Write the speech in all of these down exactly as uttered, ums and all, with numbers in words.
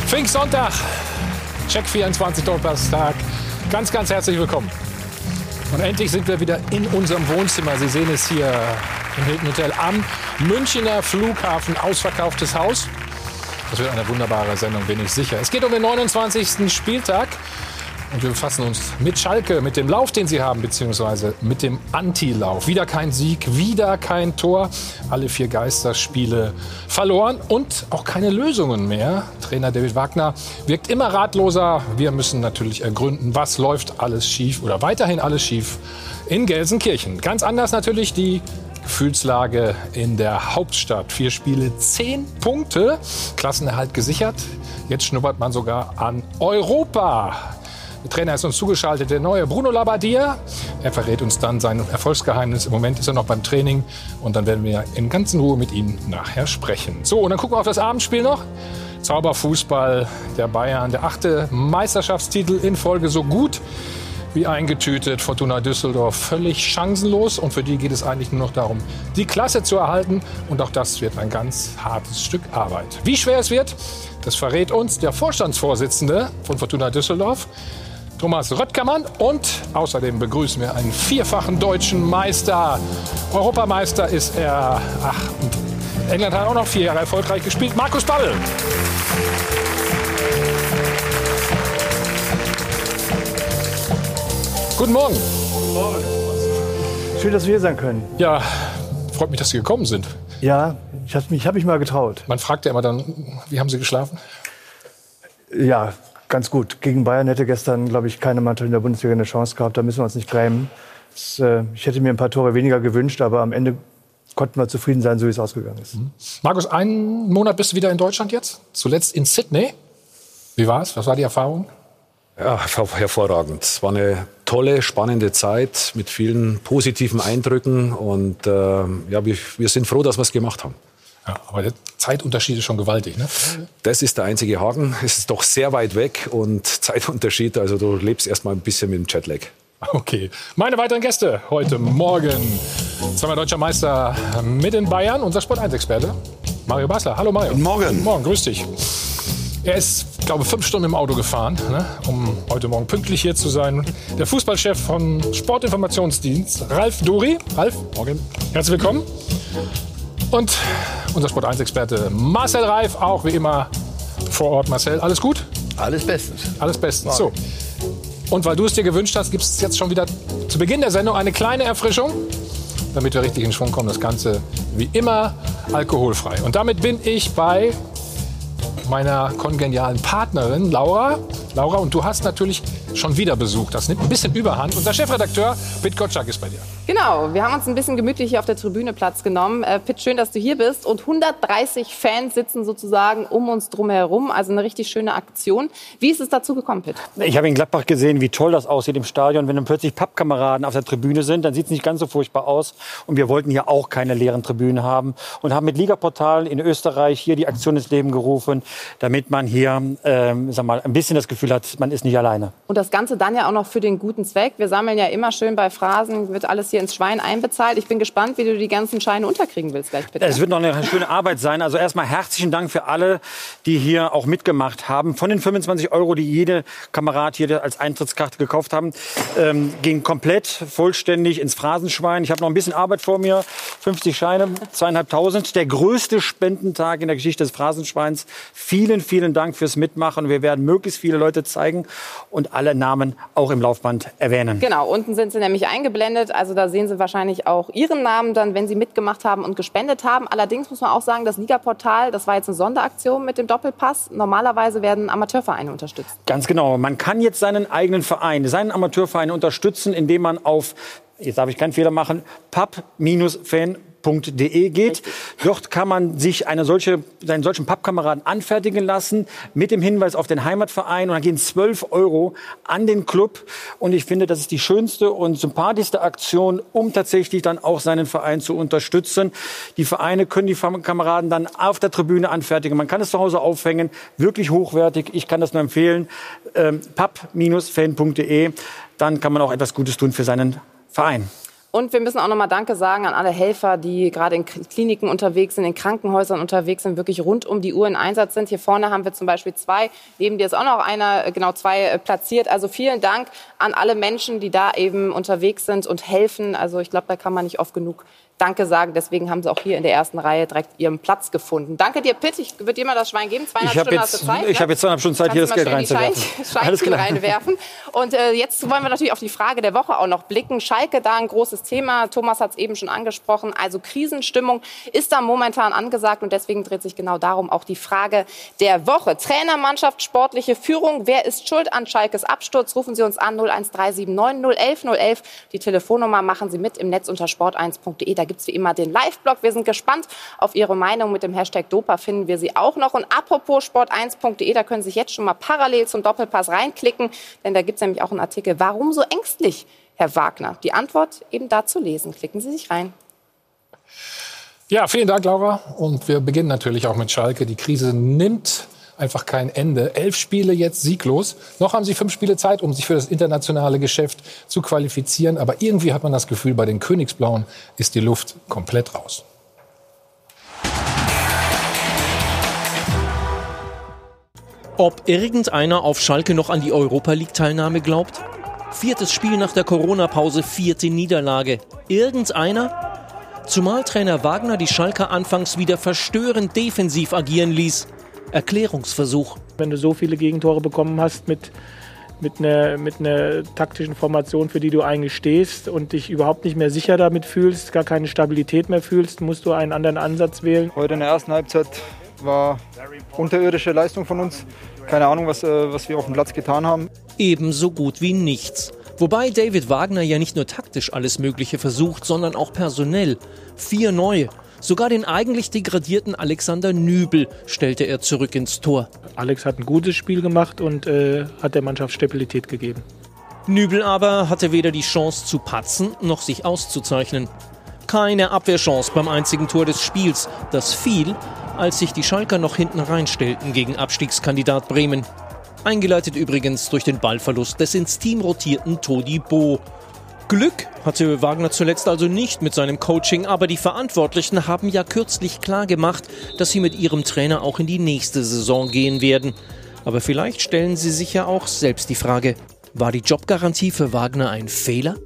Pfingstsonntag, Check vierundzwanzig Donnerstag. Ganz, ganz herzlich willkommen. Und endlich sind wir wieder in unserem Wohnzimmer. Sie sehen es hier im Hilton Hotel am Münchner Flughafen. Ausverkauftes Haus. Das wird eine wunderbare Sendung, bin ich sicher. Es geht um den neunundzwanzigsten Spieltag. Und wir befassen uns mit Schalke, mit dem Lauf, den sie haben, beziehungsweise mit dem Antilauf. Wieder kein Sieg, wieder kein Tor. Alle vier Geisterspiele verloren und auch keine Lösungen mehr. Trainer David Wagner wirkt immer ratloser. Wir müssen natürlich ergründen, was läuft alles schief oder weiterhin alles schief in Gelsenkirchen. Ganz anders natürlich die Gefühlslage in der Hauptstadt. Vier Spiele, zehn Punkte. Klassenerhalt gesichert. Jetzt schnuppert man sogar an Europa. Der Trainer ist uns zugeschaltet, der neue Bruno Labbadia. Er verrät uns dann sein Erfolgsgeheimnis. Im Moment ist er noch beim Training und dann werden wir in ganzer Ruhe mit ihm nachher sprechen. So, und dann gucken wir auf das Abendspiel noch. Zauberfußball der Bayern, der achte Meisterschaftstitel in Folge, so gut wie eingetütet. Fortuna Düsseldorf völlig chancenlos und für die geht es eigentlich nur noch darum, die Klasse zu erhalten. Und auch das wird ein ganz hartes Stück Arbeit. Wie schwer es wird, das verrät uns der Vorstandsvorsitzende von Fortuna Düsseldorf, Thomas Röttgermann. Und außerdem begrüßen wir einen vierfachen deutschen Meister. Europameister ist er. Ach, und England hat auch noch vier Jahre erfolgreich gespielt. Markus Babbel. Guten Morgen. Guten Morgen. Schön, dass wir hier sein können. Ja, freut mich, dass Sie gekommen sind. Ja, ich habe mich, hab mich mal getraut. Man fragt ja immer dann, wie haben Sie geschlafen? Ja, ganz gut. Gegen Bayern hätte gestern, glaube ich, keine Mannschaft in der Bundesliga eine Chance gehabt. Da müssen wir uns nicht grämen. Das, äh, ich hätte mir ein paar Tore weniger gewünscht, aber am Ende konnten wir zufrieden sein, so wie es ausgegangen ist. Mhm. Markus, einen Monat bist du wieder in Deutschland jetzt? Zuletzt in Sydney. Wie war's? Was war die Erfahrung? Ja, hervorragend. Es war eine tolle, spannende Zeit mit vielen positiven Eindrücken. Und äh, ja, wir, wir sind froh, dass wir es gemacht haben. Ja, aber der Zeitunterschied ist schon gewaltig, ne? Das ist der einzige Haken. Es ist doch sehr weit weg und Zeitunterschied. Also du lebst erst mal ein bisschen mit dem Jetlag. Okay. Meine weiteren Gäste heute Morgen. Zweimal deutscher Meister mit den Bayern. Unser Sport eins Experte Mario Basler. Hallo Mario. Guten Morgen. Guten Morgen, grüß dich. Er ist, glaube ich, fünf Stunden im Auto gefahren, ne, um heute Morgen pünktlich hier zu sein. Der Fußballchef vom Sportinformationsdienst, Ralf Duri. Ralf, morgen. Herzlich willkommen. Und unser Sport eins Experte Marcel Reif, auch wie immer vor Ort. Marcel, alles gut? Alles bestens. Alles bestens. So. Und weil du es dir gewünscht hast, gibt es jetzt schon wieder zu Beginn der Sendung eine kleine Erfrischung, damit wir richtig in Schwung kommen. Das Ganze wie immer alkoholfrei. Und damit bin ich bei meiner kongenialen Partnerin Laura. Laura, und du hast natürlich schon wieder Besuch. Das nimmt ein bisschen Überhand. Unser Chefredakteur Pit Gottschalk ist bei dir. Genau, wir haben uns ein bisschen gemütlich hier auf der Tribüne Platz genommen. Äh, Pit, schön, dass du hier bist. Und hundertdreißig Fans sitzen sozusagen um uns drum herum. Also eine richtig schöne Aktion. Wie ist es dazu gekommen, Pit? Ich habe in Gladbach gesehen, wie toll das aussieht im Stadion. Wenn dann plötzlich Pappkameraden auf der Tribüne sind, dann sieht es nicht ganz so furchtbar aus. Und wir wollten hier auch keine leeren Tribünen haben. Und haben mit Ligaportal in Österreich hier die Aktion ins Leben gerufen, damit man hier ähm, sag mal, ein bisschen das Gefühl hat, man ist nicht alleine. Und das Ganze dann ja auch noch für den guten Zweck. Wir sammeln ja immer schön bei Phrasen, wird alles hier ins Schwein einbezahlt. Ich bin gespannt, wie du die ganzen Scheine unterkriegen willst gleich, bitte. Es wird noch eine schöne Arbeit sein. Also erstmal herzlichen Dank für alle, die hier auch mitgemacht haben. Von den fünfundzwanzig Euro, die jede Kamerad hier als Eintrittskarte gekauft haben, ähm, ging komplett vollständig ins Phrasenschwein. Ich habe noch ein bisschen Arbeit vor mir. fünfzig Scheine, zweieinhalbtausend. Der größte Spendentag in der Geschichte des Phrasenschweins. Vielen, vielen Dank fürs Mitmachen. Wir werden möglichst viele Leute zeigen und alle Namen auch im Laufband erwähnen. Genau, unten sind sie nämlich eingeblendet. Also da sehen Sie wahrscheinlich auch Ihren Namen dann, wenn Sie mitgemacht haben und gespendet haben. Allerdings muss man auch sagen, das Ligaportal, das war jetzt eine Sonderaktion mit dem Doppelpass. Normalerweise werden Amateurvereine unterstützt. Ganz genau. Man kann jetzt seinen eigenen Verein, seinen Amateurverein unterstützen, indem man auf, jetzt darf ich keinen Fehler machen, pub Fan punkt de geht. Richtig. Dort kann man sich eine solche, einen solchen Pappkameraden anfertigen lassen mit dem Hinweis auf den Heimatverein. Und dann gehen zwölf Euro an den Club. Und ich finde, das ist die schönste und sympathischste Aktion, um tatsächlich dann auch seinen Verein zu unterstützen. Die Vereine können die Kameraden dann auf der Tribüne anfertigen. Man kann es zu Hause aufhängen. Wirklich hochwertig. Ich kann das nur empfehlen. Ähm, pub Fan punkt de. Dann kann man auch etwas Gutes tun für seinen Verein. Und wir müssen auch noch mal Danke sagen an alle Helfer, die gerade in Kliniken unterwegs sind, in Krankenhäusern unterwegs sind, wirklich rund um die Uhr in Einsatz sind. Hier vorne haben wir zum Beispiel zwei, neben dir ist auch noch einer, genau zwei platziert. Also vielen Dank an alle Menschen, die da eben unterwegs sind und helfen. Also ich glaube, da kann man nicht oft genug Danke sagen. Deswegen haben sie auch hier in der ersten Reihe direkt ihren Platz gefunden. Danke dir, Pitt. Ich würde dir mal das Schwein geben. Zweieinhalb Ich habe Stunden hast du jetzt, Zeit. ich hab jetzt zweieinhalb Stunden Zeit, hier das Geld reinzuwerfen. Alles klar. Reinwerfen. Und äh, jetzt wollen wir natürlich auf die Frage der Woche auch noch blicken. Schalke, da ein großes Thema. Thomas hat es eben schon angesprochen. Also Krisenstimmung ist da momentan angesagt. Und deswegen dreht sich genau darum auch die Frage der Woche. Trainer, Mannschaft, sportliche Führung. Wer ist schuld an Schalkes Absturz? Rufen Sie uns an null eins drei sieben neun null eins null eins. Die Telefonnummer machen Sie mit im Netz unter sport eins punkt de. Da gibt es wie immer den Live-Blog. Wir sind gespannt auf Ihre Meinung. Mit dem Hashtag Dopa finden wir Sie auch noch. Und apropos sport eins punkt de, da können Sie sich jetzt schon mal parallel zum Doppelpass reinklicken. Denn da gibt es nämlich auch einen Artikel. Warum so ängstlich, Herr Wagner? Die Antwort eben da zu lesen. Klicken Sie sich rein. Ja, vielen Dank, Laura. Und wir beginnen natürlich auch mit Schalke. Die Krise nimmt einfach kein Ende. Elf Spiele jetzt sieglos. Noch haben sie fünf Spiele Zeit, um sich für das internationale Geschäft zu qualifizieren. Aber irgendwie hat man das Gefühl, bei den Königsblauen ist die Luft komplett raus. Ob irgendeiner auf Schalke noch an die Europa-League-Teilnahme glaubt? Viertes Spiel nach der Corona-Pause, vierte Niederlage. Irgendeiner? Zumal Trainer Wagner die Schalker anfangs wieder verstörend defensiv agieren ließ. Erklärungsversuch. Wenn du so viele Gegentore bekommen hast mit, mit, einer, mit einer taktischen Formation, für die du eigentlich stehst und dich überhaupt nicht mehr sicher damit fühlst, gar keine Stabilität mehr fühlst, musst du einen anderen Ansatz wählen. Heute in der ersten Halbzeit war unterirdische Leistung von uns. Keine Ahnung, was, äh, was wir auf dem Platz getan haben. Ebenso gut wie nichts. Wobei David Wagner ja nicht nur taktisch alles Mögliche versucht, sondern auch personell. Vier neue. Sogar den eigentlich degradierten Alexander Nübel stellte er zurück ins Tor. Alex hat ein gutes Spiel gemacht und äh, hat der Mannschaft Stabilität gegeben. Nübel aber hatte weder die Chance zu patzen, noch sich auszuzeichnen. Keine Abwehrchance beim einzigen Tor des Spiels. Das fiel, als sich die Schalker noch hinten reinstellten gegen Abstiegskandidat Bremen. Eingeleitet übrigens durch den Ballverlust des ins Team rotierten Todibo. Glück hatte Wagner zuletzt also nicht mit seinem Coaching, aber die Verantwortlichen haben ja kürzlich klar gemacht, dass sie mit ihrem Trainer auch in die nächste Saison gehen werden. Aber vielleicht stellen sie sich ja auch selbst die Frage, war die Jobgarantie für Wagner ein Fehler?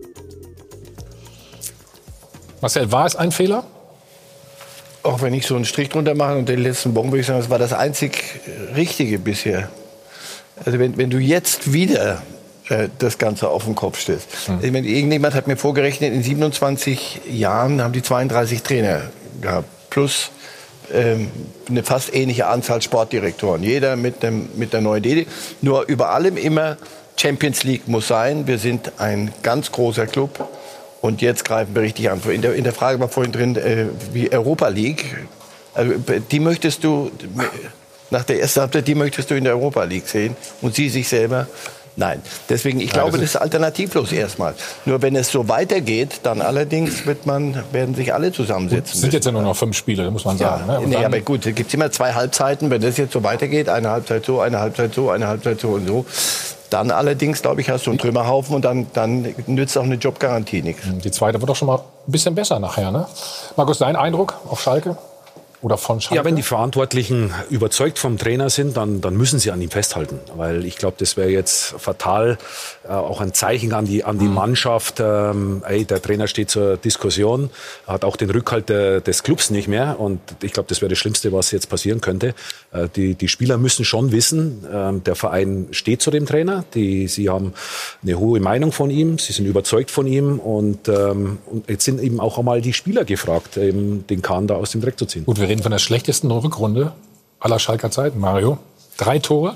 Marcel, war es ein Fehler? Auch wenn ich so einen Strich drunter mache und den letzten Bon würde ich sagen, das war das einzig Richtige bisher. Also wenn, wenn du jetzt wieder äh, das Ganze auf den Kopf stellst. Hm. Ich meine, irgendjemand hat mir vorgerechnet, in siebenundzwanzig Jahren haben die zweiunddreißig Trainer gehabt. Plus ähm, eine fast ähnliche Anzahl Sportdirektoren. Jeder mit, dem, mit der neuen Idee. Nur über allem immer Champions League muss sein. Wir sind ein ganz großer Club. Und jetzt greifen wir richtig an. In der, in der Frage war vorhin drin, äh, wie Europa League. Also, die möchtest du, nach der ersten Halbzeit, die möchtest du in der Europa League sehen. Und sie sich selber, nein. Deswegen, ich ja, glaube, das ist, das ist alternativlos erstmal. Nur wenn es so weitergeht, dann allerdings wird man, werden sich alle zusammensetzen. Es sind jetzt ja nur noch fünf Spiele, muss man sagen. Ja, ne? nee, aber gut, es gibt immer zwei Halbzeiten. Wenn das jetzt so weitergeht, eine Halbzeit so, eine Halbzeit so, eine Halbzeit so und so. Dann allerdings, glaube ich, hast du einen Trümmerhaufen und dann, dann nützt auch eine Jobgarantie nichts. Die zweite wird doch schon mal ein bisschen besser nachher, ne? Markus, dein Eindruck auf Schalke? Oder von Schalke? Ja, wenn die Verantwortlichen überzeugt vom Trainer sind, dann, dann müssen sie an ihm festhalten. Weil ich glaube, das wäre jetzt fatal, äh, auch ein Zeichen an die, an die mhm. Mannschaft. Ähm, ey, der Trainer steht zur Diskussion, hat auch den Rückhalt der, des Clubs nicht mehr. Und ich glaube, das wäre das Schlimmste, was jetzt passieren könnte. Äh, die, die Spieler müssen schon wissen, äh, der Verein steht zu dem Trainer. Die, sie haben eine hohe Meinung von ihm, sie sind überzeugt von ihm. Und, ähm, und jetzt sind eben auch einmal die Spieler gefragt, eben den Kahn da aus dem Dreck zu ziehen. Gut, wir reden von der schlechtesten Rückrunde aller Schalker Zeiten, Mario. Drei Tore,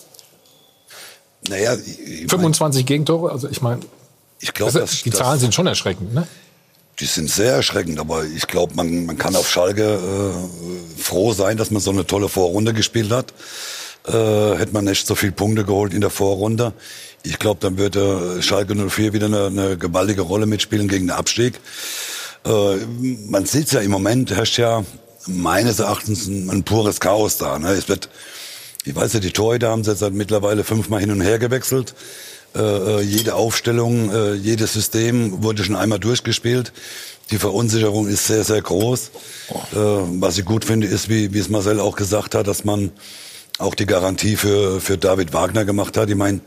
naja, ich fünfundzwanzig mein, Gegentore. Also ich meine, ich glaub, das, die Zahlen das, sind schon erschreckend, ne? Die sind sehr erschreckend, aber ich glaube, man, man kann auf Schalke äh, froh sein, dass man so eine tolle Vorrunde gespielt hat. Äh, hätte man nicht so viele Punkte geholt in der Vorrunde. Ich glaube, dann würde Schalke null vier wieder eine, eine gewaltige Rolle mitspielen gegen den Abstieg. Äh, man sieht ja im Moment, herrscht ja meines Erachtens ein, ein pures Chaos da. Ne? Es wird, ich weiß ja, die Torhüter haben jetzt halt mittlerweile fünfmal hin und her gewechselt. Äh, Äh, jede Aufstellung, äh, jedes System wurde schon einmal durchgespielt. Die Verunsicherung ist sehr, sehr groß. Äh, was ich gut finde, ist, wie, wie es Marcel auch gesagt hat, dass man auch die Garantie für, für David Wagner gemacht hat. Ich meine,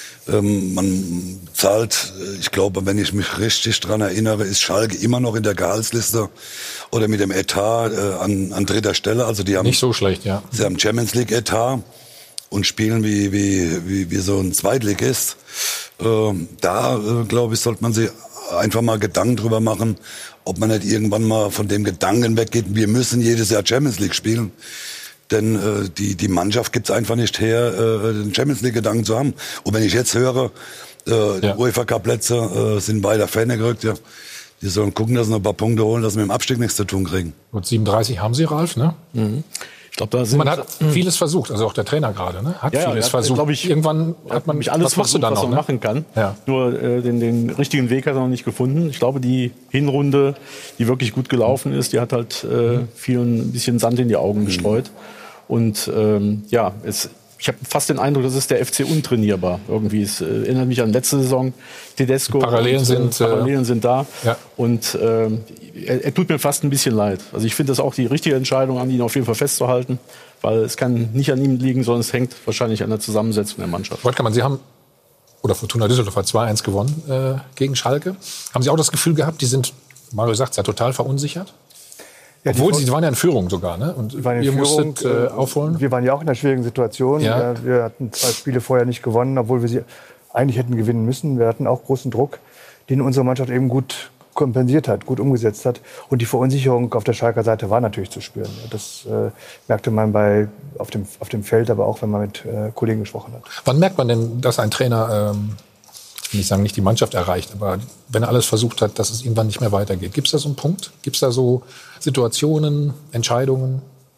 ähm, man zahlt, ich glaube, wenn ich mich richtig dran erinnere, ist Schalke immer noch in der Gehaltsliste oder mit dem Etat äh, an, an dritter Stelle. Also die haben nicht so schlecht, ja. Sie haben Champions League Etat und spielen wie, wie, wie, wie so ein Zweitligist. Ähm, da, äh, glaube ich, sollte man sich einfach mal Gedanken drüber machen, ob man nicht irgendwann mal von dem Gedanken weggeht, wir müssen jedes Jahr Champions League spielen. Denn äh, die, die Mannschaft gibt's einfach nicht her, äh, den Champions League-Gedanken zu haben. Und wenn ich jetzt höre, äh, die Ja. UEFA-Cup-Plätze äh, sind weiter Ferne gerückt, ja, die sollen gucken, dass sie noch ein paar Punkte holen, dass wir mit dem Abstieg nichts zu tun kriegen. Und siebenunddreißig haben Sie, Ralf, ne? Mhm. Ich glaube, da sind Man hat vieles versucht, also auch der Trainer gerade, ne? Hat Ja, ja, vieles er hat, versucht. glaub ich, Irgendwann hat man mich alles was machst du versucht, dann was noch, man ne? machen kann. Ja. Nur äh, den, den richtigen Weg hat er noch nicht gefunden. Ich glaube, die Hinrunde, die wirklich gut gelaufen ist, die hat halt äh, vielen ein bisschen Sand in die Augen gestreut. Und ähm, ja, es, ich habe fast den Eindruck, das ist der F C untrainierbar. Irgendwie, es äh, erinnert mich an letzte Saison. Tedesco. Parallelen und, sind, äh, Parallelen sind da. Ja. Und ähm, er, er tut mir fast ein bisschen leid. Also ich finde das auch die richtige Entscheidung, an ihn auf jeden Fall festzuhalten. Weil es kann nicht an ihm liegen, sondern es hängt wahrscheinlich an der Zusammensetzung der Mannschaft. Wolfgang, Sie haben, oder Fortuna Düsseldorf hat zwei eins gewonnen äh, gegen Schalke. Haben Sie auch das Gefühl gehabt, die sind, Mario sagt es ja, total verunsichert? Ja, die Obwohl, Vor- Sie waren ja in Führung sogar, ne? Und Wir waren in ihr Führung, musstet äh, aufholen? Wir waren ja auch in einer schwierigen Situation. Ja. Ja, wir hatten zwei Spiele vorher nicht gewonnen, obwohl wir sie eigentlich hätten gewinnen müssen. Wir hatten auch großen Druck, den unsere Mannschaft eben gut kompensiert hat, gut umgesetzt hat. Und die Verunsicherung auf der Schalker Seite war natürlich zu spüren. Das äh, merkte man bei, auf, dem, auf dem Feld, aber auch, wenn man mit äh, Kollegen gesprochen hat. Wann merkt man denn, dass ein Trainer, ähm, ich will nicht sagen, nicht die Mannschaft erreicht, aber wenn er alles versucht hat, dass es irgendwann nicht mehr weitergeht? Gibt es da so einen Punkt? Gibt es da so Situationen, Entscheidungen?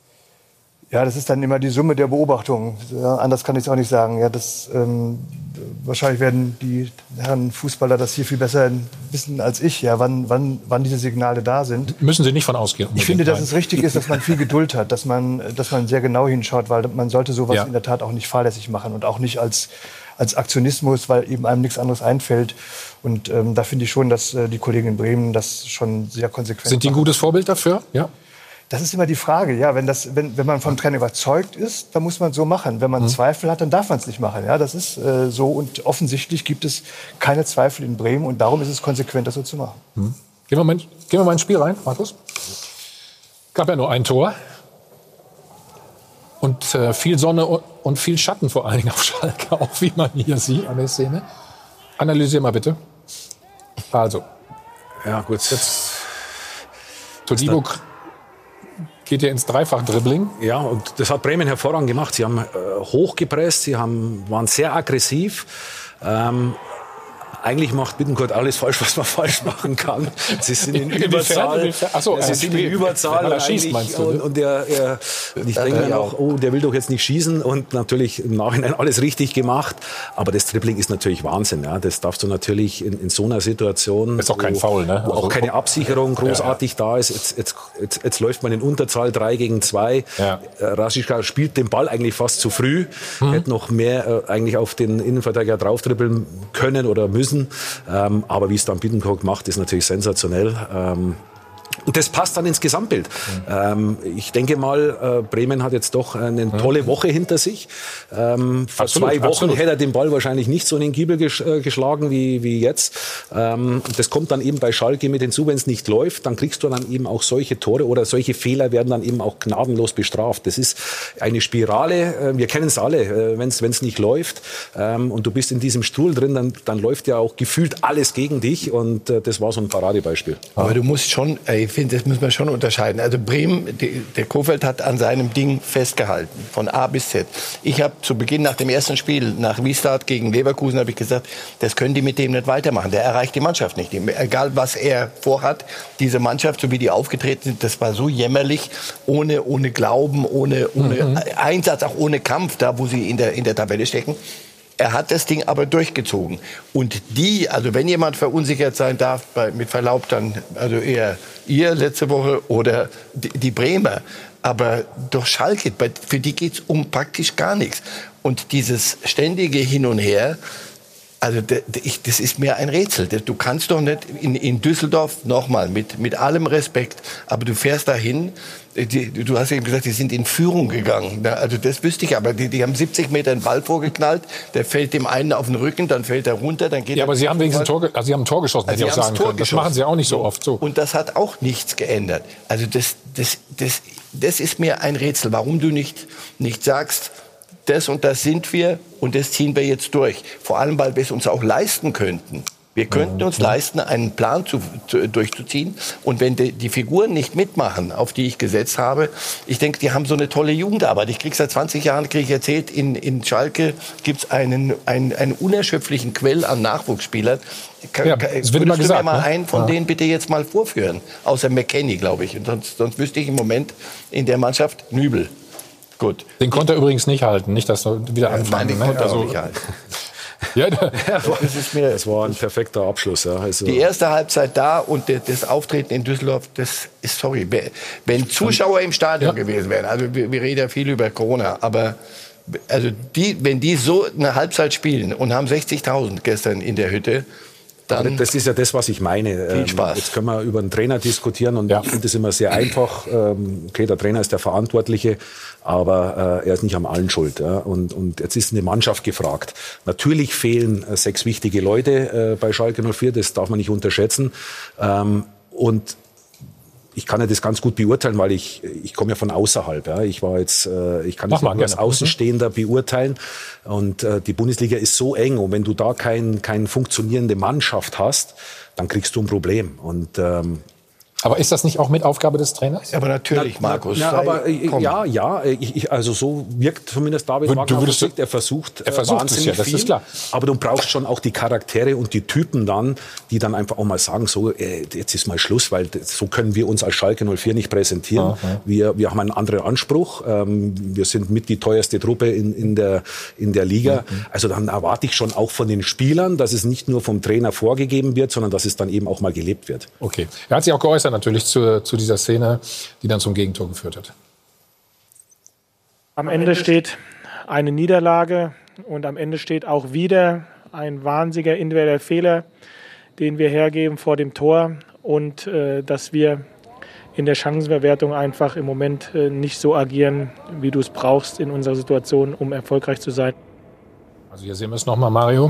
Ja, das ist dann immer die Summe der Beobachtungen. Ja, anders kann ich es auch nicht sagen. Ja, das, ähm, wahrscheinlich werden die Herren Fußballer das hier viel besser wissen als ich, ja, wann, wann, wann diese Signale da sind. Müssen Sie nicht von ausgehen. Ich finde, dass Nein. es richtig ist, dass man viel Geduld hat, dass man, dass man sehr genau hinschaut, weil man sollte sowas Ja. in der Tat auch nicht fahrlässig machen und auch nicht als, als Aktionismus, weil eben einem nichts anderes einfällt. Und ähm, da finde ich schon, dass äh, die Kollegen in Bremen das schon sehr konsequent Sind die ein machen. gutes Vorbild dafür? Ja. Das ist immer die Frage, ja, wenn, das, wenn, wenn man vom Trainer überzeugt ist, dann muss man so machen. Wenn man Mhm. Zweifel hat, dann darf man es nicht machen. Ja, das ist äh, so und offensichtlich gibt es keine Zweifel in Bremen und darum ist es konsequent, das so zu machen. Mhm. Gehen wir mal, gehen wir mal ins Spiel rein, Markus. Gab ja nur ein Tor und äh, viel Sonne und, und viel Schatten vor allen Dingen auf Schalke, auch wie man hier sieht an der Szene. Analysier mal bitte. Also, Ja, gut. jetzt Todibo geht ja ins Dreifach-Dribbling. Ja, und das hat Bremen hervorragend gemacht. Sie haben äh, hochgepresst, sie haben, waren sehr aggressiv. Ähm, eigentlich macht Bittencourt alles falsch, was man falsch machen kann. Sie sind in Inwiefern? Überzahl. Inwiefern? Ach so, Sie er sind spielt. in Überzahl. Ja, er schießt, eigentlich. meinst du, und, ne? und er, er, und ich denke mir noch, oh, der will doch jetzt nicht schießen. Und natürlich im Nachhinein alles richtig gemacht. Aber das Dribbling ist natürlich Wahnsinn. Ja. Das darfst du natürlich in, in so einer Situation. Ist auch kein wo, Foul, ne? Wo Also- auch keine Absicherung großartig Ja, ja. da ist. Jetzt, jetzt, jetzt, jetzt läuft man in Unterzahl drei gegen zwei. Ja. Äh, Rashica spielt den Ball eigentlich fast zu früh. Mhm. Hätte noch mehr äh, eigentlich auf den Innenverteidiger draufdribbeln können oder müssen. Ähm, aber wie es dann Bittencourt macht, ist natürlich sensationell. Ähm, und das passt dann ins Gesamtbild. Mhm. Ähm, ich denke mal, äh, Bremen hat jetzt doch eine tolle mhm. Woche hinter sich. Ähm, vor Absolut, zwei Wochen absolut. hätte er den Ball wahrscheinlich nicht so in den Giebel gesch äh, geschlagen wie, wie jetzt. Ähm, das kommt dann eben bei Schalke mit hinzu, wenn es nicht läuft, dann kriegst du dann eben auch solche Tore oder solche Fehler werden dann eben auch gnadenlos bestraft. Das ist eine Spirale, äh, wir kennen es alle, äh, wenn es nicht läuft ähm, und du bist in diesem Stuhl drin, dann, dann läuft ja auch gefühlt alles gegen dich und äh, das war so ein Paradebeispiel. Aber du musst schon, ich finde, das muss man schon unterscheiden. Also Bremen, die, der Kofeld hat an seinem Ding festgehalten, von A bis Z. Ich habe zu Beginn nach dem ersten Spiel, nach Wiesbaden gegen Leverkusen, habe ich gesagt, das können die mit dem nicht weitermachen. Der erreicht die Mannschaft nicht. Egal, was er vorhat, diese Mannschaft, so wie die aufgetreten sind, das war so jämmerlich, ohne, ohne Glauben, ohne, ohne mhm. Einsatz, auch ohne Kampf, da wo sie in der, in der Tabelle stecken. Er hat das Ding aber durchgezogen. Und die, also wenn jemand verunsichert sein darf, bei, mit Verlaub dann, also eher ihr letzte Woche oder die, die Bremer. Aber durch Schalke, bei, für die geht's um praktisch gar nichts. Und dieses ständige Hin und Her, Also das ist mir ein Rätsel. Du kannst doch nicht in, in Düsseldorf, nochmal, mit, mit allem Respekt, aber du fährst dahin, die, du hast eben gesagt, die sind in Führung gegangen. Also das wüsste ich, aber die, die haben siebzig Meter einen Ball vorgeknallt, der fällt dem einen auf den Rücken, dann fällt er runter, dann geht ja, er... aber Sie haben wenigstens ein Tor, also Sie haben ein Tor geschossen, also Sie auch sagen können. Das machen Sie auch nicht so oft so. Und das hat auch nichts geändert. Also das, das, das, das ist mir ein Rätsel, warum du nicht, nicht sagst... Das und das sind wir und das ziehen wir jetzt durch. Vor allem, weil wir es uns auch leisten könnten. Wir könnten uns leisten, einen Plan zu, zu, durchzuziehen. Und wenn die, die Figuren nicht mitmachen, auf die ich gesetzt habe, ich denke, die haben so eine tolle Jugendarbeit. Ich kriege seit zwanzig Jahren, kriege ich erzählt, in, in Schalke gibt es einen, einen, einen unerschöpflichen Quell an Nachwuchsspielern. Kann, ja, kann, das wird immer gesagt, du mir mal ne? einen von ja. denen bitte jetzt mal vorführen? Außer McKennie, glaube ich. Und sonst, sonst wüsste ich im Moment in der Mannschaft Nübel. Gut. Den konnte er übrigens nicht halten, nicht, dass er wieder anfangen. Nein, den konnte er also, auch nicht halten. ja, da, das, ist mir, das war ein perfekter Abschluss. Ja. Also die erste Halbzeit da und das Auftreten in Düsseldorf, das ist, sorry, wenn Zuschauer im Stadion ja. gewesen wären, also wir, wir reden ja viel über Corona, aber also die, wenn die so eine Halbzeit spielen und haben sechzigtausend gestern in der Hütte, dann das ist ja das, was ich meine. Viel Spaß. Jetzt können wir über einen Trainer diskutieren und ja. ich finde das immer sehr einfach. Okay, der Trainer ist der Verantwortliche, aber er ist nicht an allen schuld. Und, und jetzt ist eine Mannschaft gefragt. Natürlich fehlen sechs wichtige Leute bei Schalke null vier, das darf man nicht unterschätzen. Und ich kann ja das ganz gut beurteilen, weil ich ich komme ja von außerhalb. Ja. Ich war jetzt, äh, ich kann das nur als Außenstehender beurteilen. Und äh, die Bundesliga ist so eng. Und wenn du da kein keine funktionierende Mannschaft hast, dann kriegst du ein Problem. Und ähm, aber ist das nicht auch mit Aufgabe des Trainers? Aber natürlich, na, Markus. Na, aber äh, ja, ja, ich, ich, also so wirkt zumindest David Wagner. Er versucht, er versucht wahnsinnig es ja, das viel, ist klar. Aber du brauchst schon auch die Charaktere und die Typen dann, die dann einfach auch mal sagen, so äh, jetzt ist mal Schluss, weil so können wir uns als Schalke null vier nicht präsentieren. Aha. Wir, wir haben einen anderen Anspruch. Ähm, wir sind mit die teuerste Truppe in, in der in der Liga. Mhm. Also dann erwarte ich schon auch von den Spielern, dass es nicht nur vom Trainer vorgegeben wird, sondern dass es dann eben auch mal gelebt wird. Okay. Er hat sich auch geäußert natürlich zu, zu dieser Szene, die dann zum Gegentor geführt hat. Am Ende steht eine Niederlage und am Ende steht auch wieder ein wahnsinniger individueller Fehler, den wir hergeben vor dem Tor und äh, dass wir in der Chancenverwertung einfach im Moment äh, nicht so agieren, wie du es brauchst in unserer Situation, um erfolgreich zu sein. Also hier sehen wir es nochmal, Mario.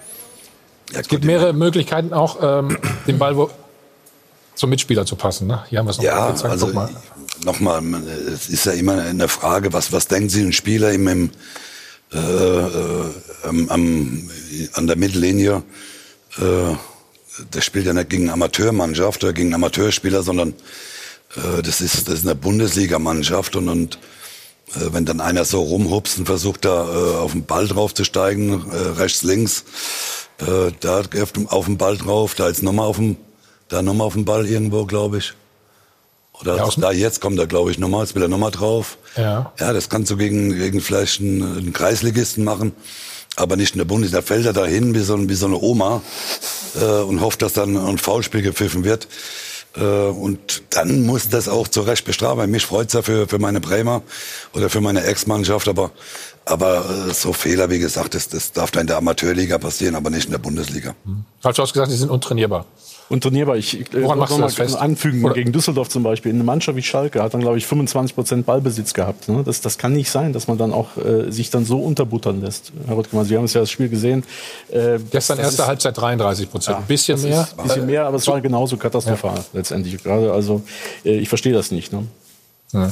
Ja, es gibt mehrere Möglichkeiten auch, ähm, den Ball wo zum Mitspieler zu passen. Ne? Hier haben wir es noch ja, gezeigt. also mal. Nochmal, es ist ja immer eine Frage, was, was denken Sie, ein Spieler im, im, äh, äh, am, am, an der Mittellinie, äh, der spielt ja nicht gegen eine Amateurmannschaft oder gegen einen Amateurspieler, sondern äh, das, ist, das ist eine Bundesligamannschaft und, und äh, wenn dann einer so rumhupst und versucht da äh, auf den Ball drauf zu steigen, äh, rechts, links, äh, da auf den Ball drauf, da ist nochmal auf dem Da nochmal auf den Ball irgendwo, glaube ich. Oder ja, da jetzt kommt er, glaube ich, nochmal, jetzt will er nochmal drauf. Ja. Ja, das kannst du gegen, gegen vielleicht einen, einen Kreisligisten machen, aber nicht in der Bundesliga. Da fällt er dahin wie so, wie so eine Oma äh, und hofft, dass dann ein Foulspiel gepfiffen wird. Äh, und dann muss das auch zu Recht bestrafen. Mich freut's ja für, für meine Bremer oder für meine Ex-Mannschaft, aber Aber äh, so Fehler, wie gesagt, das, das darf da in der Amateurliga passieren, aber nicht in der Bundesliga. Hm. Falsch ausgesagt, die sind untrainierbar. Untrainierbar. Ich äh, Woran machst du das fest? Anfügen, Oder? Gegen Düsseldorf zum Beispiel. Eine Mannschaft wie Schalke hat dann, glaube ich, fünfundzwanzig Prozent Ballbesitz gehabt. Ne? Das, das kann nicht sein, dass man dann auch äh, sich dann so unterbuttern lässt. Herr Rüttgemann, Sie haben es ja das Spiel gesehen. Äh, Gestern erste ist, Halbzeit dreiunddreißig Prozent. Ja, ein bisschen mehr. Ein bisschen mehr, aber es war genauso katastrophal ja. letztendlich. Gerade, also äh, ich verstehe das nicht. Ne? Ja.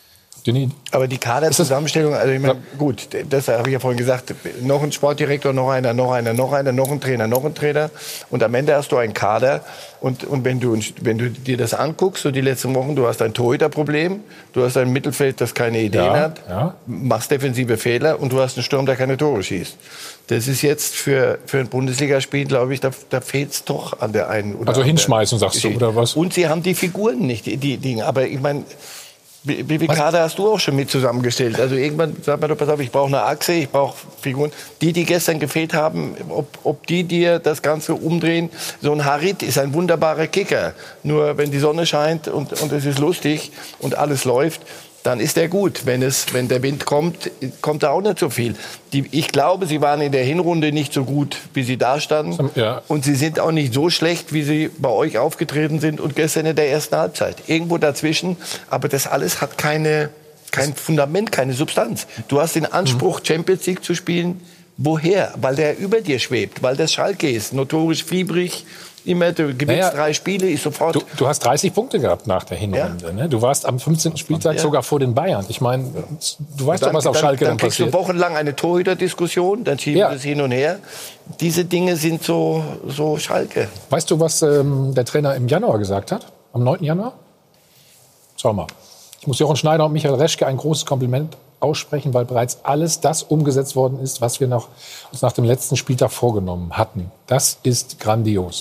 Aber die Kaderzusammenstellung, also ich meine, gut, das habe ich ja vorhin gesagt, noch ein Sportdirektor, noch einer, noch einer, noch einer, noch ein Trainer, noch ein Trainer und am Ende hast du einen Kader und, und wenn du, wenn du dir das anguckst, so die letzten Wochen, du hast ein Torhüterproblem, du hast ein Mittelfeld, das keine Ideen ja, hat, ja. machst defensive Fehler und du hast einen Sturm, der keine Tore schießt. Das ist jetzt für, für ein Bundesligaspiel, glaube ich, da, da fehlt es doch an der einen oder Also hinschmeißen, sagst du, oder was? Und sie haben die Figuren nicht, die, die Dinge, aber ich meine, wie viel Kader hast du auch schon mit zusammengestellt? Also irgendwann sagt man doch, pass auf, ich brauche eine Achse, ich brauche Figuren. Die, die gestern gefehlt haben, ob, ob die dir das Ganze umdrehen. So ein Harit ist ein wunderbarer Kicker. Nur wenn die Sonne scheint und, und es ist lustig und alles läuft, dann ist er gut. Wenn, es, wenn der Wind kommt, kommt da auch nicht so viel. Die, ich glaube, sie waren in der Hinrunde nicht so gut, wie sie da standen. Ja. Und sie sind auch nicht so schlecht, wie sie bei euch aufgetreten sind und gestern in der ersten Halbzeit. Irgendwo dazwischen. Aber das alles hat keine, kein Fundament, keine Substanz. Du hast den Anspruch, Champions League zu spielen. Woher? Weil der über dir schwebt. Weil das Schalke ist. Notorisch fiebrig. Immer, du gewinnst naja, drei Spiele, ist sofort... Du, du hast dreißig Punkte gehabt nach der Hinrunde. Ja. Ne? Du warst am fünfzehnten Spieltag ja. sogar vor den Bayern. Ich meine, du weißt dann, doch, was auf dann, Schalke dann, dann passiert. Dann kriegst du wochenlang eine Torhüterdiskussion, dann schieben ja. wir das hin und her. Diese Dinge sind so, so Schalke. Weißt du, was ähm, der Trainer im Januar gesagt hat? Am neunten Januar? Schau mal. Ich muss Jochen Schneider und Michael Reschke ein großes Kompliment aussprechen, weil bereits alles das umgesetzt worden ist, was wir noch, uns nach dem letzten Spieltag vorgenommen hatten. Das ist grandios.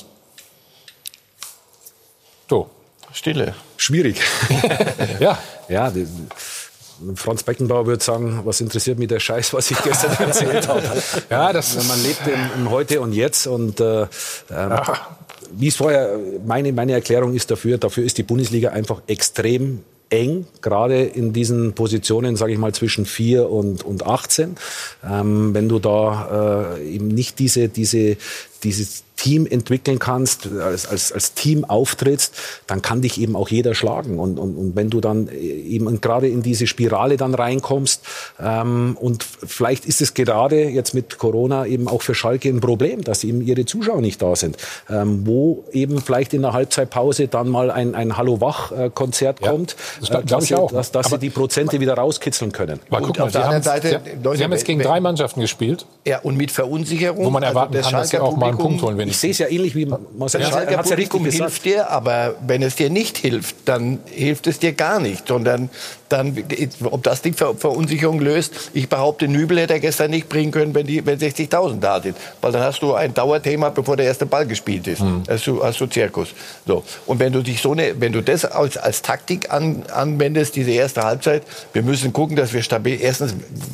So. Stille. Schwierig. ja. Ja, die, Franz Beckenbauer würde sagen, was interessiert mich der Scheiß, was ich gestern erzählt habe. Ja, das man lebt im, im Heute und Jetzt. Und äh, ähm, wie es vorher, meine, meine Erklärung ist dafür, dafür ist die Bundesliga einfach extrem eng, gerade in diesen Positionen, sage ich mal, zwischen vier und, und achtzehn. Ähm, wenn du da äh, eben nicht diese, diese, dieses Team entwickeln kannst, als, als, als Team auftrittst, dann kann dich eben auch jeder schlagen. Und, und, und wenn du dann eben gerade in diese Spirale dann reinkommst, ähm, und vielleicht ist es gerade jetzt mit Corona eben auch für Schalke ein Problem, dass eben ihre Zuschauer nicht da sind, ähm, wo eben vielleicht in der Halbzeitpause dann mal ein, ein Hallo-Wach-Konzert ja, kommt, das glaub, äh, dass, ich auch. dass, dass sie die Prozente wieder rauskitzeln können. Aber guck mal, auf der anderen Seite, sie, Leute, sie haben jetzt gegen drei Mannschaften gespielt. Ja, und mit Verunsicherung. Wo man erwarten also kann, dass sie auch mal einen Punkt holen. Ich sehe es ja ähnlich wie Marcel das Schalke. Das Publikum ja hilft dir, aber wenn es dir nicht hilft, dann hilft es dir gar nicht. Sondern dann, ob das die Ver Verunsicherung löst, ich behaupte, Nübel hätte er gestern nicht bringen können, wenn, die, wenn sechzigtausend da sind. Weil dann hast du ein Dauerthema, bevor der erste Ball gespielt ist. Hm. Hast du, hast du Zirkus. So. Und wenn du dich so ne, wenn du das als, als Taktik an, anwendest, diese erste Halbzeit, wir müssen gucken, dass wir stabil, erstens,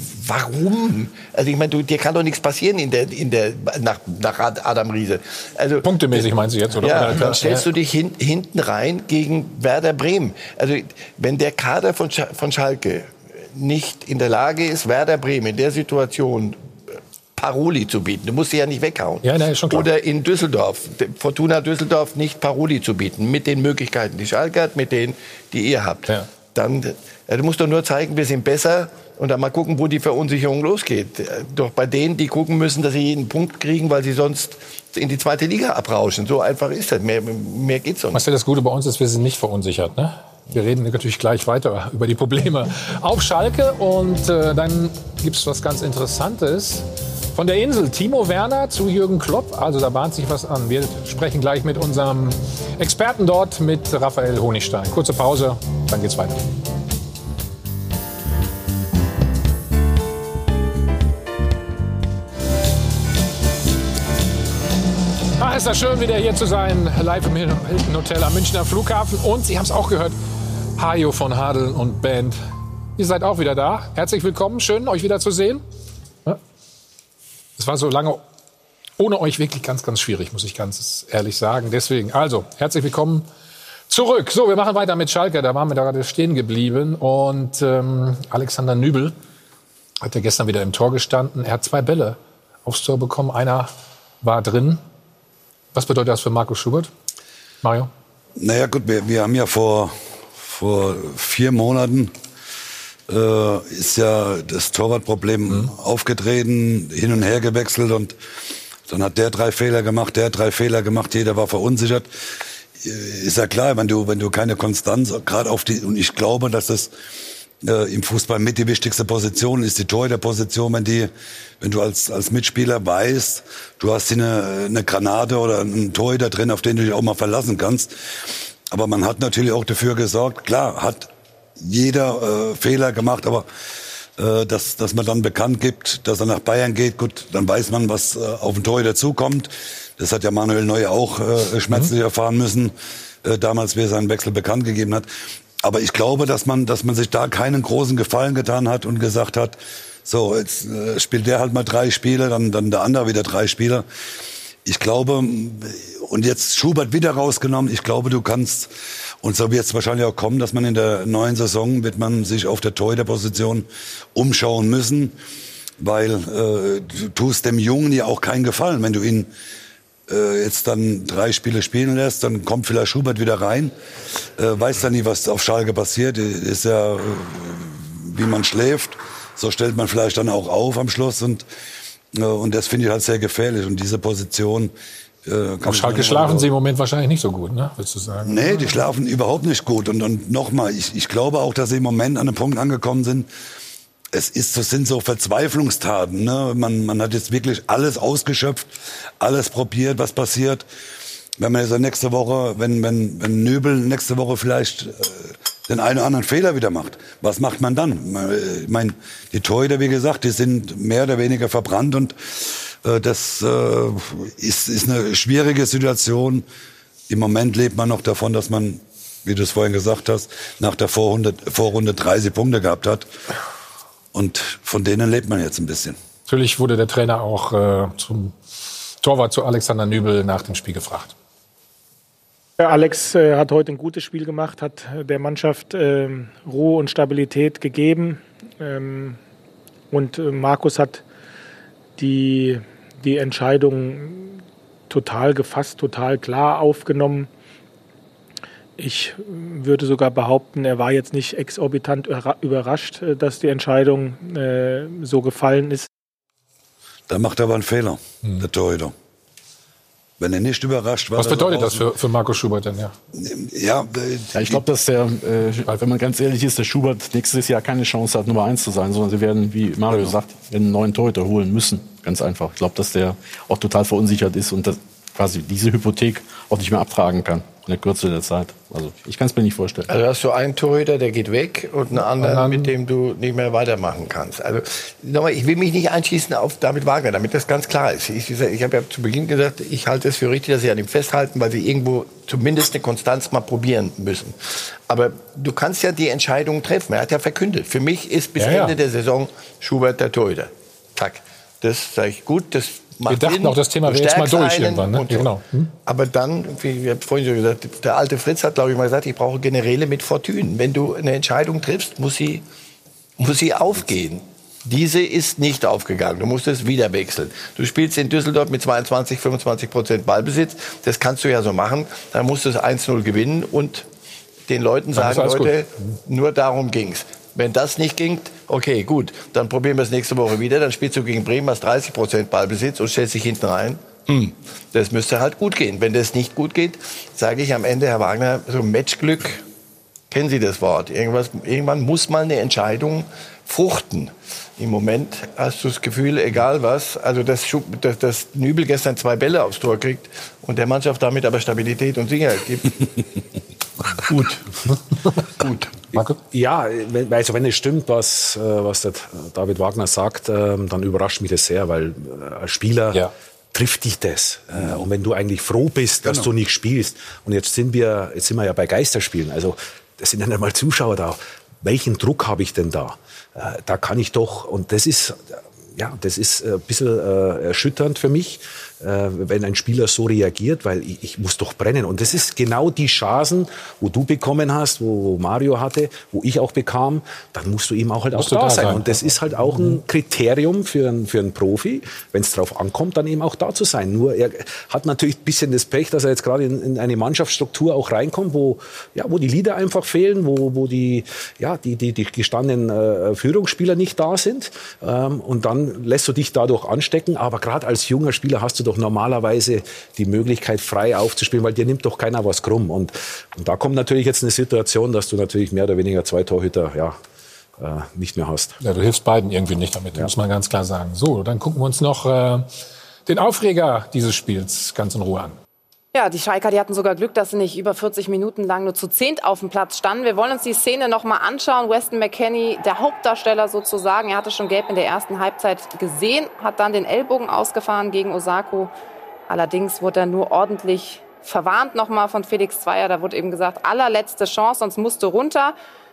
warum? Also ich meine, du, dir kann doch nichts passieren in der, in der, nach, nach Adam Riese. Also, punktemäßig meinst du jetzt, oder? Ja, dann stellst du dich hin, hinten rein gegen Werder Bremen. Also wenn der Kader von, Sch von Schalke nicht in der Lage ist, Werder Bremen in der Situation Paroli zu bieten, du musst sie ja nicht weghauen. Ja, nein, schon klar. Oder in Düsseldorf, Fortuna Düsseldorf nicht Paroli zu bieten, mit den Möglichkeiten, die Schalke hat, mit denen, die ihr habt. Ja. Dann, ja, du musst doch nur zeigen, wir sind besser. Und dann mal gucken, wo die Verunsicherung losgeht. Doch bei denen, die gucken müssen, dass sie jeden Punkt kriegen, weil sie sonst in die zweite Liga abrauschen. So einfach ist das. Mehr, mehr geht's doch nicht. Was ja das Gute bei uns ist, wir sind nicht verunsichert. Ne? Wir reden natürlich gleich weiter über die Probleme auf Schalke. Und äh, dann gibt's was ganz Interessantes. Von der Insel, Timo Werner zu Jürgen Klopp. Also da bahnt sich was an. Wir sprechen gleich mit unserem Experten dort, mit Raphael Honigstein. Kurze Pause, dann geht's weiter. Ah, ist das schön, wieder hier zu sein, live im Hilton Hotel am Münchner Flughafen. Und Sie haben es auch gehört, Hajo von Hadeln und Band. Ihr seid auch wieder da. Herzlich willkommen, schön, euch wieder zu sehen. Es war so lange ohne euch wirklich ganz, ganz schwierig, muss ich ganz ehrlich sagen. Deswegen, also, herzlich willkommen zurück. So, wir machen weiter mit Schalke, da waren wir da gerade stehen geblieben. Und ähm, Alexander Nübel hat ja gestern wieder im Tor gestanden. Er hat zwei Bälle aufs Tor bekommen, einer war drin. Was bedeutet das für Markus Schubert? Mario? Naja gut, wir, wir haben ja vor, vor vier Monaten äh, ist ja das Torwartproblem mhm. aufgetreten, hin und her gewechselt und dann hat der drei Fehler gemacht, der drei Fehler gemacht, jeder war verunsichert. Ist ja klar, wenn du, wenn du keine Konstanz, gerade auf die, und ich glaube, dass das äh, im Fußball mit die wichtigste Position ist, die Torhüterposition, wenn die, wenn du als, als Mitspieler weißt, du hast hier eine, eine Granate oder einen Torhüter drin, auf den du dich auch mal verlassen kannst. Aber man hat natürlich auch dafür gesorgt, klar, hat jeder äh, Fehler gemacht, aber äh, dass, dass man dann bekannt gibt, dass er nach Bayern geht, gut, dann weiß man, was äh, auf den Torhüter zukommt. Das hat ja Manuel Neuer auch äh, schmerzlich mhm. erfahren müssen, äh, damals, wie er seinen Wechsel bekannt gegeben hat. Aber ich glaube, dass man, dass man sich da keinen großen Gefallen getan hat und gesagt hat, so, jetzt äh, spielt der halt mal drei Spiele, dann, dann der andere wieder drei Spiele. Ich glaube, und jetzt Schubert wieder rausgenommen, ich glaube, du kannst, und so wird es wahrscheinlich auch kommen, dass man in der neuen Saison, wird man sich auf der Torhüterposition umschauen müssen, weil äh, du tust dem Jungen ja auch keinen Gefallen. Wenn du ihn äh, jetzt dann drei Spiele spielen lässt, dann kommt vielleicht Schubert wieder rein, äh, weiß dann nie, was auf Schalke passiert, ist ja, äh, wie man schläft, so stellt man vielleicht dann auch auf am Schluss und Und das finde ich halt sehr gefährlich. Und diese Position... Äh, Auf Schalke schlafen sie im Moment wahrscheinlich nicht so gut, ne? Würdest du sagen? Nee, die schlafen überhaupt nicht gut. Und, und nochmal, ich, ich glaube auch, dass sie im Moment an einem Punkt angekommen sind. Es ist, das sind so Verzweiflungstaten. Ne? Man, man hat jetzt wirklich alles ausgeschöpft, alles probiert, was passiert. Wenn man jetzt nächste Woche, wenn, wenn, wenn Nübel nächste Woche vielleicht... Äh, den einen oder anderen Fehler wieder macht. Was macht man dann? Ich meine, die Torhüter, wie gesagt, die sind mehr oder weniger verbrannt und äh, das äh, ist, ist eine schwierige Situation. Im Moment lebt man noch davon, dass man, wie du es vorhin gesagt hast, nach der Vorrunde, Vorrunde dreißig Punkte gehabt hat. Und von denen lebt man jetzt ein bisschen. Natürlich wurde der Trainer auch äh, zum Torwart zu Alexander Nübel nach dem Spiel gefragt. Alex äh, hat heute ein gutes Spiel gemacht, hat der Mannschaft äh, Ruhe und Stabilität gegeben. Ähm, und äh, Markus hat die, die Entscheidung total gefasst, total klar aufgenommen. Ich würde sogar behaupten, er war jetzt nicht exorbitant überrascht, dass die Entscheidung äh, so gefallen ist. Da macht er aber einen Fehler, hm. der Torhüter. Wenn er nicht überrascht war. Was bedeutet das für, für Markus Schubert denn? Ja, ja, äh, ja ich glaube, dass der, äh, wenn man ganz ehrlich ist, der Schubert nächstes Jahr keine Chance hat, Nummer eins zu sein, sondern sie werden, wie Mario genau. sagt, einen neuen Torhüter holen müssen. Ganz einfach. Ich glaube, dass der auch total verunsichert ist und das, quasi diese Hypothek auch nicht mehr abtragen kann in der Kürze der Zeit. Also ich kann es mir nicht vorstellen. Also hast du einen Torhüter, der geht weg und einen anderen, mit dem du nicht mehr weitermachen kannst. Also nochmal, ich will mich nicht einschießen auf David Wagner, damit das ganz klar ist. Ich, ich habe ja zu Beginn gesagt, ich halte es für richtig, dass sie an ihm festhalten, weil sie irgendwo zumindest eine Konstanz mal probieren müssen. Aber du kannst ja die Entscheidung treffen. Er hat ja verkündet. Für mich ist bis ja, Ende ja. der Saison Schubert der Torhüter. Zack. Das sage ich gut. Das Wir dachten Sinn. auch, das Thema wäre jetzt mal durch irgendwann. Ne? Ja, genau. hm? Aber dann, wie ich habe vorhin schon gesagt, der alte Fritz hat, glaube ich, mal gesagt, ich brauche Generäle mit Fortune. Wenn du eine Entscheidung triffst, muss sie, muss sie aufgehen. Diese ist nicht aufgegangen. Du musst es wieder wechseln. Du spielst in Düsseldorf mit zweiundzwanzig, fünfundzwanzig Prozent Ballbesitz. Das kannst du ja so machen. Dann musst du es eins null gewinnen und den Leuten sagen, Leute, nur darum ging's. Wenn das nicht ging, okay, gut, dann probieren wir es nächste Woche wieder. Dann spielst du gegen Bremen, hast dreißig Prozent Ballbesitz und stellst dich hinten rein. Hm. Das müsste halt gut gehen. Wenn das nicht gut geht, sage ich am Ende, Herr Wagner, so Matchglück, kennen Sie das Wort? Irgendwas, irgendwann muss mal eine Entscheidung fruchten. Im Moment hast du das Gefühl, egal was, also dass, dass, dass Nübel gestern zwei Bälle aufs Tor kriegt und der Mannschaft damit aber Stabilität und Sicherheit gibt. Gut. Gut. Marco? Ja, also wenn es stimmt, was, was der David Wagner sagt, dann überrascht mich das sehr, weil als Spieler ja. trifft dich das. Mhm. Und wenn du eigentlich froh bist, dass genau. du nicht spielst, und jetzt sind wir, jetzt sind wir ja bei Geisterspielen, also das sind ja nicht mal Zuschauer da. Welchen Druck habe ich denn da? Da kann ich doch, und das ist, ja, das ist ein bisschen äh, erschütternd für mich, äh, wenn ein Spieler so reagiert, weil ich, ich muss doch brennen. Und das ist genau die Chancen, wo du bekommen hast, wo Mario hatte, wo ich auch bekam, dann musst du eben auch halt auch da, da sein. sein. Und das ist halt auch ein Kriterium für einen, für einen Profi, wenn es drauf ankommt, dann eben auch da zu sein. Nur er hat natürlich ein bisschen das Pech, dass er jetzt gerade in, in eine Mannschaftsstruktur auch reinkommt, wo, ja, wo die Leader einfach fehlen, wo, wo die, ja, die, die, die gestandenen äh, Führungsspieler nicht da sind. Ähm, und dann lässt du dich dadurch anstecken. Aber gerade als junger Spieler hast du doch normalerweise die Möglichkeit, frei aufzuspielen, weil dir nimmt doch keiner was krumm. Und, und da kommt natürlich jetzt eine Situation, dass du natürlich mehr oder weniger zwei Torhüter ja, äh, nicht mehr hast. Ja, du hilfst beiden irgendwie nicht damit, ja. muss man ganz klar sagen. So, dann gucken wir uns noch äh, den Aufreger dieses Spiels ganz in Ruhe an. Ja, die Schalker, die hatten sogar Glück, dass sie nicht über vierzig Minuten lang nur zu zehnt auf dem Platz standen. Wir wollen uns die Szene noch mal anschauen. Weston McKennie, der Hauptdarsteller sozusagen, er hatte schon gelb in der ersten Halbzeit gesehen, hat dann den Ellbogen ausgefahren gegen Osako. Allerdings wurde er nur ordentlich verwarnt noch mal von Felix Zweier. Da wurde eben gesagt, allerletzte Chance, sonst musst du runter.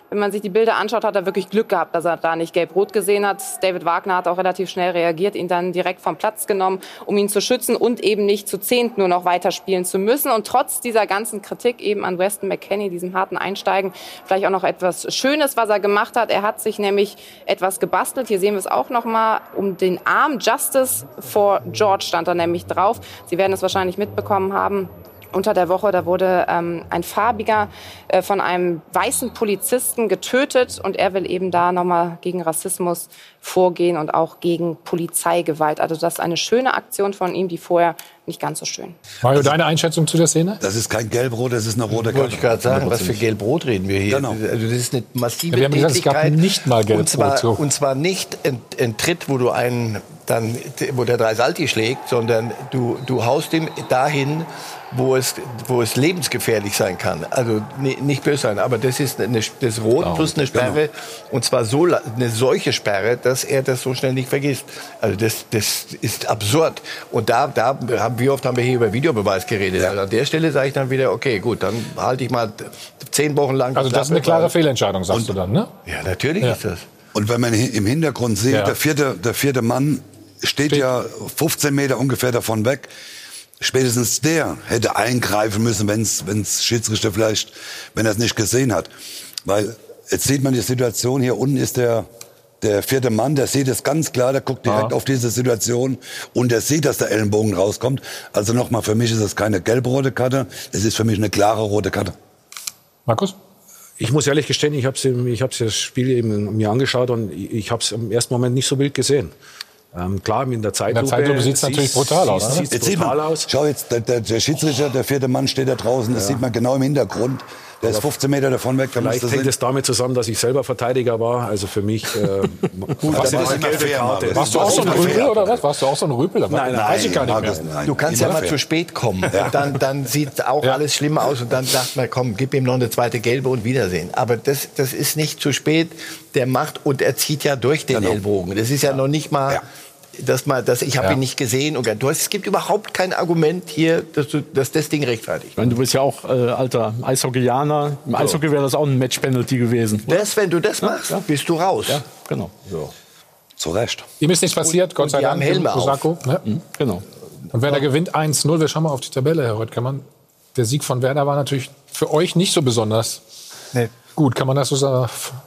Wenn man sich die Bilder anschaut, hat er wirklich Glück gehabt, dass er da nicht gelb-rot gesehen hat. David Wagner hat auch relativ schnell reagiert, ihn dann direkt vom Platz genommen, um ihn zu schützen und eben nicht zu zehnt nur noch weiterspielen zu müssen. Und trotz dieser ganzen Kritik eben an Weston McKennie, diesem harten Einsteigen, vielleicht auch noch etwas Schönes, was er gemacht hat. Er hat sich nämlich etwas gebastelt. Hier sehen wir es auch noch mal um den Arm. Justice for George stand da nämlich drauf. Sie werden es wahrscheinlich mitbekommen haben. Unter der Woche, da wurde ähm, ein Farbiger äh, von einem weißen Polizisten getötet und er will eben da nochmal gegen Rassismus vorgehen und auch gegen Polizeigewalt. Also das ist eine schöne Aktion von ihm, die vorher nicht ganz so schön. Mario, deine Einschätzung zu der Szene? Das ist kein Gelb-Rot, das ist eine rote Karte. Wollte ich gerade sagen, was für Gelb-Rot reden wir hier? Genau. Also das ist eine massive Ja, wir haben gesagt, es gab nicht mal Gelb-Rot. Und zwar, So. und zwar nicht ein, ein Tritt, wo du einen dann, wo der drei Salti schlägt, sondern du, du haust ihm dahin, wo es, wo es lebensgefährlich sein kann. Also ne, nicht böse sein, aber das ist eine, das Rot Genau. plus eine Sperre Genau. und zwar so la- eine solche Sperre, dass er das so schnell nicht vergisst. Also das, das ist absurd. Und da, da haben, wie oft haben wir hier über Videobeweis geredet? Also an der Stelle sage ich dann wieder, okay, gut, dann halte ich mal zehn Wochen lang. Also das ist eine klare Fehlentscheidung, sagst du dann, ne? Ja, natürlich Ja. ist das. Und wenn man hi- im Hintergrund sieht, Ja. der, vierte, der vierte Mann steht, Steht- ja fünfzehn Meter ungefähr davon weg. Spätestens der hätte eingreifen müssen, wenn es Schiedsrichter vielleicht, wenn er es nicht gesehen hat. Weil jetzt sieht man die Situation, hier unten ist der, der vierte Mann, der sieht es ganz klar, der guckt direkt Ja. auf diese Situation und der sieht, dass der Ellenbogen rauskommt. Also nochmal, für mich ist das keine gelb-rote Karte, es ist für mich eine klare rote Karte. Markus? Ich muss ehrlich gestehen, ich habe ich hab's das Spiel eben mir angeschaut und ich habe es im ersten Moment nicht so wild gesehen. Ähm, klar, in der Zeitlupe, In der Zeitlupe sieht's natürlich brutal aus, Sieht Jetzt sieht brutal man, aus. schau jetzt, der, der, der Schiedsrichter, der vierte Mann steht da draußen, das sieht man genau im Hintergrund. Der ist fünfzehn Meter davon weg. Da Vielleicht muss das hängt hin. es damit zusammen, dass ich selber Verteidiger war. Also für mich äh, Was das ist eine gelbe Karte. Warst du auch so ein Rüpel oder was? Warst du auch so ein Rüpel? Nein, nein, weiß ich gar nicht Markus, mehr. nein. Du kannst ja Immer mal fair. zu spät kommen. Dann, dann sieht auch Ja. alles schlimm aus und dann sagt man, komm, gib ihm noch eine zweite gelbe und Wiedersehen. Aber das, das ist nicht zu spät. Der macht und er zieht ja durch den Genau. Ellbogen. Das ist ja, noch nicht mal, Ja. dass man, dass ich habe Ja. ihn nicht gesehen. Und du hast, es gibt überhaupt kein Argument hier, dass, du, dass das Ding rechtfertigt. Ich meine, du bist ja auch äh, alter Eishockeyaner. Im Eishockey wäre das auch ein Match-Penalty gewesen. oder? Das, wenn du das machst, ja. bist du raus. Ja, genau. So. Zu Recht. Ihm ist nichts passiert, Gott und sei die haben Dank. Helme auf. Osako, ne? Mhm, genau. Und Werder gewinnt eins null. Wir schauen mal auf die Tabelle, Herr Röttgermann. Der Sieg von Werder war natürlich für euch nicht so besonders Nee, gut. Kann man das so sagen?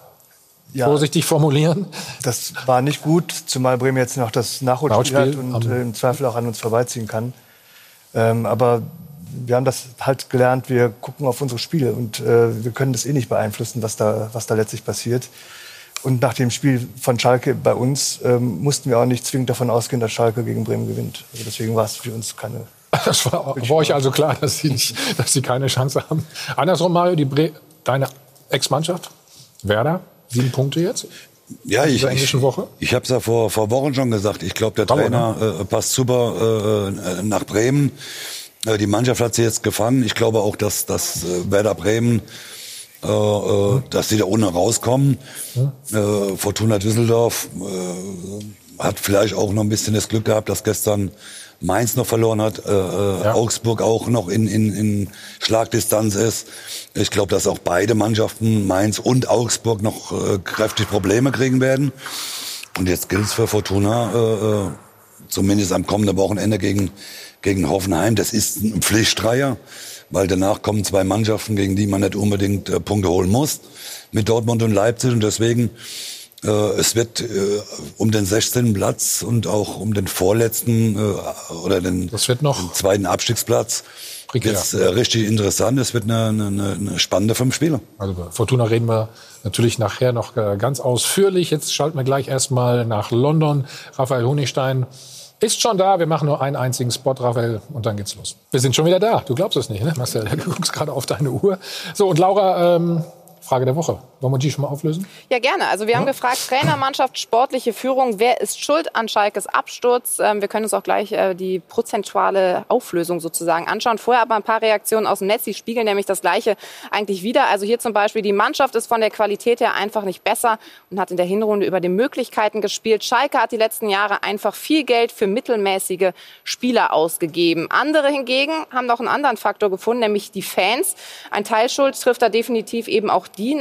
ja, Vorsichtig formulieren? das war nicht gut, zumal Bremen jetzt noch das Nachholspiel hat Nachholspiel und am- äh, im Zweifel auch an uns vorbeiziehen kann. Ähm, aber wir haben das halt gelernt, wir gucken auf unsere Spiele und äh, wir können das eh nicht beeinflussen, was da, was da letztlich passiert. Und nach dem Spiel von Schalke bei uns ähm, mussten wir auch nicht zwingend davon ausgehen, dass Schalke gegen Bremen gewinnt. Also deswegen war es für uns keine... Das war, war euch also klar, dass sie, nicht, dass sie keine Chance haben. Andersrum, Mario, die Bre deine Ex-Mannschaft, Werder, sieben Punkte jetzt. Ja, in ich, dieser ich, englischen Woche. ich habe es ja vor, vor Wochen schon gesagt. Ich glaube, der Bravo, Trainer äh, passt super äh, nach Bremen. Äh, die Mannschaft hat sie jetzt gefangen. Ich glaube auch, dass, dass äh, Werder Bremen, äh, äh, dass sie da unten rauskommen. Äh, Fortuna Düsseldorf äh, hat vielleicht auch noch ein bisschen das Glück gehabt, dass gestern Mainz noch verloren hat, äh, Ja. Augsburg auch noch in, in, in Schlagdistanz ist. Ich glaube, dass auch beide Mannschaften, Mainz und Augsburg, noch äh, kräftig Probleme kriegen werden. Und jetzt gilt es für Fortuna, äh, äh, zumindest am kommenden Wochenende gegen, gegen Hoffenheim. Das ist ein Pflichtdreier, weil danach kommen zwei Mannschaften, gegen die man nicht unbedingt äh, Punkte holen muss, mit Dortmund und Leipzig. Und deswegen Äh, es wird äh, um den sechzehnten Platz und auch um den vorletzten äh, oder den, Das wird noch den zweiten Abstiegsplatz prekär. jetzt äh, richtig interessant. Es wird eine, eine, eine spannende fünf Spiele. Also über Fortuna reden wir natürlich nachher noch äh, ganz ausführlich. Jetzt schalten wir gleich erstmal nach London. Raphael Honigstein ist schon da. Wir machen nur einen einzigen Spot, Raphael, und dann geht's los. Wir sind schon wieder da. Du glaubst es nicht, ne, Marcel? Du guckst gerade auf deine Uhr. So, und Laura, ähm, Frage der Woche. Wollen wir die schon mal auflösen? Ja, gerne. Also wir haben gefragt, Trainermannschaft, sportliche Führung, wer ist schuld an Schalkes Absturz? Ähm, wir können uns auch gleich äh, die prozentuale Auflösung sozusagen anschauen. Vorher aber ein paar Reaktionen aus dem Netz, die spiegeln nämlich das Gleiche eigentlich wieder. Also hier zum Beispiel, die Mannschaft ist von der Qualität her einfach nicht besser und hat in der Hinrunde über die Möglichkeiten gespielt. Schalke hat die letzten Jahre einfach viel Geld für mittelmäßige Spieler ausgegeben. Andere hingegen haben noch einen anderen Faktor gefunden, nämlich die Fans. Ein Teil Schuld trifft da definitiv eben auch die. Nach der Bekanntheit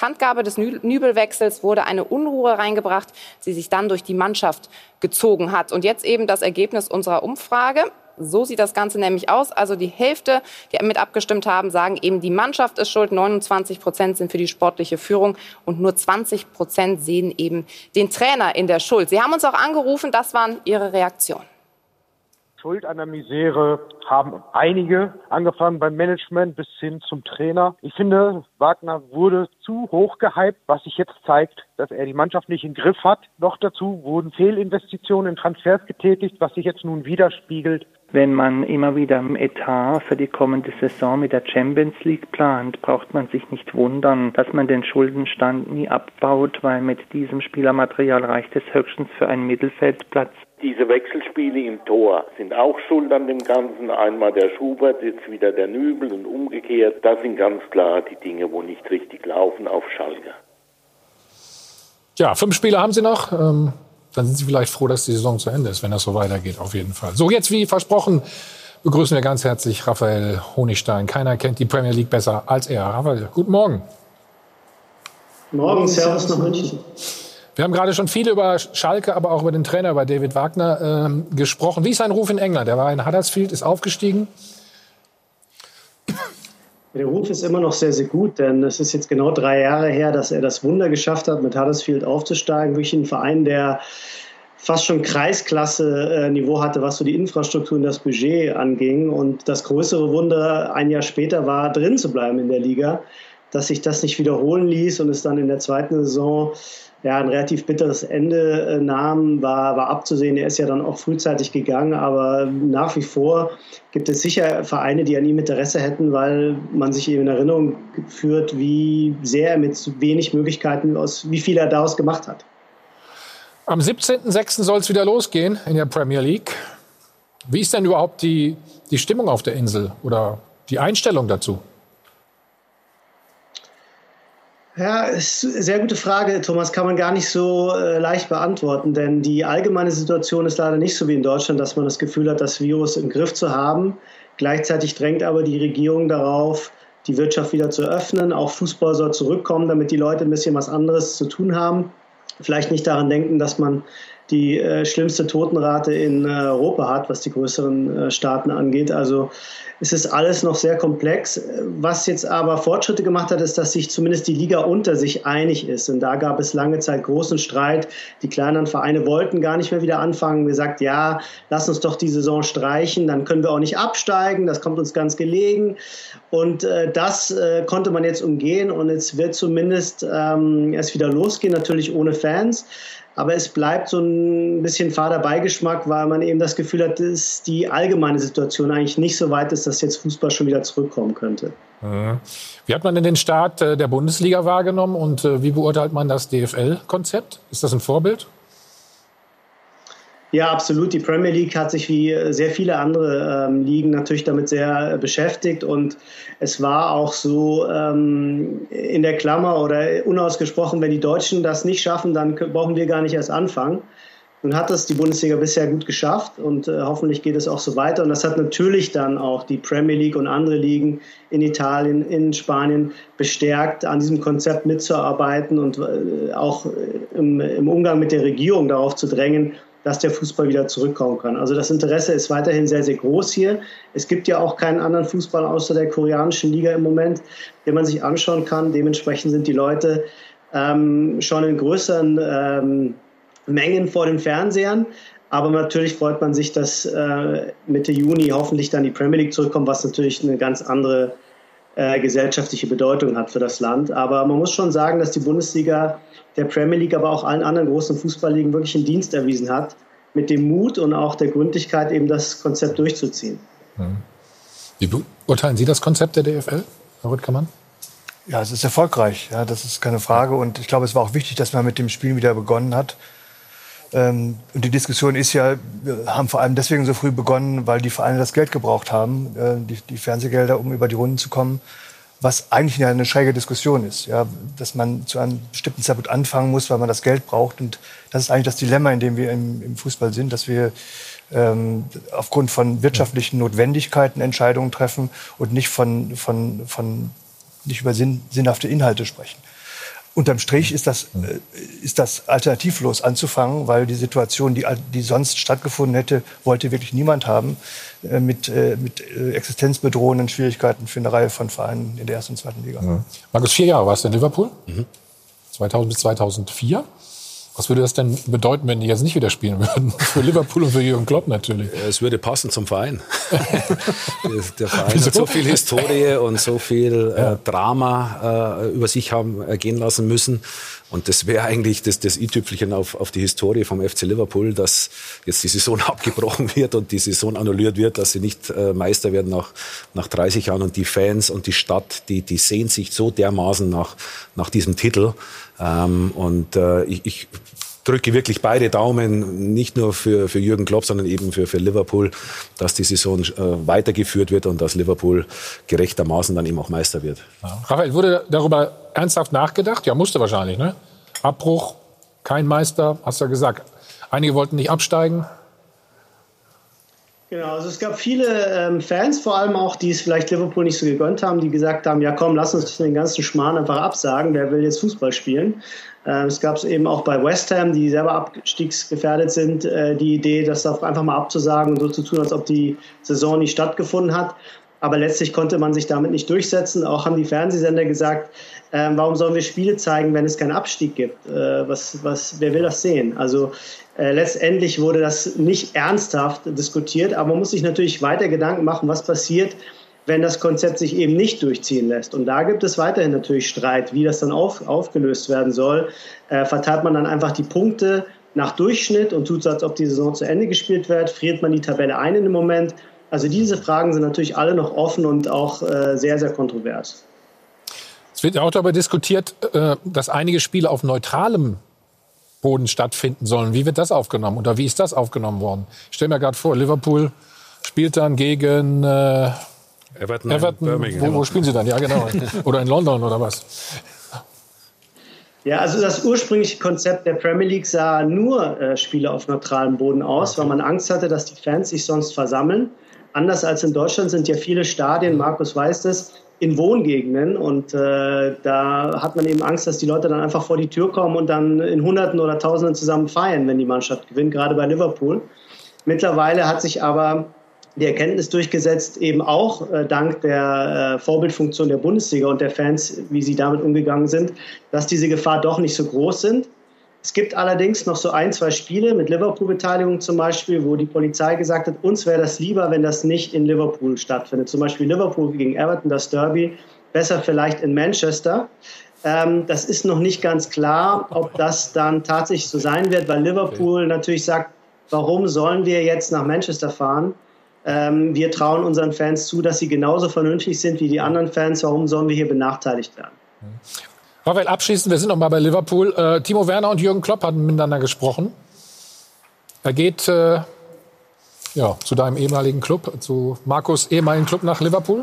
Bekanntgabe des Nübel-Wechsels wurde eine Unruhe reingebracht, die sich dann durch die Mannschaft gezogen hat. Und jetzt eben das Ergebnis unserer Umfrage. So sieht das Ganze nämlich aus. Also die Hälfte, die mit abgestimmt haben, sagen eben, die Mannschaft ist schuld. neunundzwanzig Prozent sind für die sportliche Führung und nur zwanzig Prozent sehen eben den Trainer in der Schuld. Sie haben uns auch angerufen, das waren Ihre Reaktionen. Schuld an der Misere haben einige, angefangen beim Management bis hin zum Trainer. Ich finde, Wagner wurde zu hoch gehypt, was sich jetzt zeigt, dass er die Mannschaft nicht im Griff hat. Noch dazu wurden Fehlinvestitionen in Transfers getätigt, was sich jetzt nun widerspiegelt. Wenn man immer wieder im Etat für die kommende Saison mit der Champions League plant, braucht man sich nicht wundern, dass man den Schuldenstand nie abbaut, weil mit diesem Spielermaterial reicht es höchstens für einen Mittelfeldplatz. Diese Wechselspiele im Tor sind auch schuld an dem Ganzen. Einmal der Schubert, jetzt wieder der Nübel und umgekehrt. Das sind ganz klar die Dinge, wo nicht richtig laufen auf Schalke. Ja, fünf Spiele haben Sie noch. Ähm, dann sind Sie vielleicht froh, dass die Saison zu Ende ist, wenn das so weitergeht, auf jeden Fall. So, jetzt wie versprochen begrüßen wir ganz herzlich Raphael Honigstein. Keiner kennt die Premier League besser als er. Raphael, guten Morgen. Morgen, Servus nach München. Wir haben gerade schon viel über Schalke, aber auch über den Trainer, über David Wagner ähm, gesprochen. Wie ist sein Ruf in England? Er war in Huddersfield, ist aufgestiegen. Der Ruf ist immer noch sehr, sehr gut, denn es ist jetzt genau drei Jahre her, dass er das Wunder geschafft hat, mit Huddersfield aufzusteigen. Wirklich ein Verein, der fast schon Kreisklasse-Niveau hatte, was so die Infrastruktur und das Budget anging. Und das größere Wunder ein Jahr später war, drin zu bleiben in der Liga. Dass sich das nicht wiederholen ließ und es dann in der zweiten Saison ja, ein relativ bitteres Ende äh, nahm, war, war abzusehen. Er ist ja dann auch frühzeitig gegangen, aber nach wie vor gibt es sicher Vereine, die an ihm Interesse hätten, weil man sich eben in Erinnerung führt, wie sehr er mit wenig Möglichkeiten, aus, wie viel er daraus gemacht hat. Am siebzehnten sechsten soll es wieder losgehen in der Premier League. Wie ist denn überhaupt die, die Stimmung auf der Insel oder die Einstellung dazu? Ja, ist eine sehr gute Frage, Thomas, kann man gar nicht so äh, leicht beantworten, denn die allgemeine Situation ist leider nicht so wie in Deutschland, dass man das Gefühl hat, das Virus im Griff zu haben. Gleichzeitig drängt aber die Regierung darauf, die Wirtschaft wieder zu öffnen. Auch Fußball soll zurückkommen, damit die Leute ein bisschen was anderes zu tun haben. Vielleicht nicht daran denken, dass man die äh, schlimmste Totenrate in äh, Europa hat, was die größeren äh, Staaten angeht. Also es ist alles noch sehr komplex. Was jetzt aber Fortschritte gemacht hat, ist, dass sich zumindest die Liga unter sich einig ist. Und da gab es lange Zeit großen Streit. Die kleineren Vereine wollten gar nicht mehr wieder anfangen. Wir sagten, ja, lass uns doch die Saison streichen, dann können wir auch nicht absteigen. Das kommt uns ganz gelegen. Und äh, das äh, konnte man jetzt umgehen. Und jetzt wird zumindest ähm, erst wieder losgehen, natürlich ohne Fans. Aber es bleibt so ein bisschen fader Beigeschmack, weil man eben das Gefühl hat, dass die allgemeine Situation eigentlich nicht so weit ist, dass jetzt Fußball schon wieder zurückkommen könnte. Wie hat man denn den Start der Bundesliga wahrgenommen und wie beurteilt man das D F L-Konzept? Ist das ein Vorbild? Ja, absolut. Die Premier League hat sich wie sehr viele andere ähm, Ligen natürlich damit sehr äh, beschäftigt und es war auch so ähm, in der Klammer oder unausgesprochen, wenn die Deutschen das nicht schaffen, dann brauchen wir gar nicht erst anfangen. Nun hat das die Bundesliga bisher gut geschafft und äh, hoffentlich geht es auch so weiter. Und das hat natürlich dann auch die Premier League und andere Ligen in Italien, in Spanien bestärkt, an diesem Konzept mitzuarbeiten und äh, auch im, im Umgang mit der Regierung darauf zu drängen, dass der Fußball wieder zurückkommen kann. Also das Interesse ist weiterhin sehr, sehr groß hier. Es gibt ja auch keinen anderen Fußball außer der koreanischen Liga im Moment, den man sich anschauen kann. Dementsprechend sind die Leute ähm, schon in größeren ähm, Mengen vor den Fernsehern. Aber natürlich freut man sich, dass äh, Mitte Juni hoffentlich dann die Premier League zurückkommt, was natürlich eine ganz andere äh, gesellschaftliche Bedeutung hat für das Land. Aber man muss schon sagen, dass die Bundesliga der Premier League, aber auch allen anderen großen Fußballligen wirklich einen Dienst erwiesen hat, mit dem Mut und auch der Gründlichkeit, eben das Konzept durchzuziehen. Wie beurteilen Sie das Konzept der D F L, Herr Rüttgermann? Ja, es ist erfolgreich, ja, das ist keine Frage. Und ich glaube, es war auch wichtig, dass man mit dem Spiel wieder begonnen hat. Ähm, und die Diskussion ist ja, wir haben vor allem deswegen so früh begonnen, weil die Vereine das Geld gebraucht haben, äh, die, die Fernsehgelder, um über die Runden zu kommen. Was eigentlich eine schräge Diskussion ist, ja, dass man zu einem bestimmten Zeitpunkt anfangen muss, weil man das Geld braucht. Und das ist eigentlich das Dilemma, in dem wir im, im Fußball sind, dass wir ähm, aufgrund von wirtschaftlichen Notwendigkeiten Entscheidungen treffen und nicht von, von, von nicht über sinn, sinnhafte Inhalte sprechen. unterm Strich ist das, äh, ist das alternativlos anzufangen, weil die Situation, die, die sonst stattgefunden hätte, wollte wirklich niemand haben, äh, mit, äh, mit äh, existenzbedrohenden Schwierigkeiten für eine Reihe von Vereinen in der ersten und zweiten Liga. Mhm. Markus, vier Jahre warst du in Liverpool, mhm. zweitausend bis zweitausendvier. Was würde das denn bedeuten, wenn die jetzt nicht wieder spielen würden? Für Liverpool und für Jürgen Klopp natürlich. Es würde passen zum Verein. Der Verein hat so viel Historie und so viel äh, Drama äh, über sich haben ergehen lassen müssen. Und das wäre eigentlich das, das i-Tüpfelchen auf, auf die Historie vom F C Liverpool, dass jetzt die Saison abgebrochen wird und die Saison annulliert wird, dass sie nicht äh, Meister werden nach, nach dreißig Jahren. Und die Fans und die Stadt, die, die sehnt sich so dermaßen nach, nach diesem Titel. Ähm, und äh, ich, ich drücke wirklich beide Daumen, nicht nur für, für Jürgen Klopp, sondern eben für, für Liverpool, dass die Saison äh, weitergeführt wird und dass Liverpool gerechtermaßen dann eben auch Meister wird. Ja. Raphael, wurde darüber ernsthaft nachgedacht? Ja, musste wahrscheinlich, ne? Abbruch, kein Meister, hast du ja gesagt. Einige wollten nicht absteigen. Genau, also es gab viele ähm, Fans, vor allem auch, die es vielleicht Liverpool nicht so gegönnt haben, die gesagt haben, ja komm, lass uns den ganzen Schmarrn einfach absagen, wer will jetzt Fußball spielen. Äh, es gab es eben auch bei West Ham, die selber abstiegsgefährdet sind, äh, die Idee, das einfach mal abzusagen und so zu tun, als ob die Saison nicht stattgefunden hat. Aber letztlich konnte man sich damit nicht durchsetzen. Auch haben die Fernsehsender gesagt, äh, warum sollen wir Spiele zeigen, wenn es keinen Abstieg gibt? Äh, was, was, wer will das sehen? Also äh, letztendlich wurde das nicht ernsthaft diskutiert, aber man muss sich natürlich weiter Gedanken machen, was passiert, wenn das Konzept sich eben nicht durchziehen lässt. Und da gibt es weiterhin natürlich Streit, wie das dann auf, aufgelöst werden soll. Äh, verteilt man dann einfach die Punkte nach Durchschnitt und tut so, als ob die Saison zu Ende gespielt wird? Friert man die Tabelle ein in dem Moment? Also diese Fragen sind natürlich alle noch offen und auch äh, sehr, sehr kontrovers. Es wird ja auch darüber diskutiert, äh, dass einige Spiele auf neutralem Boden stattfinden sollen. Wie wird das aufgenommen oder wie ist das aufgenommen worden? Ich stelle mir gerade vor, Liverpool spielt dann gegen äh, Everton. Everton. Wo, wo spielen sie dann? Ja, genau. Oder in London oder was? Ja, also das ursprüngliche Konzept der Premier League sah nur äh, Spiele auf neutralem Boden aus, okay. weil man Angst hatte, dass die Fans sich sonst versammeln. Anders als in Deutschland sind ja viele Stadien, Markus weiß das, in Wohngegenden. Und äh, da hat man eben Angst, dass die Leute dann einfach vor die Tür kommen und dann in Hunderten oder Tausenden zusammen feiern, wenn die Mannschaft gewinnt, gerade bei Liverpool. Mittlerweile hat sich aber die Erkenntnis durchgesetzt, eben auch äh, dank der äh, Vorbildfunktion der Bundesliga und der Fans, wie sie damit umgegangen sind, dass diese Gefahr doch nicht so groß sind. Es gibt allerdings noch so ein, zwei Spiele mit Liverpool-Beteiligung zum Beispiel, wo die Polizei gesagt hat, uns wäre das lieber, wenn das nicht in Liverpool stattfindet. Zum Beispiel Liverpool gegen Everton, das Derby, besser vielleicht in Manchester. Ähm, das ist noch nicht ganz klar, ob das dann tatsächlich so sein wird, weil Liverpool natürlich sagt, warum sollen wir jetzt nach Manchester fahren? Ähm, wir trauen unseren Fans zu, dass sie genauso vernünftig sind wie die anderen Fans. Warum sollen wir hier benachteiligt werden? Raphael, abschließend, wir sind noch mal bei Liverpool. Äh, Timo Werner und Jürgen Klopp hatten miteinander gesprochen. Er geht äh, ja, zu deinem ehemaligen Club, zu Markus' ehemaligen Club nach Liverpool.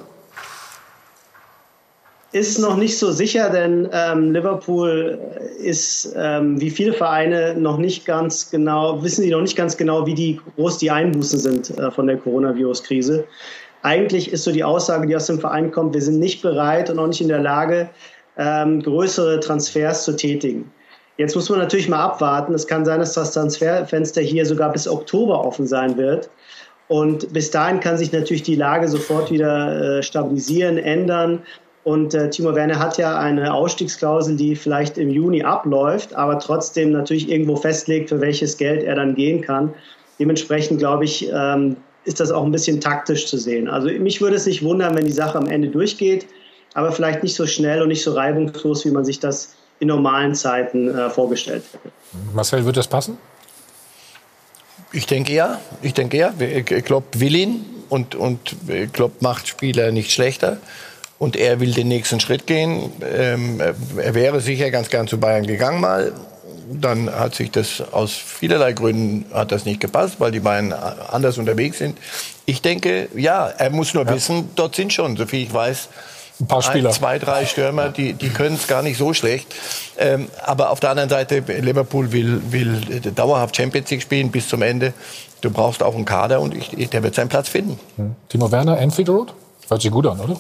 Ist noch nicht so sicher, denn ähm, Liverpool ist, ähm, wie viele Vereine, noch nicht ganz genau, wissen die noch nicht ganz genau, wie die, groß die Einbußen sind äh, von der Coronavirus-Krise. Eigentlich ist so die Aussage, die aus dem Verein kommt, wir sind nicht bereit und auch nicht in der Lage, ähm, größere Transfers zu tätigen. Jetzt muss man natürlich mal abwarten. Es kann sein, dass das Transferfenster hier sogar bis Oktober offen sein wird. Und bis dahin kann sich natürlich die Lage sofort wieder äh, stabilisieren, ändern. Und äh, Timo Werner hat ja eine Ausstiegsklausel, die vielleicht im Juni abläuft, aber trotzdem natürlich irgendwo festlegt, für welches Geld er dann gehen kann. Dementsprechend, glaube ich, ähm, ist das auch ein bisschen taktisch zu sehen. Also mich würde es nicht wundern, wenn die Sache am Ende durchgeht, aber vielleicht nicht so schnell und nicht so reibungslos, wie man sich das in normalen Zeiten äh, vorgestellt hätte. Marcel, wird das passen? Ich denke ja. Ich denke ja. Klopp will ihn und, und Klopp macht Spieler nicht schlechter. Und er will den nächsten Schritt gehen. Ähm, er wäre sicher ganz gern zu Bayern gegangen mal. Dann hat sich das aus vielerlei Gründen hat das nicht gepasst, weil die Bayern anders unterwegs sind. Ich denke, ja, er muss nur ja. wissen, dort sind schon, soviel ich weiß, ein paar Spieler. Ein, zwei, drei Stürmer, die, die können es gar nicht so schlecht. Ähm, aber auf der anderen Seite, Liverpool will, will dauerhaft Champions League spielen bis zum Ende. Du brauchst auch einen Kader und ich, der wird seinen Platz finden. Hm. Timo Werner, Anfield Road? Hört sich gut an, oder?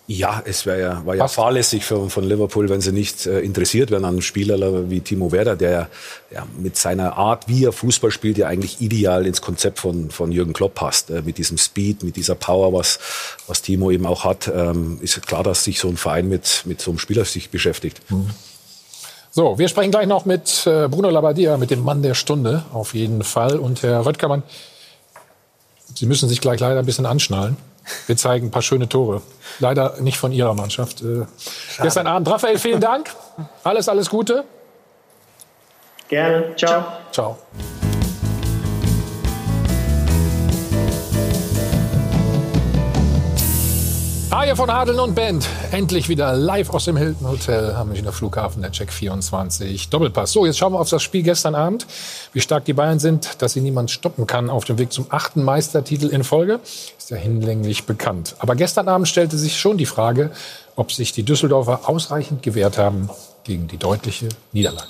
Ja, es wär ja, war ja fahrlässig von, von Liverpool, wenn sie nicht äh, interessiert wären an einem Spieler wie Timo Werner, der ja mit seiner Art, wie er Fußball spielt, ja eigentlich ideal ins Konzept von, von Jürgen Klopp passt. Äh, mit diesem Speed, mit dieser Power, was, was Timo eben auch hat, ähm, ist klar, dass sich so ein Verein mit, mit so einem Spieler sich beschäftigt. Mhm. So, wir sprechen gleich noch mit äh, Bruno Labbadia, mit dem Mann der Stunde, auf jeden Fall. Und Herr Röttgermann, Sie müssen sich gleich leider ein bisschen anschnallen. Wir zeigen ein paar schöne Tore. Leider nicht von Ihrer Mannschaft. Äh, gestern Abend. Raphael, vielen Dank. Alles, alles Gute. Gerne. Ciao. Ciao. Haie von Hadeln und Band. Endlich wieder live aus dem Hilton Hotel am Münchner Flughafen, der Check vierundzwanzig Doppelpass. So, jetzt schauen wir auf das Spiel gestern Abend. Wie stark die Bayern sind, dass sie niemand stoppen kann auf dem Weg zum achten Meistertitel in Folge, ist ja hinlänglich bekannt. Aber gestern Abend stellte sich schon die Frage, ob sich die Düsseldorfer ausreichend gewehrt haben gegen die deutliche Niederlage.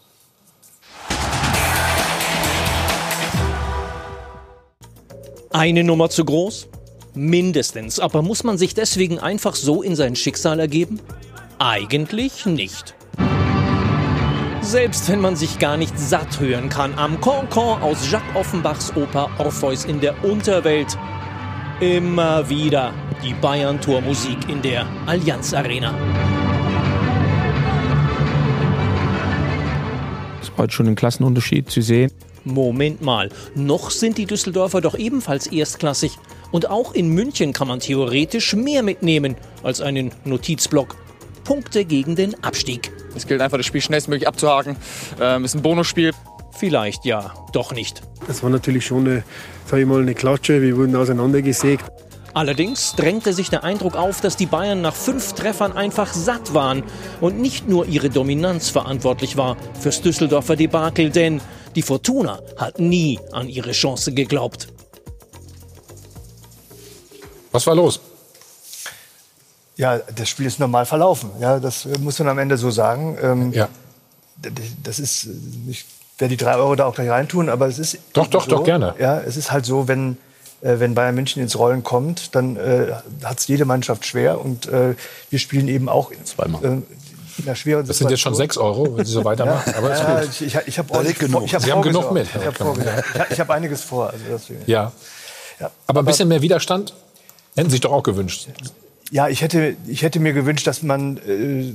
Eine Nummer zu groß? Mindestens. Aber muss man sich deswegen einfach so in sein Schicksal ergeben? Eigentlich nicht. Selbst wenn man sich gar nicht satt hören kann am Cancan aus Jacques Offenbachs Oper Orpheus in der Unterwelt. Immer wieder die Bayern-Tormusik in der Allianz Arena. Es war schon ein Klassenunterschied zu sehen. Moment mal, noch sind die Düsseldorfer doch ebenfalls erstklassig. Und auch in München kann man theoretisch mehr mitnehmen als einen Notizblock. Punkte gegen den Abstieg. Es gilt einfach, das Spiel schnellstmöglich abzuhaken. Ähm, ist ein Bonusspiel. Vielleicht ja, doch nicht. Das war natürlich schon eine, sag ich mal, eine Klatsche. Wir wurden auseinandergesägt. Allerdings drängte sich der Eindruck auf, dass die Bayern nach fünf Treffern einfach satt waren und nicht nur ihre Dominanz verantwortlich war fürs Düsseldorfer Debakel, denn die Fortuna hat nie an ihre Chance geglaubt. Was war los? Ja, das Spiel ist normal verlaufen. Ja, das muss man am Ende so sagen. Ähm, ja. Das ist, ich werde die drei Euro da auch gleich reintun, aber es ist doch, doch, so, doch gerne. Ja, es ist halt so, wenn äh, wenn Bayern München ins Rollen kommt, dann äh, hat es jede Mannschaft schwer und äh, wir spielen eben auch zweimal. Äh, in einer schweren das sind jetzt schon sechs Euro, wenn Sie so weitermachen. Ja, aber ist ja, gut. Ich, ich, ich habe genug. Ich hab Sie haben genug mit. Ich habe ich hab einiges vor. Also deswegen. Ja. Ja. Aber ein bisschen mehr Widerstand hätten Sie sich doch auch gewünscht. Ja, ich hätte, ich hätte mir gewünscht, dass man äh,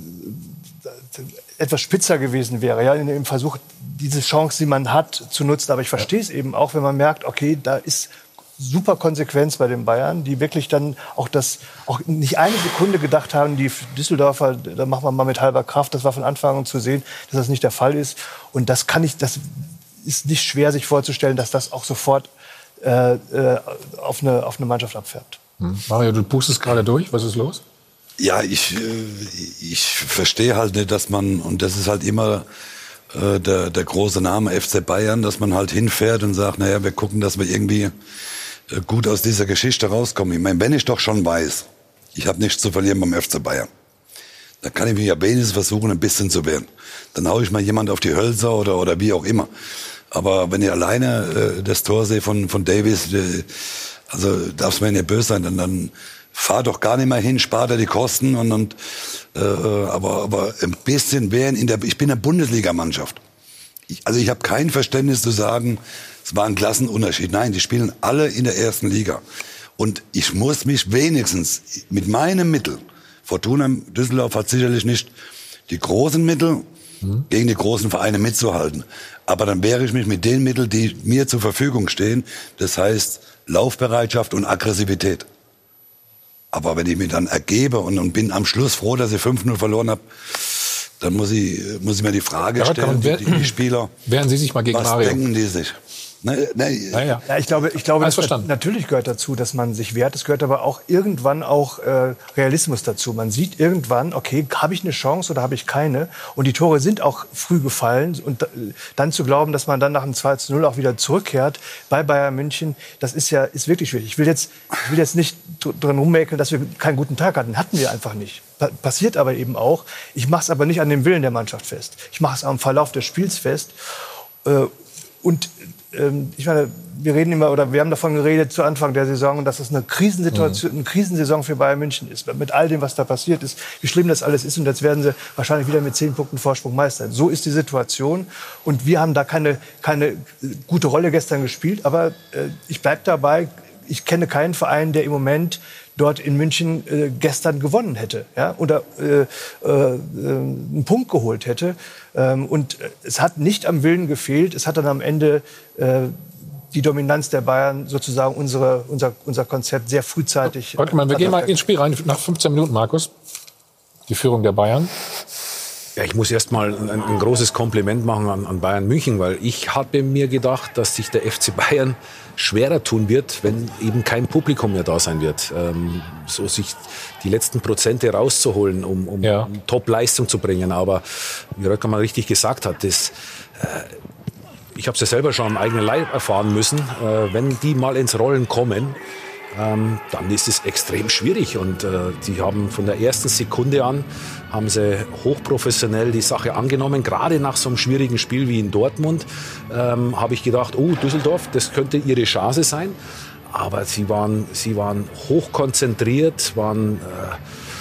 etwas spitzer gewesen wäre, ja, in dem Versuch, diese Chance, die man hat, zu nutzen. Aber ich verstehe es ja. eben auch, wenn man merkt, okay, da ist super Konsequenz bei den Bayern, die wirklich dann auch das, auch nicht eine Sekunde gedacht haben, die Düsseldorfer, da machen wir mal mit halber Kraft. Das war von Anfang an zu sehen, dass das nicht der Fall ist. Und das kann ich, das ist nicht schwer, sich vorzustellen, dass das auch sofort äh, auf eine, auf eine Mannschaft abfärbt. Hm. Mario, du pustest gerade durch. Was ist los? Ja, ich, ich verstehe halt nicht, dass man, und das ist halt immer äh, der, der große Name F C Bayern, dass man halt hinfährt und sagt, naja, wir gucken, dass wir irgendwie äh, gut aus dieser Geschichte rauskommen. Ich meine, wenn ich doch schon weiß, ich habe nichts zu verlieren beim F C Bayern, dann kann ich mich ja wenigstens versuchen, ein bisschen zu wehren. Dann hau ich mal jemand auf die Hölzer oder, oder wie auch immer. Aber wenn ich alleine äh, das Tor sehe von, von Davies, äh, also darf's mir nicht böse sein, dann, dann fahr doch gar nicht mehr hin, spar dir die Kosten und, und äh, aber aber ein bisschen wären in der, ich bin eine Bundesligamannschaft. Ich, also ich habe kein Verständnis zu sagen, es war ein Klassenunterschied. Nein, die spielen alle in der ersten Liga und ich muss mich wenigstens mit meinem Mittel, Fortuna Düsseldorf hat sicherlich nicht die großen Mittel, mhm. gegen die großen Vereine mitzuhalten, aber dann wehre ich mich mit den Mitteln, die mir zur Verfügung stehen. Das heißt Laufbereitschaft und Aggressivität. Aber wenn ich mich dann ergebe und, und bin am Schluss froh, dass ich fünf null verloren habe, dann muss ich, muss ich mir die Frage ja, stellen, die, die Spieler, wehren Sie sich mal gegen was Mario. denken die sich? Ne, ne, ja, ja. Ja, ich glaube, ich glaube das natürlich gehört dazu, dass man sich wehrt. Es gehört aber auch irgendwann auch äh, Realismus dazu. Man sieht irgendwann, okay, habe ich eine Chance oder habe ich keine? Und die Tore sind auch früh gefallen. Und dann zu glauben, dass man dann nach dem zwei zu null auch wieder zurückkehrt bei Bayern München, das ist ja ist wirklich schwierig. Ich will jetzt, ich will jetzt nicht drin rummäkeln, dass wir keinen guten Tag hatten. Hatten wir einfach nicht. Passiert aber eben auch. Ich mache es aber nicht an dem Willen der Mannschaft fest. Ich mache es am Verlauf des Spiels fest. Äh, und ähm, ich meine, wir reden immer, oder wir haben davon geredet zu Anfang der Saison, dass es eine Krisensituation, mhm. eine Krisensaison für Bayern München ist. Mit all dem, was da passiert ist, wie schlimm das alles ist. Und jetzt werden sie wahrscheinlich wieder mit zehn Punkten Vorsprung Meister. So ist die Situation. Und wir haben da keine, keine gute Rolle gestern gespielt. Aber äh, ich bleibe dabei, ich kenne keinen Verein, der im Moment dort in München äh, gestern gewonnen hätte, ja, oder äh, äh, einen Punkt geholt hätte. Ähm, und es hat nicht am Willen gefehlt. Es hat dann am Ende äh, die Dominanz der Bayern sozusagen unsere, unser, unser Konzept sehr frühzeitig. Warte mal, wir gehen mal ins Spiel rein nach fünfzehn Minuten, Markus. Die Führung der Bayern. Ja, ich muss erst mal ein, ein großes Kompliment machen an, an Bayern München, weil ich habe mir gedacht, dass sich der F C Bayern schwerer tun wird, wenn eben kein Publikum mehr da sein wird. Ähm, so sich die letzten Prozente rauszuholen, um, um, ja. um Top-Leistung zu bringen. Aber wie Röttger mal richtig gesagt hat, das, äh, ich habe es ja selber schon am eigenen Leib erfahren müssen, äh, wenn die mal ins Rollen kommen, Ähm, dann ist es extrem schwierig und äh, die haben von der ersten Sekunde an haben sie hochprofessionell die Sache angenommen. Gerade nach so einem schwierigen Spiel wie in Dortmund ähm, habe ich gedacht, oh, Düsseldorf, das könnte ihre Chance sein. Aber sie waren, sie waren hochkonzentriert, waren äh,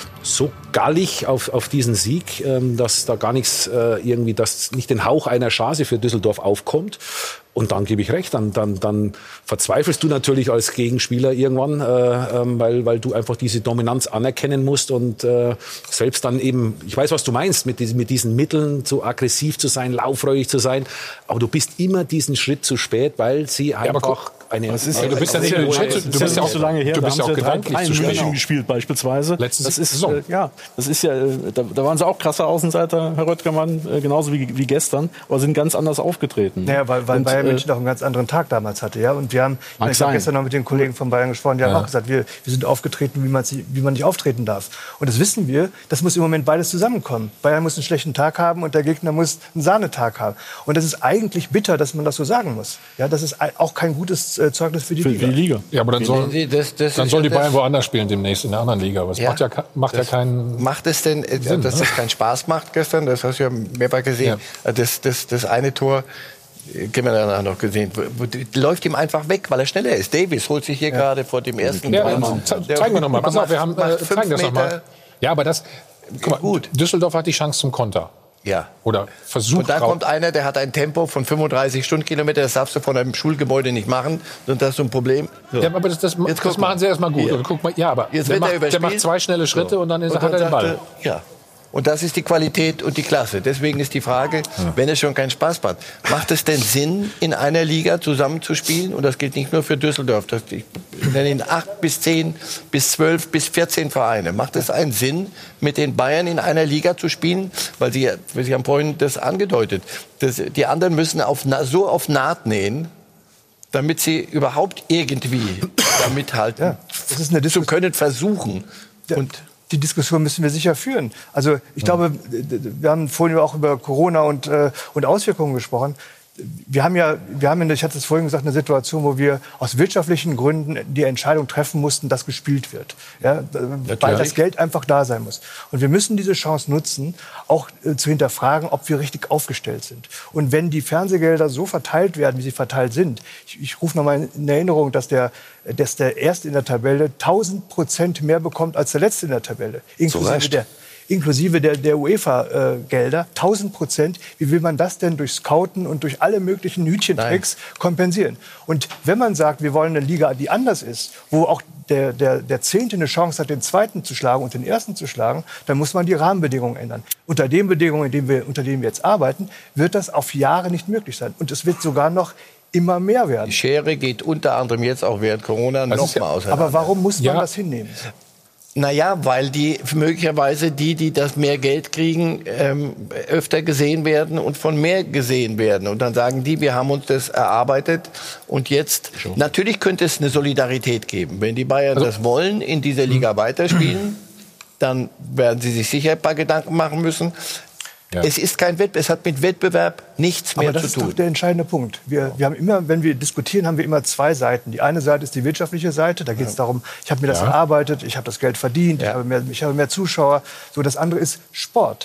so gallig auf, auf diesen Sieg, ähm, dass da gar nichts äh, irgendwie, dass nicht den Hauch einer Chance für Düsseldorf aufkommt. Und dann gebe ich recht, dann, dann, dann verzweifelst du natürlich als Gegenspieler irgendwann, äh, ähm, weil, weil du einfach diese Dominanz anerkennen musst und äh, selbst dann eben, ich weiß, was du meinst, mit diesen, mit diesen Mitteln so aggressiv zu sein, laufreudig zu sein, aber du bist immer diesen Schritt zu spät, weil sie einfach ja, eine... Das ist ja, du bist ja nicht nur Schritt, du bist ja auch so lange her, du bist ja auch gedanklich zu spielen. Genau. gespielt beispielsweise. Letzte das ist Saison. Äh, ja, das ist ja, da, da waren sie auch krasser Außenseiter, Herr Röttgermann, äh, genauso wie, wie gestern, aber sind ganz anders aufgetreten. Naja, weil, weil und, Bayern München auch einen ganz anderen Tag damals hatte, ja. Und wir haben, ich habe gestern noch mit den Kollegen von Bayern gesprochen, die ja. haben auch gesagt, wir, wir sind aufgetreten, wie man, wie man nicht auftreten darf. Und das wissen wir, das muss im Moment beides zusammenkommen. Bayern muss einen schlechten Tag haben und der Gegner muss einen Sahnetag haben. Und das ist eigentlich bitter, dass man das so sagen muss. Ja, das ist auch kein gutes äh, Zeugnis für die für Liga. Die Liga. Ja, aber dann sollen Sie, das, das dann soll die Bayern woanders spielen demnächst in der anderen Liga. Aber es ja, macht ja, macht ja keinen Macht es denn, Sinn, dass ne? das keinen Spaß macht gestern? Das hast du ja mehrfach gesehen. Ja. Das, das, das eine Tor, haben wir danach noch gesehen, läuft ihm einfach weg, weil er schneller ist. Davis holt sich hier ja. gerade vor dem ersten ja, Tor. Ja, zeigen wir noch mal. Pass auf, wir haben, äh, zeigen das noch mal. Ja, aber das, guck mal, gut. Düsseldorf hat die Chance zum Konter. Ja. Oder versucht. Und dann kommt einer, der hat ein Tempo von fünfunddreißig Stundenkilometer. Das darfst du von einem Schulgebäude nicht machen. Und das ist so ein Problem. So. Ja, aber das, das, das machen sie erstmal gut. Oder guck mal, ja, aber Jetzt der, wird macht, der macht zwei schnelle Schritte so. und dann, ist, und dann hat er den Ball. Er, ja. Und das ist die Qualität und die Klasse. Deswegen ist die Frage, ja. wenn es schon keinen Spaß macht, macht es denn Sinn, in einer Liga zusammenzuspielen? Und das gilt nicht nur für Düsseldorf. Das, ich nenne Ihnen acht bis zehn bis zwölf bis vierzehn Vereine. Macht es einen Sinn, mit den Bayern in einer Liga zu spielen? Weil Sie, Sie haben vorhin das angedeutet. Das, die anderen müssen auf, so auf Naht nähen, damit sie überhaupt irgendwie da mithalten ja, das ist eine zu können, versuchen. Ja. Und die Diskussion müssen wir sicher führen. Also ich ja. glaube, wir haben vorhin auch über Corona und, äh, und Auswirkungen gesprochen. Wir haben ja, wir haben, ich hatte es vorhin gesagt, eine Situation, wo wir aus wirtschaftlichen Gründen die Entscheidung treffen mussten, dass gespielt wird. Ja, weil das Geld einfach da sein muss. Und wir müssen diese Chance nutzen, auch äh, zu hinterfragen, ob wir richtig aufgestellt sind. Und wenn die Fernsehgelder so verteilt werden, wie sie verteilt sind, ich, ich rufe noch mal in Erinnerung, dass der, dass der Erste in der Tabelle tausend Prozent mehr bekommt als der Letzte in der Tabelle. Inklusive der inklusive der, der UEFA-Gelder, tausend Prozent. Wie will man das denn durch Scouten und durch alle möglichen Hütchentricks kompensieren? Und wenn man sagt, wir wollen eine Liga, die anders ist, wo auch der, der, der Zehnte eine Chance hat, den Zweiten zu schlagen und den Ersten zu schlagen, dann muss man die Rahmenbedingungen ändern. Unter den Bedingungen, in denen wir, unter denen wir jetzt arbeiten, wird das auf Jahre nicht möglich sein. Und es wird sogar noch immer mehr werden. Die Schere geht unter anderem jetzt auch während Corona noch ja, mal auseinander. Aber warum muss man ja. das hinnehmen? Naja, weil die möglicherweise die, die das mehr Geld kriegen, ähm, öfter gesehen werden und von mehr gesehen werden. Und dann sagen die, wir haben uns das erarbeitet und jetzt, Schon. natürlich könnte es eine Solidarität geben. Wenn die Bayern also, das wollen, in dieser Liga weiterspielen, dann werden sie sich sicher ein paar Gedanken machen müssen. Ja. Es ist kein Wettbewerb, es hat mit Wettbewerb nichts mehr zu tun. Aber das ist doch der entscheidende Punkt. Wir, wir haben immer, wenn wir diskutieren, haben wir immer zwei Seiten. Die eine Seite ist die wirtschaftliche Seite. Da geht es ja. darum, ich habe mir das ja. erarbeitet, ich habe das Geld verdient, ja. ich, habe mehr, ich habe mehr Zuschauer. So, das andere ist Sport.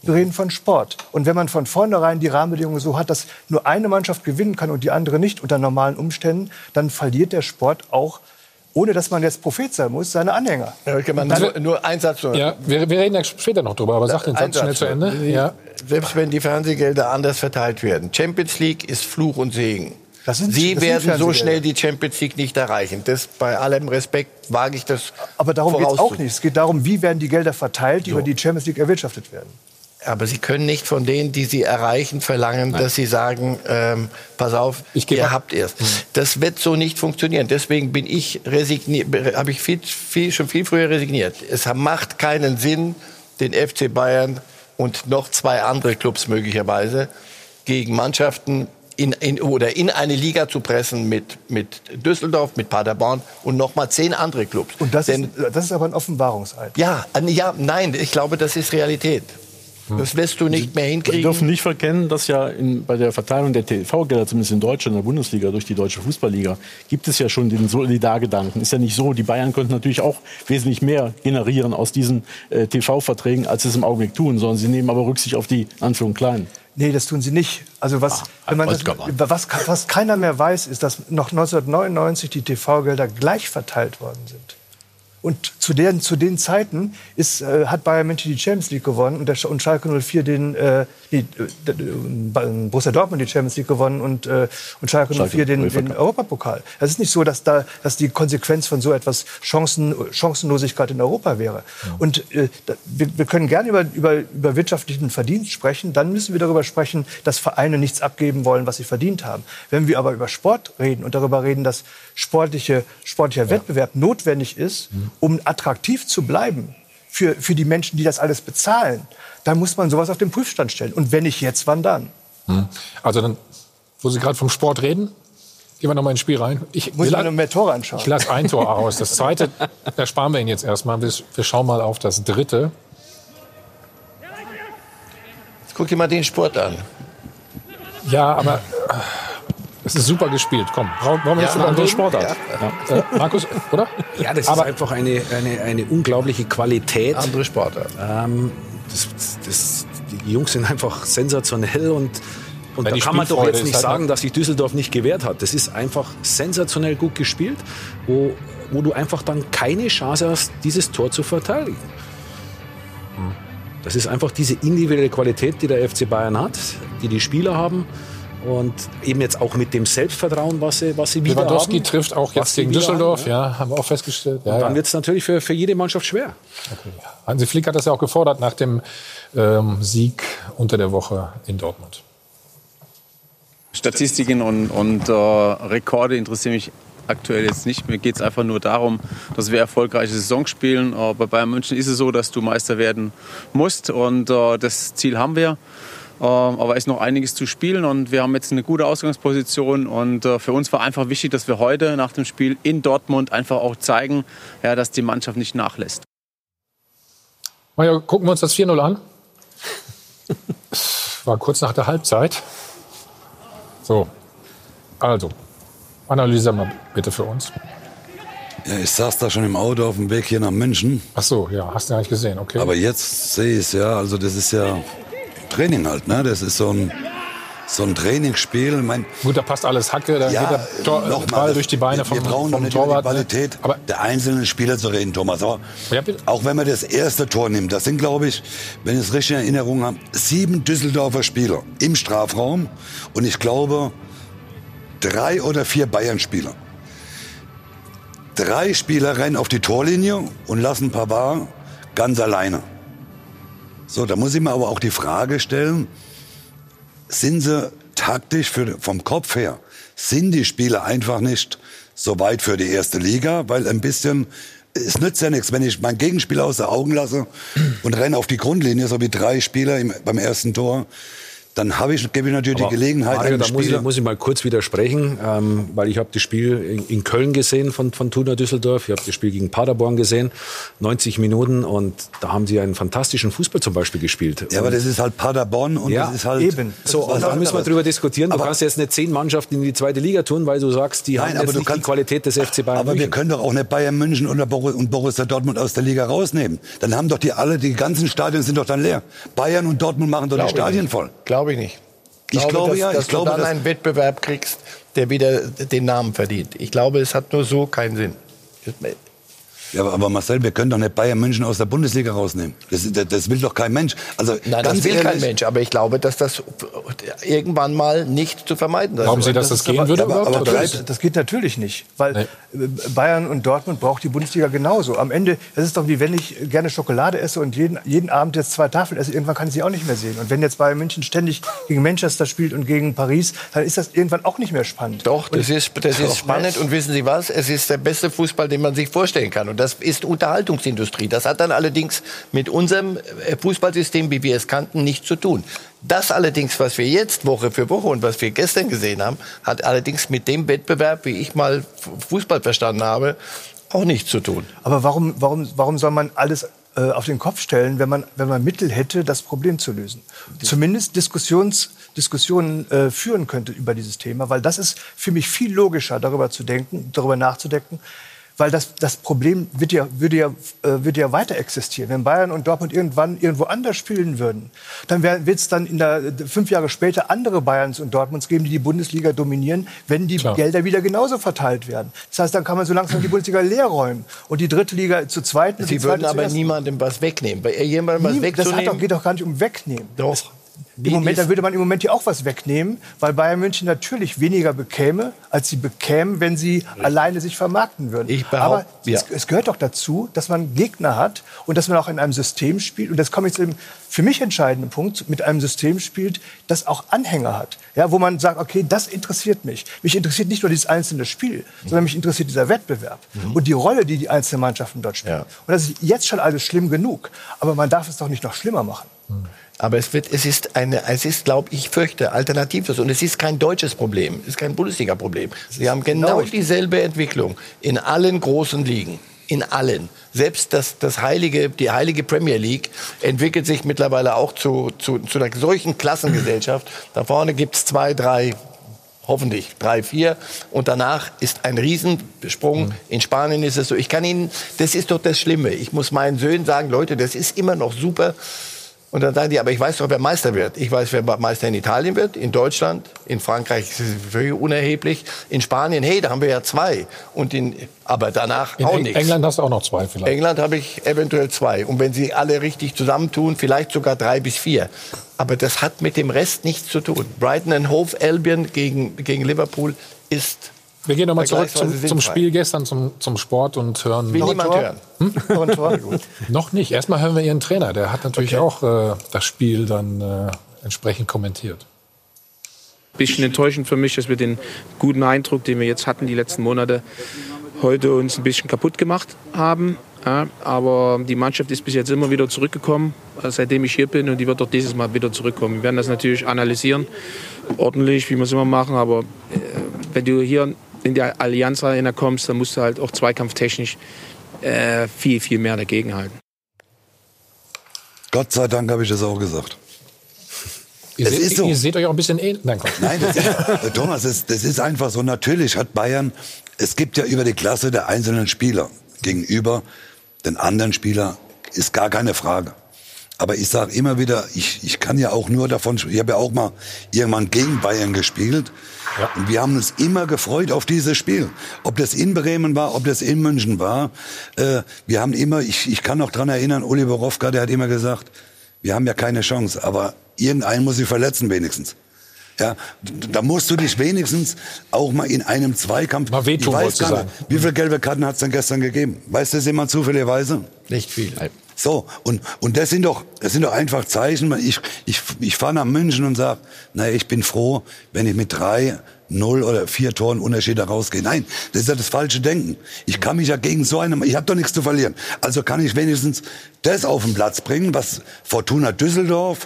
Wir reden von Sport. Und wenn man von vornherein die Rahmenbedingungen so hat, dass nur eine Mannschaft gewinnen kann und die andere nicht unter normalen Umständen, dann verliert der Sport auch, ohne dass man jetzt Prophet sein muss, seine Anhänger. Ja, man, nur, nur ein Satz. Nur. Ja, wir, wir reden ja später noch drüber, aber sag den Satz schnell zu Ende. Ja. Selbst wenn die Fernsehgelder anders verteilt werden. Champions League ist Fluch und Segen. Das sind, Sie das werden so schnell die Champions League nicht erreichen. Das, bei allem Respekt wage ich das. Aber darum geht es auch nicht. Es geht darum, wie werden die Gelder verteilt, die so. über die Champions League erwirtschaftet werden. Aber Sie können nicht von denen, die Sie erreichen, verlangen, Nein. dass Sie sagen, ähm, pass auf, ihr habt erst. Mhm. Das wird so nicht funktionieren. Deswegen bin ich resigniert, habe ich viel, viel, schon viel früher resigniert. Es macht keinen Sinn, den F C Bayern und noch zwei andere Clubs möglicherweise gegen Mannschaften in, in, oder in eine Liga zu pressen mit, mit Düsseldorf, mit Paderborn und noch mal zehn andere Clubs. Und das, Denn, ist, das ist aber ein Offenbarungseid. Ja, ja, nein, ich glaube, das ist Realität. Das lässt du nicht mehr hinkriegen. Wir dürfen nicht verkennen, dass ja in, bei der Verteilung der T V-Gelder, zumindest in Deutschland, in der Bundesliga, durch die Deutsche Fußballliga, gibt es ja schon den Solidargedanken. Ist ja nicht so, die Bayern könnten natürlich auch wesentlich mehr generieren aus diesen äh, T V-Verträgen, als sie es im Augenblick tun, sondern sie nehmen aber Rücksicht auf die Anführung Kleinen. Nee, das tun sie nicht. Also was, ah, wenn man das, was, was keiner mehr weiß, ist, dass noch neunzehnhundertneunundneunzig die T V-Gelder gleich verteilt worden sind. Und zu den, zu den Zeiten ist, äh, hat Bayern München die Champions League gewonnen und, der, und Schalke null vier den, äh, die, äh, Borussia Dortmund die Champions League gewonnen und, äh, und Schalke null vier den, den Europapokal. Es ist nicht so, dass, da, dass die Konsequenz von so etwas Chancen, Chancenlosigkeit in Europa wäre. Ja. Und äh, wir, wir können gerne über, über, über wirtschaftlichen Verdienst sprechen, dann müssen wir darüber sprechen, dass Vereine nichts abgeben wollen, was sie verdient haben. Wenn wir aber über Sport reden und darüber reden, dass sportliche, sportlicher ja. Wettbewerb notwendig ist, mhm. um attraktiv zu bleiben für, für die Menschen, die das alles bezahlen, dann muss man sowas auf den Prüfstand stellen. Und wenn nicht jetzt, wann dann? Also dann, wo Sie gerade vom Sport reden, gehen wir noch mal ins Spiel rein. Ich muss mir noch mehr Tore anschauen. Ich lasse ein Tor aus. Das zweite, da sparen wir ihn jetzt erstmal. Wir, wir schauen mal auf das dritte. Jetzt guck dir mal den Sport an. Ja, aber... Es ist super gespielt. Komm, wollen wir jetzt ja, über andere Sportart? Ja. Ja. Markus, oder? Ja, das Aber ist einfach eine, eine, eine unglaubliche Qualität. Andere Sportart. Ähm, das, das, die Jungs sind einfach sensationell und, und da kann man doch jetzt nicht sagen, dass sich Düsseldorf nicht gewehrt hat. Das ist einfach sensationell gut gespielt, wo, wo du einfach dann keine Chance hast, dieses Tor zu verteidigen. Das ist einfach diese individuelle Qualität, die der F C Bayern hat, die die Spieler haben. Und eben jetzt auch mit dem Selbstvertrauen, was sie, was sie wieder Lewandowski haben. trifft auch jetzt gegen Düsseldorf, haben, ja. ja, haben wir auch festgestellt. Ja, und dann ja. wird es natürlich für, für jede Mannschaft schwer. Okay, ja. Hansi Flick hat das ja auch gefordert nach dem ähm, Sieg unter der Woche in Dortmund. Statistiken und, und äh, Rekorde interessieren mich aktuell jetzt nicht. Mir geht es einfach nur darum, dass wir erfolgreiche Saison spielen. Äh, bei Bayern München ist es so, dass du Meister werden musst und äh, das Ziel haben wir. Aber es ist noch einiges zu spielen und wir haben jetzt eine gute Ausgangsposition und für uns war einfach wichtig, dass wir heute nach dem Spiel in Dortmund einfach auch zeigen, ja, dass die Mannschaft nicht nachlässt. Maja, gucken wir uns das vier null an. War kurz nach der Halbzeit. So, also, analysieren mal bitte für uns. Ja, ich saß da schon im Auto auf dem Weg hier nach München. Ach so, ja, hast du ja nicht gesehen, okay. Aber jetzt sehe ich es ja, also das ist ja... Training halt, ne? Das ist so ein, so ein Trainingsspiel. Mein, Gut, da passt alles Hacke, da ja, geht der Tor, noch Ball mal, durch die Beine vom, wir brauchen vom nicht Torwart. Über die Qualität aber der einzelnen Spieler zu reden, Thomas. Aber ja, auch wenn man das erste Tor nimmt, das sind, glaube ich, wenn ich es richtig in Erinnerung habe, sieben Düsseldorfer Spieler im Strafraum und ich glaube drei oder vier Bayern-Spieler. Drei Spieler rennen auf die Torlinie und lassen Pavard ganz alleine. So, da muss ich mir aber auch die Frage stellen, sind sie taktisch für, vom Kopf her, sind die Spieler einfach nicht so weit für die erste Liga? Weil ein bisschen, es nützt ja nichts, wenn ich meinen Gegenspieler aus den Augen lasse und renne auf die Grundlinie, so wie drei Spieler im, beim ersten Tor. dann habe ich, gebe ich natürlich Aber die Gelegenheit. Mario, da muss Spieler ich, muss ich mal kurz widersprechen, ähm, weil ich habe das Spiel in, in Köln gesehen von, von Fortuna Düsseldorf. Ich habe das Spiel gegen Paderborn gesehen, neunzig Minuten, und da haben sie einen fantastischen Fußball zum Beispiel gespielt. Ja, aber das ist halt Paderborn und ja, das ist halt eben. So, und da müssen wir drüber diskutieren. Du aber kannst jetzt nicht zehn Mannschaften in die zweite Liga tun, weil du sagst, die Nein, haben jetzt nicht kannst, die Qualität des F C Bayern Aber München. wir können doch auch nicht Bayern München oder Bor- und Borussia Dortmund aus der Liga rausnehmen. Dann haben doch die alle, die ganzen Stadien sind doch dann leer. Bayern und Dortmund machen doch Glaube die Stadien nicht. voll. Glaube ich nicht. Ich glaube, glaube dass, ja, ich dass glaube, du dann dass einen Wettbewerb kriegst, der wieder den Namen verdient. Ich glaube, es hat nur so keinen Sinn. Ja, aber, aber Marcel, wir können doch nicht Bayern München aus der Bundesliga rausnehmen. Das, das, das will doch kein Mensch. Also, Nein, ganz das will ehrlich, kein Mensch. Aber ich glaube, dass das irgendwann mal nicht zu vermeiden ist. Glauben Sie, dass das, das gehen würde? Aber, überhaupt, aber oder? das, das geht natürlich nicht, weil nee. Bayern und Dortmund braucht die Bundesliga genauso. Am Ende, das ist doch wie wenn ich gerne Schokolade esse und jeden, jeden Abend jetzt zwei Tafeln esse, irgendwann kann ich sie auch nicht mehr sehen. Und wenn jetzt Bayern München ständig gegen Manchester spielt und gegen Paris, dann ist das irgendwann auch nicht mehr spannend. Doch, das ist, das ist spannend. Und wissen Sie was? Es ist der beste Fußball, den man sich vorstellen kann. Und das ist Unterhaltungsindustrie. Das hat dann allerdings mit unserem Fußballsystem, wie wir es kannten, nichts zu tun. Das allerdings, was wir jetzt Woche für Woche und was wir gestern gesehen haben, hat allerdings mit dem Wettbewerb, wie ich mal Fußball verstanden habe, auch nichts zu tun. Aber warum, warum, warum soll man alles äh, auf den Kopf stellen, wenn man, wenn man Mittel hätte, das Problem zu lösen? Zumindest Diskussions, Diskussionen äh, führen könnte über dieses Thema, weil das ist für mich viel logischer, darüber zu denken, darüber nachzudenken. Weil das, das Problem wird ja, würde, ja, äh, würde ja weiter existieren. Wenn Bayern und Dortmund irgendwann irgendwo anders spielen würden, dann wird es dann in der, fünf Jahre später andere Bayerns und Dortmunds geben, die die Bundesliga dominieren, wenn die Klar. Gelder wieder genauso verteilt werden. Das heißt, dann kann man so langsam die Bundesliga leer räumen und die dritte Liga zu zweiten. Sie würden aber niemandem was wegnehmen. Bei jemandem was wegzunehmen. Das hat doch, geht doch gar nicht um wegnehmen. Doch. Das, Im Moment, da würde man im Moment ja auch was wegnehmen, weil Bayern München natürlich weniger bekäme, als sie bekämen, wenn sie Richtig. alleine sich vermarkten würden. Ich behaupte, Aber ja. es, es gehört doch dazu, dass man Gegner hat und dass man auch in einem System spielt. Und das kommt jetzt im für mich entscheidenden Punkt, mit einem System spielt, das auch Anhänger hat. Ja, wo man sagt, okay, das interessiert mich. Mich interessiert nicht nur dieses einzelne Spiel, mhm. sondern mich interessiert dieser Wettbewerb mhm. und die Rolle, die die einzelnen Mannschaften dort spielen. Ja. Und das ist jetzt schon alles schlimm genug. Aber man darf es doch nicht noch schlimmer machen. Mhm. Aber es, wird, es ist, eine, es ist, glaube ich, fürchte, alternativlos. Und es ist kein deutsches Problem, es ist kein Bundesliga-Problem. Sie haben genau, genau dieselbe Entwicklung in allen großen Ligen. In allen. Selbst das, das heilige, die heilige Premier League entwickelt sich mittlerweile auch zu, zu, zu einer solchen Klassengesellschaft. Da vorne gibt es zwei, drei, hoffentlich drei, vier. Und danach ist ein Riesensprung. Mhm. In Spanien ist es so. Ich kann Ihnen, das ist doch das Schlimme. Ich muss meinen Söhnen sagen, Leute, das ist immer noch super. Und dann sagen die, aber ich weiß doch, wer Meister wird. Ich weiß, wer Meister in Italien wird, in Deutschland, in Frankreich ist es völlig unerheblich, in Spanien, hey, da haben wir ja zwei. Und in, aber danach in auch Eng- nichts. England hast du auch noch zwei vielleicht. England habe ich eventuell zwei. Und wenn sie alle richtig zusammentun, vielleicht sogar drei bis vier. Aber das hat mit dem Rest nichts zu tun. Brighton and Hove Albion gegen, gegen Liverpool ist... Wir gehen nochmal zurück zum, zum Spiel gestern, zum, zum Sport und hören... Will niemand hören. Hm? Noch, ein Tor? Noch nicht. Erstmal hören wir Ihren Trainer. Der hat natürlich okay. auch äh, das Spiel dann äh, entsprechend kommentiert. Bisschen enttäuschend für mich, dass wir den guten Eindruck, den wir jetzt hatten die letzten Monate, heute uns ein bisschen kaputt gemacht haben. Ja, aber die Mannschaft ist bis jetzt immer wieder zurückgekommen, seitdem ich hier bin, und die wird auch dieses Mal wieder zurückkommen. Wir werden das natürlich analysieren, ordentlich, wie wir es immer machen, aber äh, wenn du hier in die Allianz Arena kommst, dann musst du halt auch zweikampftechnisch äh, viel, viel mehr dagegenhalten. Gott sei Dank habe ich das auch gesagt. Ihr, es seht, ist so. ihr seht euch auch ein bisschen ähnlich. Nein, Nein, das ist, Thomas, das, das ist einfach so. Natürlich hat Bayern, es gibt ja über die Klasse der einzelnen Spieler gegenüber den anderen Spieler, ist gar keine Frage. Aber ich sage immer wieder, ich, ich kann ja auch nur davon, ich habe ja auch mal irgendwann gegen Bayern gespielt. Ja. Und wir haben uns immer gefreut auf dieses Spiel. Ob das in Bremen war, ob das in München war. Äh, wir haben immer, ich, ich kann noch dran erinnern, Oliver Rofka, der hat immer gesagt, wir haben ja keine Chance, aber irgendeinen muss ich verletzen wenigstens. Ja, da musst du dich wenigstens auch mal in einem Zweikampf... Mal wehtun, ich weiß gar sagen. nicht, wie viele gelbe Karten hat es denn gestern gegeben? Weiß das jemand zufälligerweise? Nicht viel. So, und, und das sind doch, das sind doch einfach Zeichen. Ich, ich, ich fahre nach München und sage, naja, ich bin froh, wenn ich mit drei, null oder vier Toren Unterschied da rausgehe. Nein, das ist ja das falsche Denken. Ich kann mich ja gegen so eine, ich habe doch nichts zu verlieren. Also kann ich wenigstens das auf den Platz bringen, was Fortuna Düsseldorf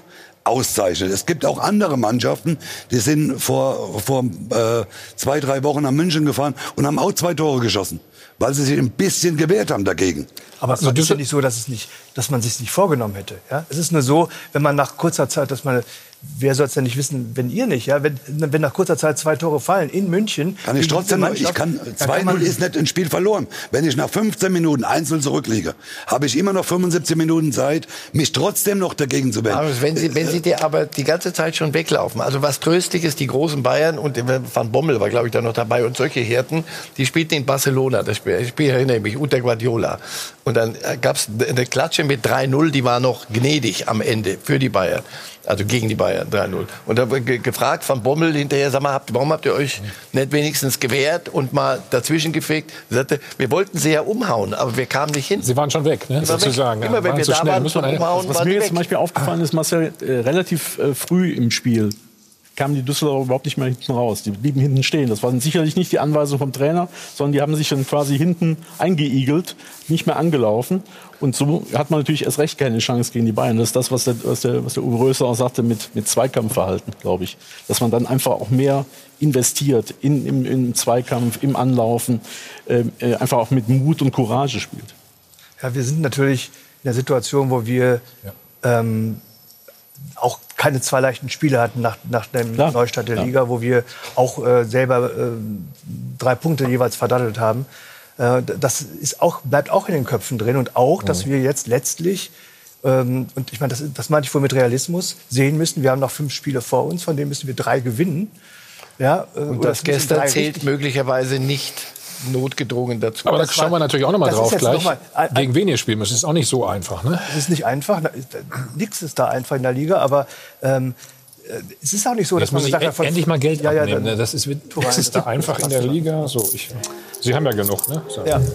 auszeichnet. Es gibt auch andere Mannschaften, die sind vor, vor äh, zwei, drei Wochen nach München gefahren und haben auch zwei Tore geschossen, weil sie sich ein bisschen gewehrt haben dagegen. Aber es ist ja nicht so, dass, es nicht, dass man es sich nicht vorgenommen hätte. Ja? Es ist nur so, wenn man nach kurzer Zeit, dass man, wer soll es denn nicht wissen, wenn ihr nicht, ja? wenn, wenn nach kurzer Zeit zwei Tore fallen in München. Kann ich trotzdem, ich kann, zwei null ist nicht ein Spiel verloren. Wenn ich nach fünfzehn Minuten eins null zurückliege, habe ich immer noch fünfundsiebzig Minuten Zeit, mich trotzdem noch dagegen zu wehren. Aber wenn Sie, wenn Sie dir aber die ganze Zeit schon weglaufen, also was tröstlich ist, die großen Bayern, und Van Bommel war, glaube ich, da noch dabei, und solche Hirten, die spielten in Barcelona, das Spiel, das Spiel erinnere ich mich, unter Guardiola. Und dann gab es eine Klatsche mit drei null, die war noch gnädig am Ende für die Bayern. Also gegen die Bayern, drei null. Und da wurde ge gefragt Van Bommel hinterher, sag mal, habt, warum habt ihr euch nicht wenigstens gewehrt und mal dazwischen gefegt? Er sagte, wir wollten sie ja umhauen, aber wir kamen nicht hin. Sie waren schon weg, ne? sozusagen. Weg. Immer wenn wir da schnell. waren, zum Umhauen, was waren mir jetzt weg. zum Beispiel aufgefallen ist, Marcel, äh, relativ äh, früh im Spiel kamen die Düsseldorfer überhaupt nicht mehr hinten raus. Die blieben hinten stehen. Das war sicherlich nicht die Anweisung vom Trainer, sondern die haben sich dann quasi hinten eingeigelt, nicht mehr angelaufen. Und so hat man natürlich erst recht keine Chance gegen die Bayern. Das ist das, was der, was der, was der Uwe Rösler auch sagte mit, mit Zweikampfverhalten, glaube ich. Dass man dann einfach auch mehr investiert in, im, im Zweikampf, im Anlaufen, äh, einfach auch mit Mut und Courage spielt. Ja, wir sind natürlich in der Situation, wo wir ja. ähm, auch keine zwei leichten Spiele hatten nach, nach dem Klar. Neustart der ja. Liga, wo wir auch äh, selber äh, drei Punkte jeweils verdattelt haben. Äh, das ist auch, bleibt auch in den Köpfen drin. Und auch, mhm. dass wir jetzt letztlich, ähm, und ich meine, das, das meinte ich wohl mit Realismus, sehen müssen, wir haben noch fünf Spiele vor uns, von denen müssen wir drei gewinnen. Ja, äh, und das gestern zählt möglicherweise nicht notgedrungen dazu. Aber da schauen wir natürlich auch noch mal drauf gleich. Noch mal, äh, Gegen wen ihr spielen müsst, ist auch nicht so einfach. Ne? Es ist nicht einfach. Nichts ist da einfach in der Liga. Aber ähm, es ist auch nicht so, Jetzt dass man muss sagt, ich von, endlich mal Geld ja, ja, abnehmen. dann, das ist, das ist da einfach in der Liga. So, ich, Sie haben ja genug. Ne? So. Ja.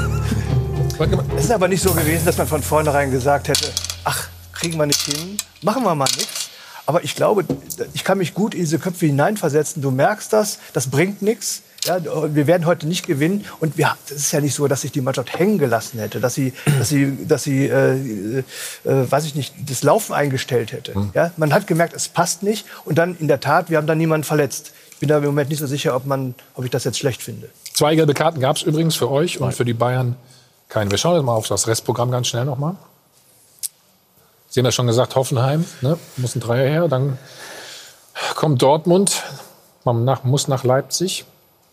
Es ist aber nicht so gewesen, dass man von vornherein gesagt hätte, ach, kriegen wir nicht hin, machen wir mal nichts. Aber ich glaube, ich kann mich gut in diese Köpfe hineinversetzen. Du merkst das, das bringt nichts. Ja, wir werden heute nicht gewinnen. Und wir, es ist ja nicht so, dass sich die Mannschaft hängen gelassen hätte, dass sie, dass sie, dass sie äh, äh, weiß ich nicht, das Laufen eingestellt hätte. Mhm. Ja, man hat gemerkt, es passt nicht. Und dann in der Tat, wir haben dann niemanden verletzt. Ich bin da im Moment nicht so sicher, ob, man, ob ich das jetzt schlecht finde. Zwei gelbe Karten gab es übrigens für euch und für die Bayern keine. Wir schauen jetzt mal auf das Restprogramm ganz schnell noch mal. Sie haben ja schon gesagt, Hoffenheim, ne? Muss ein Dreier her. Dann kommt Dortmund, man nach, muss nach Leipzig.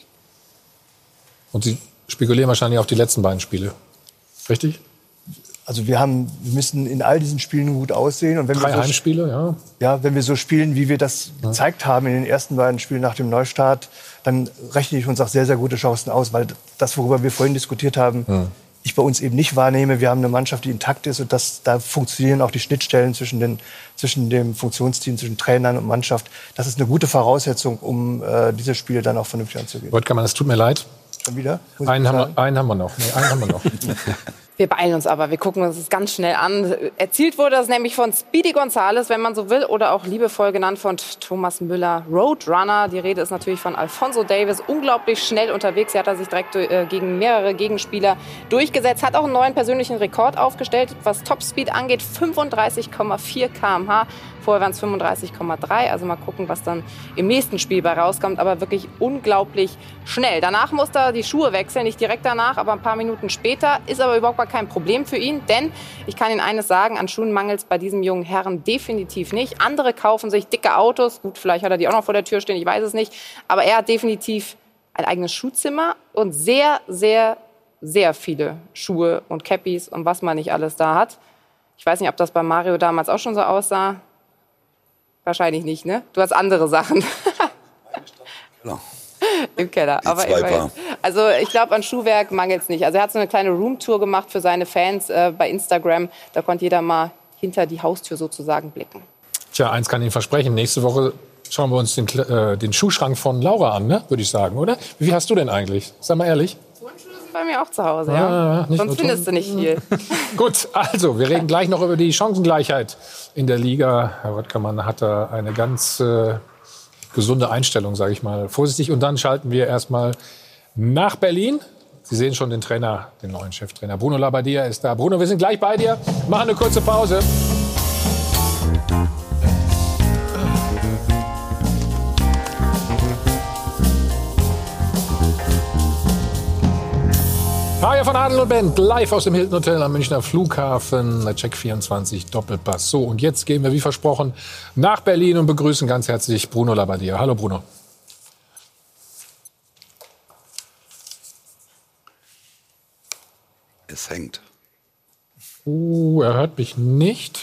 Und Sie spekulieren wahrscheinlich auf die letzten beiden Spiele. Richtig? Also wir haben, wir müssen in all diesen Spielen gut aussehen. Und wenn Drei wir so, Heimspiele, ja. Ja, wenn wir so spielen, wie wir das ja. gezeigt haben in den ersten beiden Spielen nach dem Neustart, dann rechne ich uns auch sehr, sehr gute Chancen aus. Weil das, worüber wir vorhin diskutiert haben, ja. ich bei uns eben nicht wahrnehme. Wir haben eine Mannschaft, die intakt ist. Und das, da funktionieren auch die Schnittstellen zwischen, den, zwischen dem Funktionsteam, zwischen Trainern und Mannschaft. Das ist eine gute Voraussetzung, um äh, diese Spiele dann auch vernünftig anzugehen. Woltmann, es tut mir leid. Schon wieder? Einen haben, wir, einen haben wir noch. Nee, einen haben wir noch. Wir beeilen uns aber, wir gucken uns das ganz schnell an. Erzielt wurde das nämlich von Speedy Gonzales, wenn man so will, oder auch liebevoll genannt von Thomas Müller, Roadrunner. Die Rede ist natürlich von Alphonso Davies, unglaublich schnell unterwegs. Hier hat er sich direkt äh, gegen mehrere Gegenspieler durchgesetzt, hat auch einen neuen persönlichen Rekord aufgestellt, was Topspeed angeht, fünfunddreißig Komma vier Kilometer pro Stunde. Vorher waren es fünfunddreißig Komma drei, also mal gucken, was dann im nächsten Spiel bei rauskommt, aber wirklich unglaublich schnell. Danach musste er die Schuhe wechseln, nicht direkt danach, aber ein paar Minuten später, ist aber überhaupt gar kein Problem für ihn, denn ich kann Ihnen eines sagen, an Schuhen mangelt es bei diesem jungen Herrn definitiv nicht. Andere kaufen sich dicke Autos, gut, vielleicht hat er die auch noch vor der Tür stehen, ich weiß es nicht, aber er hat definitiv ein eigenes Schuhzimmer und sehr, sehr, sehr viele Schuhe und Cappies und was man nicht alles da hat. Ich weiß nicht, ob das bei Mario damals auch schon so aussah. Wahrscheinlich nicht, ne? Du hast andere Sachen. Genau. Im Keller. Aber immerhin. Also ich glaube, an Schuhwerk mangelt es nicht. Also er hat so eine kleine Roomtour gemacht für seine Fans äh, bei Instagram. Da konnte jeder mal hinter die Haustür sozusagen blicken. Tja, eins kann ich Ihnen versprechen. Nächste Woche schauen wir uns den, äh, den Schuhschrank von Laura an, ne? Würde ich sagen, oder? Wie viel hast du denn eigentlich? Sag mal ehrlich. Bei mir auch zu Hause, ja. ja Sonst findest du nicht viel. Gut, also wir reden gleich noch über die Chancengleichheit in der Liga. Herr Röttgermann hat da eine ganz äh, gesunde Einstellung, sage ich mal vorsichtig. Und dann schalten wir erstmal nach Berlin. Sie sehen schon den Trainer, den neuen Cheftrainer. Bruno Labbadia ist da. Bruno, wir sind gleich bei dir. Machen eine kurze Pause. Mario von Adel und Bent, live aus dem Hilton Hotel am Münchner Flughafen. Check vierundzwanzig Doppelpass. So, und jetzt gehen wir, wie versprochen, nach Berlin und begrüßen ganz herzlich Bruno Labbadia. Hallo Bruno. Es hängt. Uh, er hört mich nicht.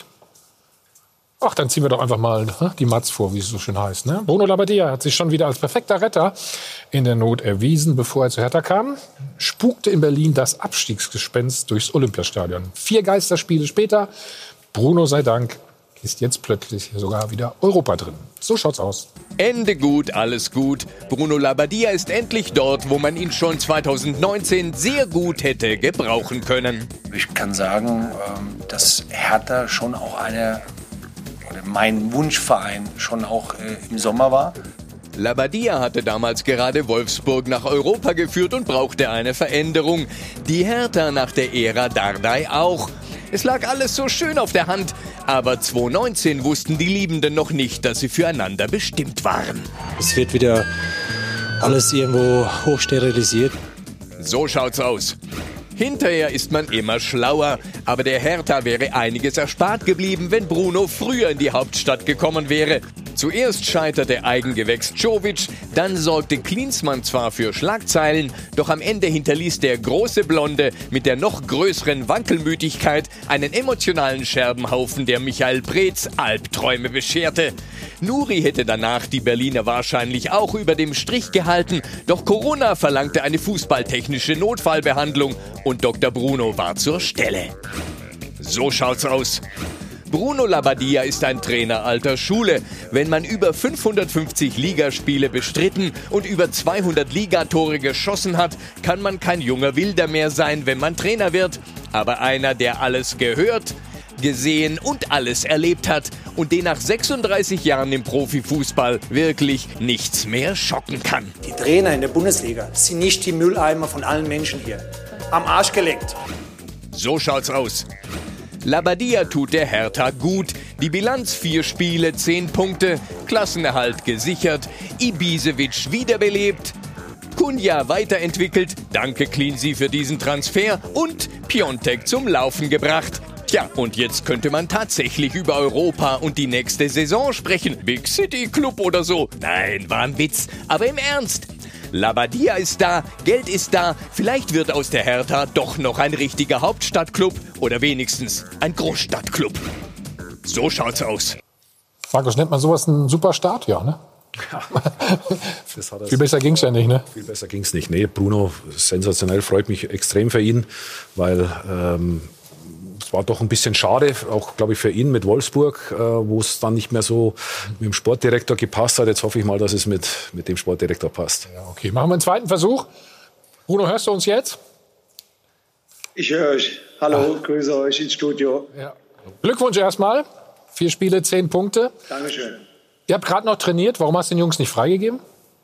Ach, dann ziehen wir doch einfach mal die Matz vor, wie es so schön heißt. Ne? Bruno Labbadia hat sich schon wieder als perfekter Retter in der Not erwiesen, bevor er zu Hertha kam. Spukte in Berlin das Abstiegsgespenst durchs Olympiastadion. Vier Geisterspiele später, Bruno sei Dank, ist jetzt plötzlich sogar wieder Europa drin. So schaut's aus. Ende gut, alles gut. Bruno Labbadia ist endlich dort, wo man ihn schon zweitausendneunzehn sehr gut hätte gebrauchen können. Ich kann sagen, dass Hertha schon auch eine mein Wunschverein schon auch äh, im Sommer war. Labbadia hatte damals gerade Wolfsburg nach Europa geführt und brauchte eine Veränderung. Die Hertha nach der Ära Dardai auch. Es lag alles so schön auf der Hand, aber zweitausendneunzehn wussten die Liebenden noch nicht, dass sie füreinander bestimmt waren. Es wird wieder alles irgendwo hochsterilisiert. So schaut's aus. Hinterher ist man immer schlauer, aber der Hertha wäre einiges erspart geblieben, wenn Bruno früher in die Hauptstadt gekommen wäre. Zuerst scheiterte Eigengewächs Jovic, dann sorgte Klinsmann zwar für Schlagzeilen, doch am Ende hinterließ der große Blonde mit der noch größeren Wankelmütigkeit einen emotionalen Scherbenhaufen, der Michael Preetz Albträume bescherte. Nuri hätte danach die Berliner wahrscheinlich auch über dem Strich gehalten, doch Corona verlangte eine fußballtechnische Notfallbehandlung und Doktor Bruno war zur Stelle. So schaut's aus. Bruno Labbadia ist ein Trainer alter Schule. Wenn man über fünfhundertfünfzig Ligaspiele bestritten und über zweihundert Ligatore geschossen hat, kann man kein junger Wilder mehr sein, wenn man Trainer wird. Aber einer, der alles gehört, gesehen und alles erlebt hat und den nach sechsunddreißig Jahren im Profifußball wirklich nichts mehr schocken kann. Die Trainer in der Bundesliga sind nicht die Mülleimer von allen Menschen hier. Am Arsch geleckt. So schaut's aus. Labbadia tut der Hertha gut. Die Bilanz vier Spiele, zehn Punkte, Klassenerhalt gesichert, Ibisevic wiederbelebt, Kunja weiterentwickelt, danke Cleansey für diesen Transfer und Piontek zum Laufen gebracht. Tja, und jetzt könnte man tatsächlich über Europa und die nächste Saison sprechen. Big City Club oder so. Nein, war ein Witz, aber im Ernst. Labbadia ist da, Geld ist da, vielleicht wird aus der Hertha doch noch ein richtiger Hauptstadtklub oder wenigstens ein Großstadtklub. So schaut's aus. Markus, nennt man sowas einen super Start? Ja, ne? Ja, das hat viel besser ging's ja nicht, ne? Viel besser ging's nicht. Nee, Bruno, sensationell, freut mich extrem für ihn, weil ähm, es war doch ein bisschen schade, auch glaube ich für ihn mit Wolfsburg, äh, wo es dann nicht mehr so mit dem Sportdirektor gepasst hat. Jetzt hoffe ich mal, dass es mit, mit dem Sportdirektor passt. Ja, okay, machen wir einen zweiten Versuch. Bruno, hörst du uns jetzt? Ich höre euch. Hallo, Ach. grüße euch ins Studio. Ja. Glückwunsch erstmal. Vier Spiele, zehn Punkte. Dankeschön. Ihr habt gerade noch trainiert. Warum hast du den Jungs nicht freigegeben?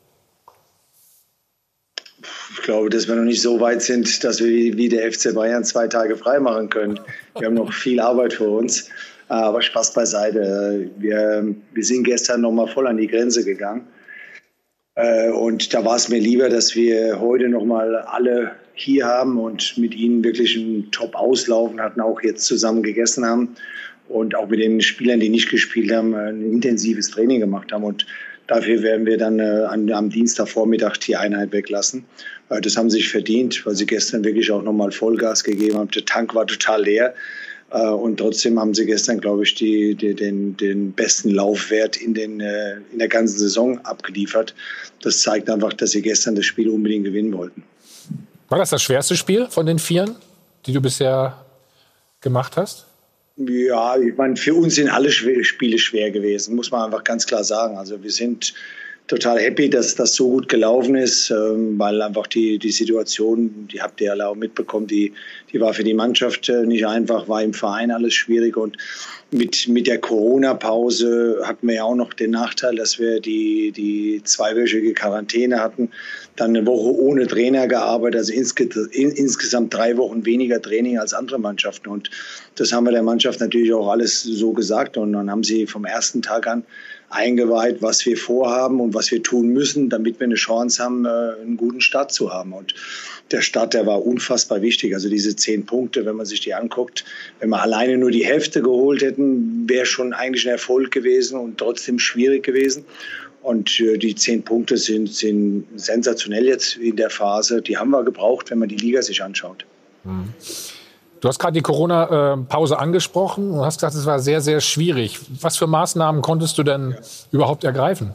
Ich glaube, dass wir noch nicht so weit sind, dass wir wie der F C Bayern zwei Tage frei machen können. Wir haben noch viel Arbeit vor uns. Aber Spaß beiseite. Wir, wir sind gestern noch mal voll an die Grenze gegangen. Und da war es mir lieber, dass wir heute noch mal alle hier haben und mit ihnen wirklich einen Top-Auslaufen hatten, auch jetzt zusammen gegessen haben und auch mit den Spielern, die nicht gespielt haben, ein intensives Training gemacht haben. Und dafür werden wir dann äh, an, am Dienstagvormittag die Einheit weglassen. Äh, das haben sie sich verdient, weil sie gestern wirklich auch nochmal Vollgas gegeben haben. Der Tank war total leer. Äh, und trotzdem haben sie gestern, glaube ich, die, die, den, den besten Laufwert in, den, äh, in der ganzen Saison abgeliefert. Das zeigt einfach, dass sie gestern das Spiel unbedingt gewinnen wollten. War das das schwerste Spiel von den Vieren, die du bisher gemacht hast? Ja, ich meine, für uns sind alle Spiele schwer gewesen, muss man einfach ganz klar sagen. Also wir sind total happy, dass das so gut gelaufen ist, weil einfach die, die Situation, die habt ihr alle auch mitbekommen, die, die war für die Mannschaft nicht einfach, war im Verein alles schwierig. Und mit, mit der Corona-Pause hatten wir ja auch noch den Nachteil, dass wir die, die zweiwöchige Quarantäne hatten. Dann eine Woche ohne Trainer gearbeitet, also insge in, insgesamt drei Wochen weniger Training als andere Mannschaften. Und das haben wir der Mannschaft natürlich auch alles so gesagt. Und dann haben sie vom ersten Tag an eingeweiht, was wir vorhaben und was wir tun müssen, damit wir eine Chance haben, einen guten Start zu haben. Und der Start, der war unfassbar wichtig. Also diese zehn Punkte, wenn man sich die anguckt, wenn wir alleine nur die Hälfte geholt hätten, wäre schon eigentlich ein Erfolg gewesen und trotzdem schwierig gewesen. Und die zehn Punkte sind, sind sensationell jetzt in der Phase. Die haben wir gebraucht, wenn man die Liga sich anschaut. Mhm. Du hast gerade die Corona-Pause angesprochen und hast gesagt, es war sehr, sehr schwierig. Was für Maßnahmen konntest du denn ja. überhaupt ergreifen?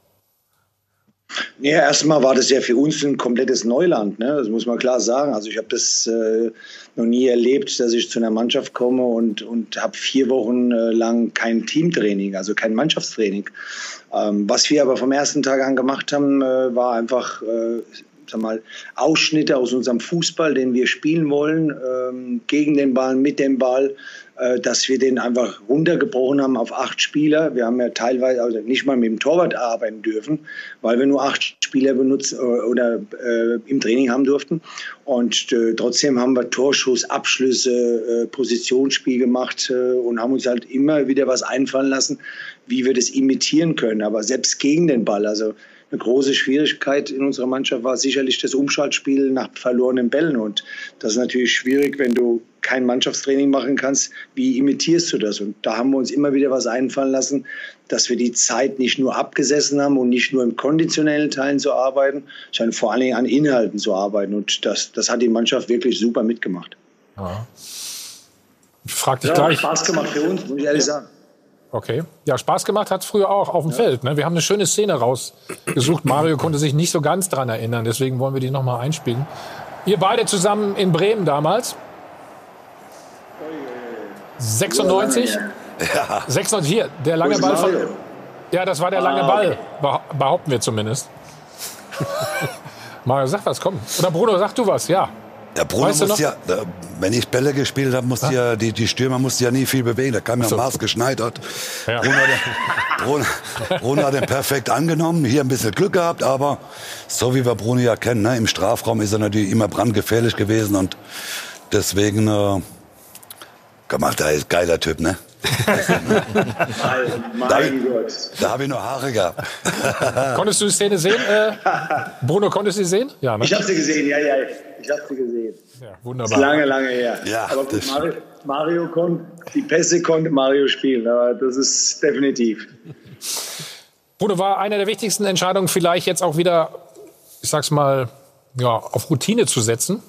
Ja, erstmal war das ja für uns ein komplettes Neuland, ne? Das muss man klar sagen. Also ich habe das äh, noch nie erlebt, dass ich zu einer Mannschaft komme und, und habe vier Wochen äh, lang kein Teamtraining, also kein Mannschaftstraining. Ähm, was wir aber vom ersten Tag an gemacht haben, äh, war einfach äh, sag mal, Ausschnitte aus unserem Fußball, den wir spielen wollen, ähm, gegen den Ball, mit dem Ball, äh, dass wir den einfach runtergebrochen haben auf acht Spieler. Wir haben ja teilweise also nicht mal mit dem Torwart arbeiten dürfen, weil wir nur acht Spieler benutzen äh, oder äh, im Training haben durften. Und äh, trotzdem haben wir Torschuss, Abschlüsse, äh, Positionsspiel gemacht äh, und haben uns halt immer wieder was einfallen lassen, wie wir das imitieren können. Aber selbst gegen den Ball, also eine große Schwierigkeit in unserer Mannschaft war sicherlich das Umschaltspiel nach verlorenen Bällen. Und das ist natürlich schwierig, wenn du kein Mannschaftstraining machen kannst. Wie imitierst du das? Und da haben wir uns immer wieder was einfallen lassen, dass wir die Zeit nicht nur abgesessen haben und nicht nur im konditionellen Teilen zu arbeiten, sondern vor allen Dingen an Inhalten zu arbeiten. Und das, das hat die Mannschaft wirklich super mitgemacht. Ja. Ich frag dich ja, gleich. Spaß gemacht für uns, muss ich ehrlich sagen. Okay. Ja, Spaß gemacht hat es früher auch auf dem ja. Feld. Ne? Wir haben eine schöne Szene rausgesucht. Mario konnte sich nicht so ganz dran erinnern, deswegen wollen wir die noch mal einspielen. Ihr beide zusammen in Bremen damals. sechsundneunzig. Ja. sechsundneunzig, hier, der lange Ball von... Ja, das war der lange ah, Ball, behaupten wir zumindest. Mario, sag was, komm. Oder Bruno, sag du was, ja. Der Bruno weißt muss ja, wenn ich Bälle gespielt habe, musste ja, die, die Stürmer mussten ja nie viel bewegen. Da kam ja so. maßgeschneidert. Ja. Bruno, hat den, Bruno, Bruno hat den perfekt angenommen, hier ein bisschen Glück gehabt, aber so wie wir Bruno ja kennen, ne, im Strafraum ist er natürlich immer brandgefährlich gewesen und deswegen, äh, gemacht, er ist ein geiler Typ, ne? mein da, Gott. Da habe ich nur Haare gehabt. Konntest du die Szene sehen? Äh, Bruno, konntest du sie sehen? Ja, ne? Ich habe sie gesehen, ja, ja. Ich habe sie gesehen. Ja, wunderbar. Das ist lange, lange her. Ja, aber gut, Mario, Mario konnte, die Pässe konnte Mario spielen, aber das ist definitiv. Bruno, war eine der wichtigsten Entscheidungen vielleicht jetzt auch wieder, ich sag's mal, ja, auf Routine zu setzen?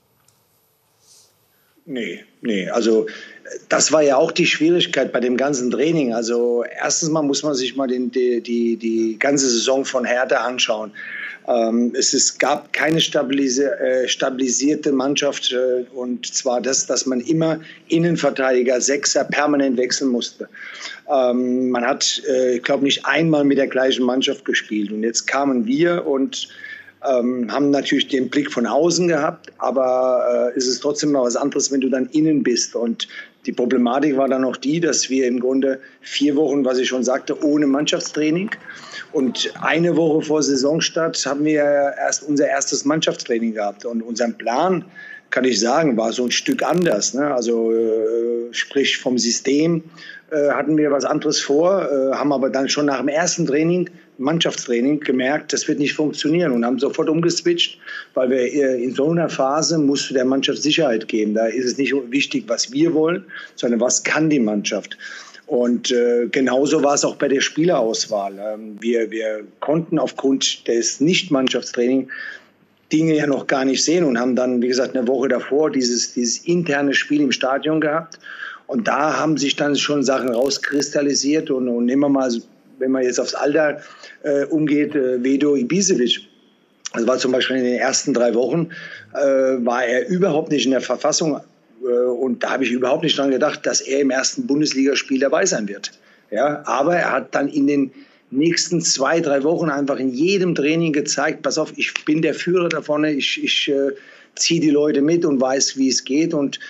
Nee, nee, also das war ja auch die Schwierigkeit bei dem ganzen Training. Also erstens mal muss man sich mal den, die, die, die ganze Saison von Hertha anschauen. Ähm, es ist, gab keine stabilisi äh, stabilisierte Mannschaft äh, und zwar das, dass man immer Innenverteidiger, Sechser permanent wechseln musste. Ähm, man hat, äh, ich glaube, nicht einmal mit der gleichen Mannschaft gespielt und jetzt kamen wir und Ähm, haben natürlich den Blick von außen gehabt, aber äh, ist es trotzdem noch was anderes, wenn du dann innen bist. Und die Problematik war dann noch die, dass wir im Grunde vier Wochen, was ich schon sagte, ohne Mannschaftstraining und eine Woche vor Saisonstart haben wir erst unser erstes Mannschaftstraining gehabt. Und unser Plan, kann ich sagen, war so ein Stück anders, ne? Also äh, sprich vom System äh, hatten wir was anderes vor, äh, haben aber dann schon nach dem ersten Training Mannschaftstraining gemerkt, das wird nicht funktionieren und haben sofort umgeswitcht, weil wir in so einer Phase musst du der Mannschaft Sicherheit geben. Da ist es nicht wichtig, was wir wollen, sondern was kann die Mannschaft. Und äh, genauso war es auch bei der Spielerauswahl. Ähm, wir, wir konnten aufgrund des Nicht-Mannschaftstrainings Dinge ja noch gar nicht sehen und haben dann, wie gesagt, eine Woche davor dieses, dieses interne Spiel im Stadion gehabt. Und da haben sich dann schon Sachen rauskristallisiert und, und immer mal, wenn man jetzt aufs Alter äh, umgeht, äh, Vedo Ibisevic. Das war zum Beispiel in den ersten drei Wochen, äh, war er überhaupt nicht in der Verfassung. Äh, und da habe ich überhaupt nicht dran gedacht, dass er im ersten Bundesligaspiel dabei sein wird. Ja, aber er hat dann in den nächsten zwei, drei Wochen einfach in jedem Training gezeigt, pass auf, ich bin der Führer da vorne, ich, ich äh, ziehe die Leute mit und weiß, wie es geht. Und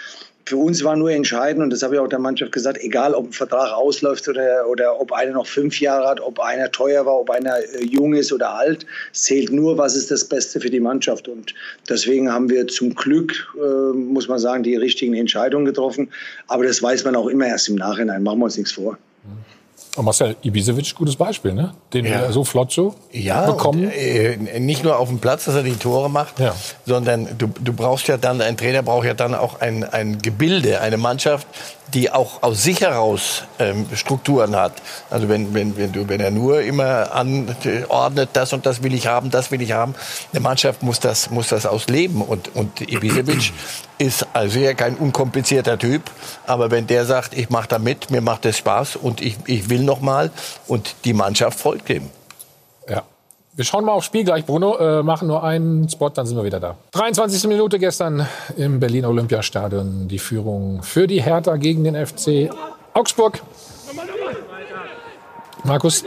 für uns war nur entscheidend, und das habe ich auch der Mannschaft gesagt, egal ob ein Vertrag ausläuft oder, oder ob einer noch fünf Jahre hat, ob einer teuer war, ob einer äh, jung ist oder alt, es zählt nur, was ist das Beste für die Mannschaft. Und deswegen haben wir zum Glück, äh, muss man sagen, die richtigen Entscheidungen getroffen. Aber das weiß man auch immer erst im Nachhinein, machen wir uns nichts vor. Und Marcel Ibisevic, gutes Beispiel, ne? Den Ja. wir so flott so Ja, bekommen. und, äh, nicht nur auf dem Platz, dass er die Tore macht, Ja. sondern du, du brauchst ja dann, ein Trainer braucht ja dann auch ein, ein Gebilde, eine Mannschaft, die auch aus sich heraus ähm, Strukturen hat. Also wenn, wenn, wenn, du, wenn er nur immer anordnet, das und das will ich haben, das will ich haben, eine Mannschaft muss das, muss das ausleben. Und, und Ibisevic ist also ja kein unkomplizierter Typ, aber wenn der sagt, ich mache da mit, mir macht das Spaß und ich, ich will noch mal, und die Mannschaft folgt dem. Ja. Wir schauen mal aufs Spiel gleich, Bruno. Äh, machen nur einen Spot, dann sind wir wieder da. dreiundzwanzigste Minute gestern im Berliner Olympiastadion. Die Führung für die Hertha gegen den F C Augsburg. Markus.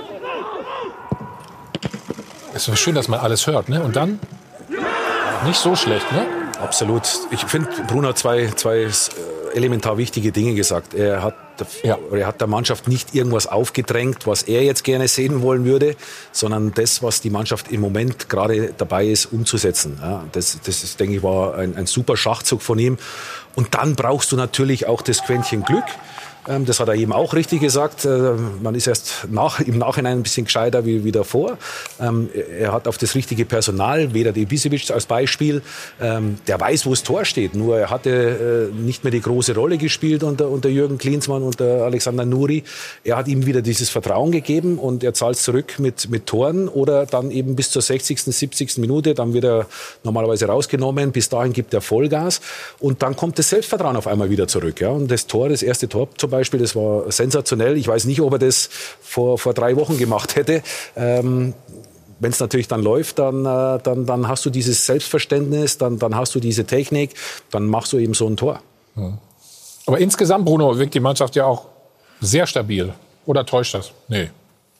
Es ist schön, dass man alles hört, ne? Und dann nicht so schlecht, ne? Absolut. Ich finde, Bruno hat zwei, zwei elementar wichtige Dinge gesagt. Er hat, ja. er hat der Mannschaft nicht irgendwas aufgedrängt, was er jetzt gerne sehen wollen würde, sondern das, was die Mannschaft im Moment gerade dabei ist, umzusetzen. Ja, das, das ist, denke ich, war ein, ein super Schachzug von ihm. Und dann brauchst du natürlich auch das Quäntchen Glück. Das hat er eben auch richtig gesagt. Man ist erst nach, im Nachhinein ein bisschen gescheiter wie, wie davor. Er hat auf das richtige Personal, weder die Ibisevic als Beispiel, der weiß, wo das Tor steht. Nur er hatte nicht mehr die große Rolle gespielt unter, unter Jürgen Klinsmann und Alexander Nuri. Er hat ihm wieder dieses Vertrauen gegeben und er zahlt zurück mit, mit Toren oder dann eben bis zur sechzigsten, siebzigsten Minute. Dann wird er normalerweise rausgenommen. Bis dahin gibt er Vollgas und dann kommt das Selbstvertrauen auf einmal wieder zurück. Ja? Und das Tor, das erste Tor zum Beispiel, Beispiel, das war sensationell. Ich weiß nicht, ob er das vor, vor drei Wochen gemacht hätte. Ähm, wenn es natürlich dann läuft, dann, äh, dann, dann hast du dieses Selbstverständnis, dann, dann hast du diese Technik, dann machst du eben so ein Tor. Ja. Aber insgesamt, Bruno, wirkt die Mannschaft ja auch sehr stabil. Oder täuscht das? Nee.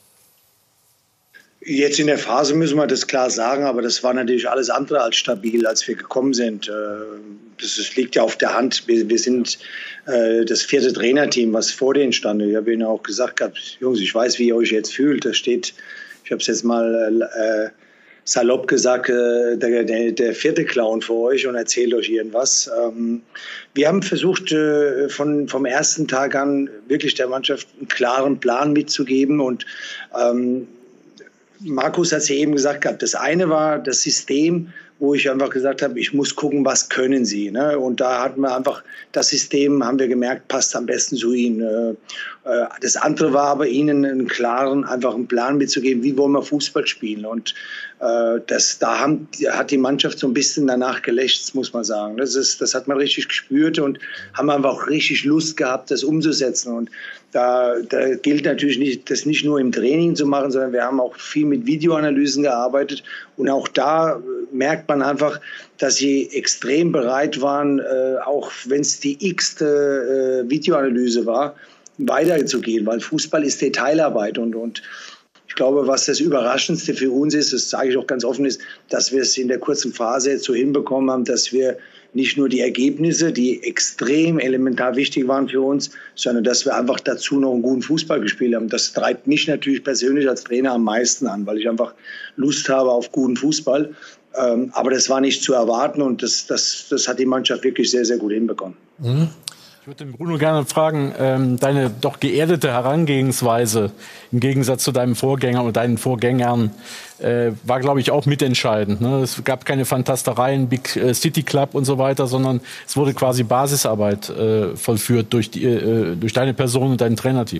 Jetzt in der Phase müssen wir das klar sagen, aber das war natürlich alles andere als stabil, als wir gekommen sind. Das liegt ja auf der Hand. Wir, wir sind das vierte Trainerteam, was vor denen stand. Ich habe Ihnen auch gesagt, Jungs, ich weiß, wie ihr euch jetzt fühlt. Da steht, ich habe es jetzt mal äh, salopp gesagt, äh, der, der, der vierte Clown vor euch und erzählt euch irgendwas. Ähm, wir haben versucht, äh, von, vom ersten Tag an wirklich der Mannschaft einen klaren Plan mitzugeben und ähm, Markus hat es ja eben gesagt gehabt, das eine war das System, wo ich einfach gesagt habe, ich muss gucken, was können sie. Ne? Und da hatten wir einfach, das System, haben wir gemerkt, passt am besten zu ihnen. Das andere war aber, ihnen einen klaren, einfach einen Plan mitzugeben, wie wollen wir Fußball spielen. Und das, da haben, hat die Mannschaft so ein bisschen danach gelächzt, muss man sagen. Das, ist, das hat man richtig gespürt und haben einfach auch richtig Lust gehabt, das umzusetzen. Und da, da gilt natürlich nicht, das nicht nur im Training zu machen, sondern wir haben auch viel mit Videoanalysen gearbeitet. Und auch da merkt man einfach, dass sie extrem bereit waren, äh, auch wenn es die x-te äh, Videoanalyse war, weiterzugehen, weil Fußball ist Detailarbeit und, und ich glaube, was das Überraschendste für uns ist, das sage ich auch ganz offen, ist, dass wir es in der kurzen Phase jetzt so hinbekommen haben, dass wir nicht nur die Ergebnisse, die extrem elementar wichtig waren für uns, sondern dass wir einfach dazu noch einen guten Fußball gespielt haben. Das treibt mich natürlich persönlich als Trainer am meisten an, weil ich einfach Lust habe auf guten Fußball. Ähm, aber das war nicht zu erwarten und das, das, das hat die Mannschaft wirklich sehr, sehr gut hinbekommen. Mhm. Ich würde den Bruno gerne fragen, ähm, deine doch geerdete Herangehensweise im Gegensatz zu deinem Vorgänger oder deinen Vorgängern äh, war, glaube ich, auch mitentscheidend. Ne? Es gab keine Fantastereien, Big City Club und so weiter, sondern es wurde quasi Basisarbeit äh, vollführt durch, die, äh, durch deine Person und dein Trainerteam.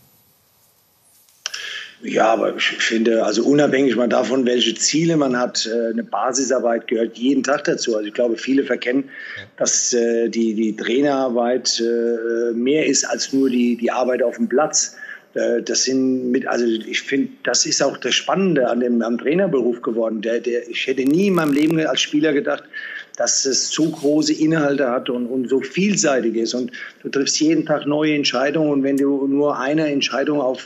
Ja, aber ich finde, also unabhängig mal davon, welche Ziele man hat, eine Basisarbeit gehört jeden Tag dazu. Also ich glaube, viele verkennen, dass äh, die, die Trainerarbeit äh, mehr ist als nur die, die Arbeit auf dem Platz. Äh, das sind mit, also ich finde, das ist auch das Spannende an dem, am Trainerberuf geworden. Der, der, ich hätte nie in meinem Leben als Spieler gedacht, dass es so große Inhalte hat und, und so vielseitig ist. Und du triffst jeden Tag neue Entscheidungen und wenn du nur eine Entscheidung auf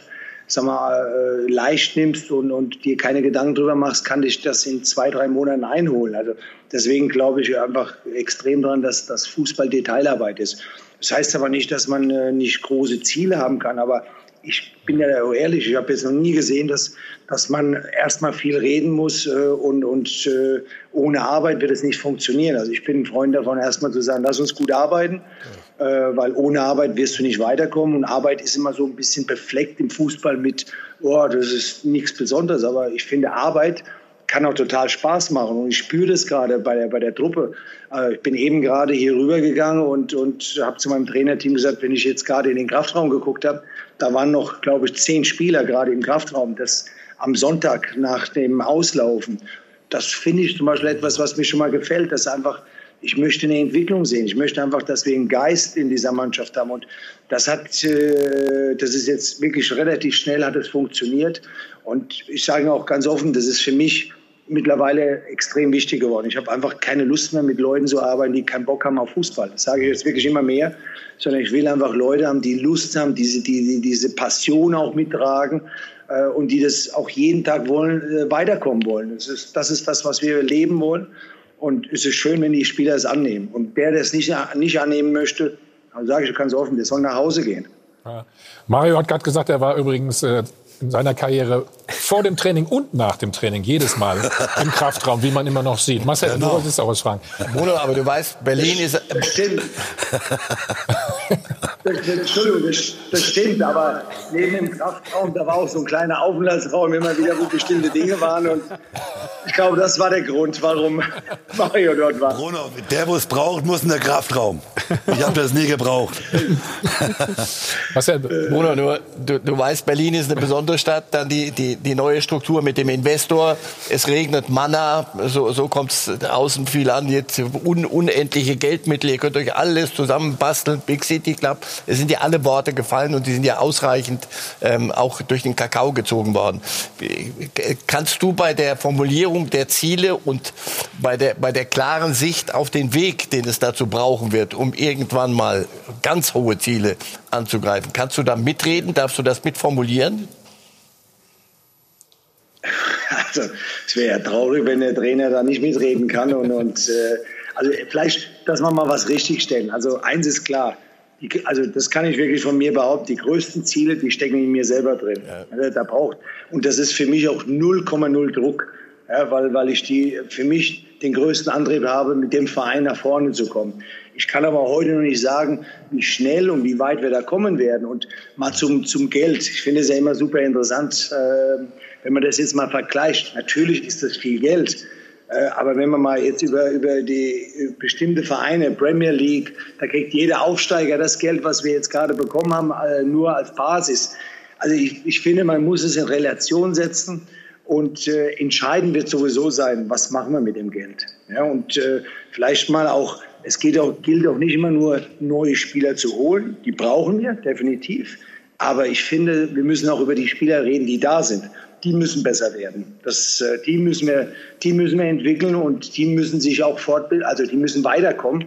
sag mal, äh, leicht nimmst und, und dir keine Gedanken drüber machst, kann dich das in zwei, drei Monaten einholen. Also deswegen glaube ich einfach extrem daran, dass das Fußball Detailarbeit ist. Das heißt aber nicht, dass man äh, nicht große Ziele haben kann, aber ich bin ja ehrlich, ich habe jetzt noch nie gesehen, dass, dass man erstmal viel reden muss äh, und, und äh, ohne Arbeit wird es nicht funktionieren. Also ich bin ein Freund davon, erstmal zu sagen, lass uns gut arbeiten, äh, weil ohne Arbeit wirst du nicht weiterkommen. Und Arbeit ist immer so ein bisschen befleckt im Fußball mit, oh, das ist nichts Besonderes. Aber ich finde, Arbeit kann auch total Spaß machen. Und ich spüre das gerade bei der, bei der Truppe. Äh, ich bin eben gerade hier rübergegangen und, und habe zu meinem Trainerteam gesagt, wenn ich jetzt gerade in den Kraftraum geguckt habe, da waren noch, glaube ich, zehn Spieler gerade im Kraftraum. Das am Sonntag nach dem Auslaufen. Das finde ich zum Beispiel etwas, was mir schon mal gefällt. Dass einfach, ich möchte eine Entwicklung sehen. Ich möchte einfach, dass wir einen Geist in dieser Mannschaft haben. Und das hat, äh, das ist jetzt wirklich relativ schnell hat es funktioniert. Und ich sage auch ganz offen, das ist für mich mittlerweile extrem wichtig geworden. Ich habe einfach keine Lust mehr, mit Leuten zu arbeiten, die keinen Bock haben auf Fußball. Das sage ich jetzt wirklich immer mehr. Sondern ich will einfach Leute haben, die Lust haben, diese, die, diese Passion auch mittragen äh, und die das auch jeden Tag wollen, äh, weiterkommen wollen. Das ist, das ist das, was wir leben wollen. Und es ist schön, wenn die Spieler es annehmen. Und der, der es nicht, nicht annehmen möchte, dann sage ich ganz offen, der soll nach Hause gehen. Ja. Mario hat gerade gesagt, er war übrigens äh, in seiner Karriere vor dem Training und nach dem Training jedes Mal im Kraftraum, wie man immer noch sieht. Marcel, genau. Du wolltest auch was fragen. Bruno, aber du weißt, Berlin ist... Das stimmt. Das, das, Entschuldigung, das, das stimmt, aber neben dem Kraftraum, da war auch so ein kleiner Aufenthaltsraum, immer wieder, wo bestimmte Dinge waren. Und ich glaube, das war der Grund, warum Mario dort war. Bruno, der, wo es braucht, muss in der Kraftraum. Ich habe das nie gebraucht. Marcel, Bruno, du, du, du weißt, Berlin ist eine besondere Stadt. Dann die, die, die neue Struktur mit dem Investor. Es regnet Manna, so, so kommt es außen viel an. Jetzt un, unendliche Geldmittel. Ihr könnt euch alles zusammenbasteln. Big City Club. Es sind ja alle Worte gefallen und die sind ja ausreichend ähm, auch durch den Kakao gezogen worden. Kannst du bei der Formulierung der Ziele und bei der, bei der klaren Sicht auf den Weg, den es dazu brauchen wird, um irgendwann mal ganz hohe Ziele anzugreifen, kannst du da mitreden? Darfst du das mitformulieren? Also, es wäre ja traurig, wenn der Trainer da nicht mitreden kann. Und, und äh, also vielleicht, dass wir mal was richtigstellen. Also eins ist klar. Die, also das kann ich wirklich von mir behaupten. Die größten Ziele, die stecken in mir selber drin. Ja. Also, da braucht, und das ist für mich auch null Komma null Druck. Ja, weil, weil ich die, für mich den größten Antrieb habe, mit dem Verein nach vorne zu kommen. Ich kann aber heute noch nicht sagen, wie schnell und wie weit wir da kommen werden. Und mal zum, zum Geld. Ich finde es ja immer super interessant, äh, wenn man das jetzt mal vergleicht. Natürlich ist das viel Geld. Äh, aber wenn man mal jetzt über, über die über bestimmte Vereine, Premier League, da kriegt jeder Aufsteiger das Geld, was wir jetzt gerade bekommen haben, äh, nur als Basis. Also ich, ich finde, man muss es in Relation setzen. Und äh, entscheidend wird sowieso sein, was machen wir mit dem Geld. Ja, und äh, vielleicht mal auch, es geht auch, gilt auch nicht immer nur, neue Spieler zu holen. Die brauchen wir, definitiv. Aber ich finde, wir müssen auch über die Spieler reden, die da sind. Die müssen besser werden. Das, äh, die, müssen wir, die müssen wir entwickeln und die müssen sich auch fortbilden, also die müssen weiterkommen.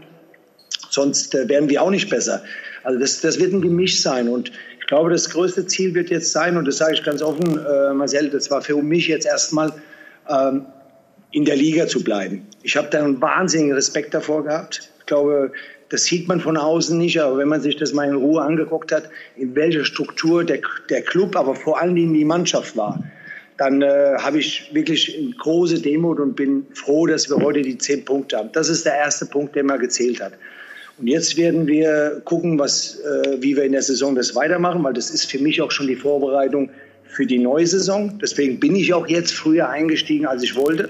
Sonst äh, werden wir auch nicht besser. Also das, das wird ein Gemisch sein. Und ich glaube, das größte Ziel wird jetzt sein, und das sage ich ganz offen, äh, Marcel, das war für mich jetzt erstmal, ähm, in der Liga zu bleiben. Ich habe da einen wahnsinnigen Respekt davor gehabt. Ich glaube, das sieht man von außen nicht, aber wenn man sich das mal in Ruhe angeguckt hat, in welcher Struktur der, der Club, aber vor allen Dingen die Mannschaft war, dann äh, habe ich wirklich eine große Demut und bin froh, dass wir heute die zehn Punkte haben. Das ist der erste Punkt, der mal gezählt hat. Und jetzt werden wir gucken, was, äh, wie wir in der Saison das weitermachen, weil das ist für mich auch schon die Vorbereitung für die neue Saison. Deswegen bin ich auch jetzt früher eingestiegen, als ich wollte.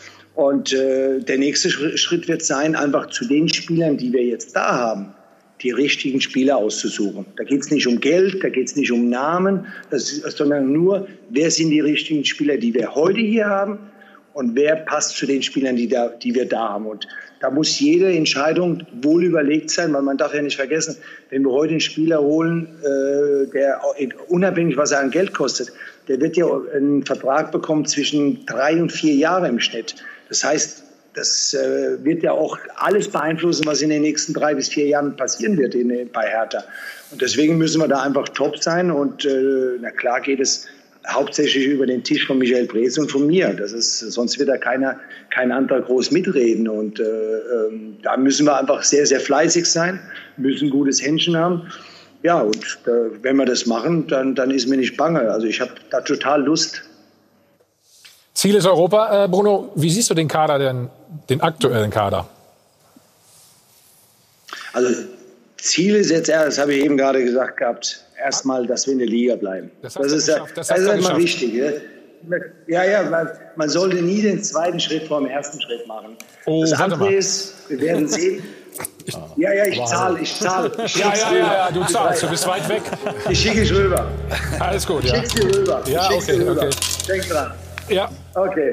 Und äh, der nächste Schritt wird sein, einfach zu den Spielern, die wir jetzt da haben, die richtigen Spieler auszusuchen. Da geht es nicht um Geld, da geht es nicht um Namen, das ist, sondern nur, wer sind die richtigen Spieler, die wir heute hier haben und wer passt zu den Spielern, die, da, die wir da haben. Und da muss jede Entscheidung wohl überlegt sein, weil man darf ja nicht vergessen, wenn wir heute einen Spieler holen, äh, der unabhängig, was er an Geld kostet, der wird ja einen Vertrag bekommen zwischen drei und vier Jahren im Schnitt. Das heißt, das äh, wird ja auch alles beeinflussen, was in den nächsten drei bis vier Jahren passieren wird in, bei Hertha. Und deswegen müssen wir da einfach top sein. Und äh, na klar geht es hauptsächlich über den Tisch von Michael Brees und von mir. Das ist, sonst wird da keiner, kein anderer groß mitreden. Und äh, ähm, da müssen wir einfach sehr, sehr fleißig sein, müssen ein gutes Händchen haben. Ja, und äh, wenn wir das machen, dann, dann ist mir nicht bange. Also ich habe da total Lust. Ziel ist Europa. Äh, Bruno, wie siehst du den Kader, denn, den aktuellen Kader? Also Ziel ist jetzt, das habe ich eben gerade gesagt gehabt, erstmal, dass wir in der Liga bleiben. Das, das ist, ja, das das ist immer wichtig. Ja, ja, man, man sollte nie den zweiten Schritt vor dem ersten Schritt machen. Oh, das andere ist, wir werden sehen. Ich, ja, ja, ich zahle, ich zahle. Ja, ja, ja, ja, du zahlst, du bist weit weg. Ich schicke dich rüber. Alles gut, ich ja. Ich schicke dir rüber. Ja, okay, rüber. okay. Denk dran. Ja. Okay.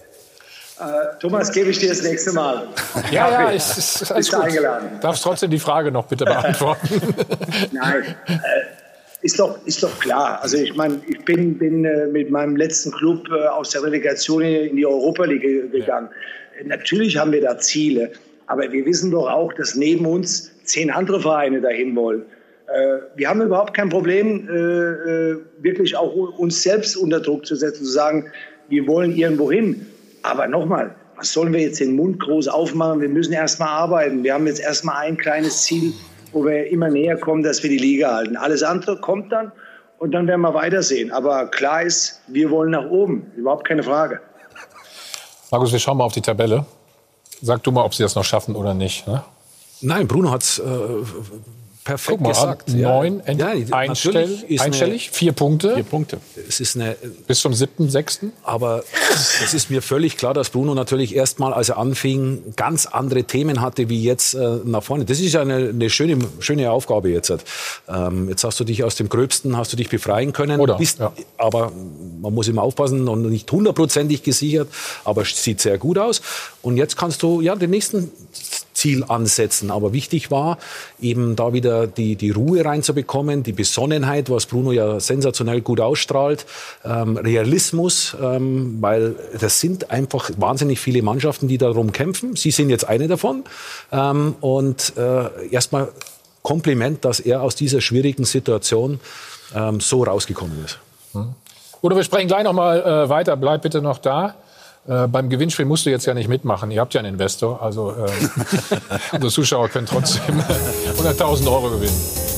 Uh, Thomas, gebe ich dir das nächste Mal. Ja, ja, ich, ist, ist alles Bist gut. eingeladen. Darfst trotzdem die Frage noch bitte beantworten. Nein, äh, ist, doch, ist doch klar. Also ich meine, ich bin, bin äh, mit meinem letzten Club äh, aus der Relegation in die Europa League gegangen. Ja. Natürlich haben wir da Ziele, aber wir wissen doch auch, dass neben uns zehn andere Vereine dahin wollen. Äh, wir haben überhaupt kein Problem, äh, wirklich auch uns selbst unter Druck zu setzen, zu sagen, wir wollen irgendwo hin. Aber nochmal, was sollen wir jetzt den Mund groß aufmachen? Wir müssen erst mal arbeiten. Wir haben jetzt erst mal ein kleines Ziel, wo wir immer näher kommen, dass wir die Liga halten. Alles andere kommt dann und dann werden wir weitersehen. Aber klar ist, wir wollen nach oben. Überhaupt keine Frage. Markus, wir schauen mal auf die Tabelle. Sag du mal, ob sie das noch schaffen oder nicht. Ne? Nein, Bruno hat es äh, perfekt Guck mal, gesagt. Neun, ja, einstell, einstellig, eine, vier Punkte. Vier Punkte. Es ist eine, bis zum siebten, sechsten Aber es ist mir völlig klar, dass Bruno natürlich erstmal, als er anfing, ganz andere Themen hatte wie jetzt äh, nach vorne. Das ist ja eine, eine schöne, schöne Aufgabe jetzt. Ähm, jetzt hast du dich aus dem Gröbsten hast du dich befreien können. Oder, bist, ja. Aber man muss immer aufpassen, noch nicht hundertprozentig gesichert, aber sieht sehr gut aus. Und jetzt kannst du ja den nächsten Ziel ansetzen. Aber wichtig war, eben da wieder die, die Ruhe reinzubekommen, die Besonnenheit, was Bruno ja sensationell gut ausstrahlt, ähm, Realismus, ähm, weil das sind einfach wahnsinnig viele Mannschaften, die darum kämpfen. Sie sind jetzt eine davon. Ähm, und äh, erstmal Kompliment, dass er aus dieser schwierigen Situation ähm, so rausgekommen ist. Hm. Oder wir sprechen gleich noch mal äh, weiter. Bleib bitte noch da. Äh, beim Gewinnspiel musst du jetzt ja nicht mitmachen. Ihr habt ja einen Investor. Also äh, unsere Zuschauer können trotzdem hunderttausend Euro gewinnen.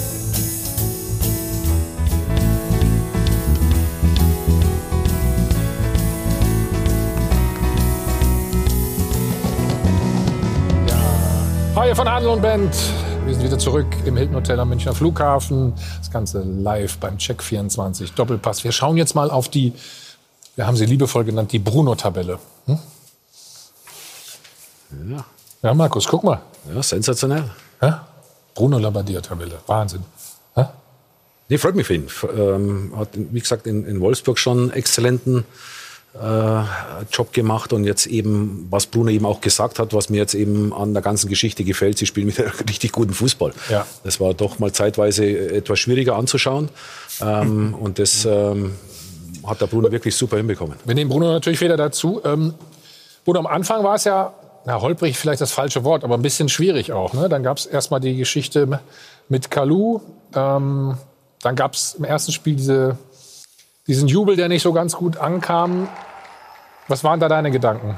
Ja. Hi von Adel und Band. Wir sind wieder zurück im Hilton Hotel am Münchner Flughafen. Das Ganze live beim Check vierundzwanzig Doppelpass. Wir schauen jetzt mal auf die, wir haben sie liebevoll genannt, die Bruno-Tabelle. Hm? Ja. Ja, Markus, guck mal. Ja, sensationell. Ja? Bruno Labbadia-Tabelle. Wahnsinn. Ja? Nee, freut mich für ihn. Ähm, hat, wie gesagt, in, in Wolfsburg schon einen exzellenten äh, Job gemacht. Und jetzt eben, was Bruno eben auch gesagt hat, was mir jetzt eben an der ganzen Geschichte gefällt, sie spielen wieder richtig guten Fußball. Ja. Das war doch mal zeitweise etwas schwieriger anzuschauen. Ähm, mhm. Und das ähm, hat der Bruno wirklich super hinbekommen. Wir nehmen Bruno natürlich wieder dazu. Ähm, Bruno, am Anfang war es ja, na, holprig vielleicht das falsche Wort, aber ein bisschen schwierig auch. Ne? Dann gab es erstmal die Geschichte mit Kalou. Ähm, dann gab es im ersten Spiel diese, diesen Jubel, der nicht so ganz gut ankam. Was waren da deine Gedanken?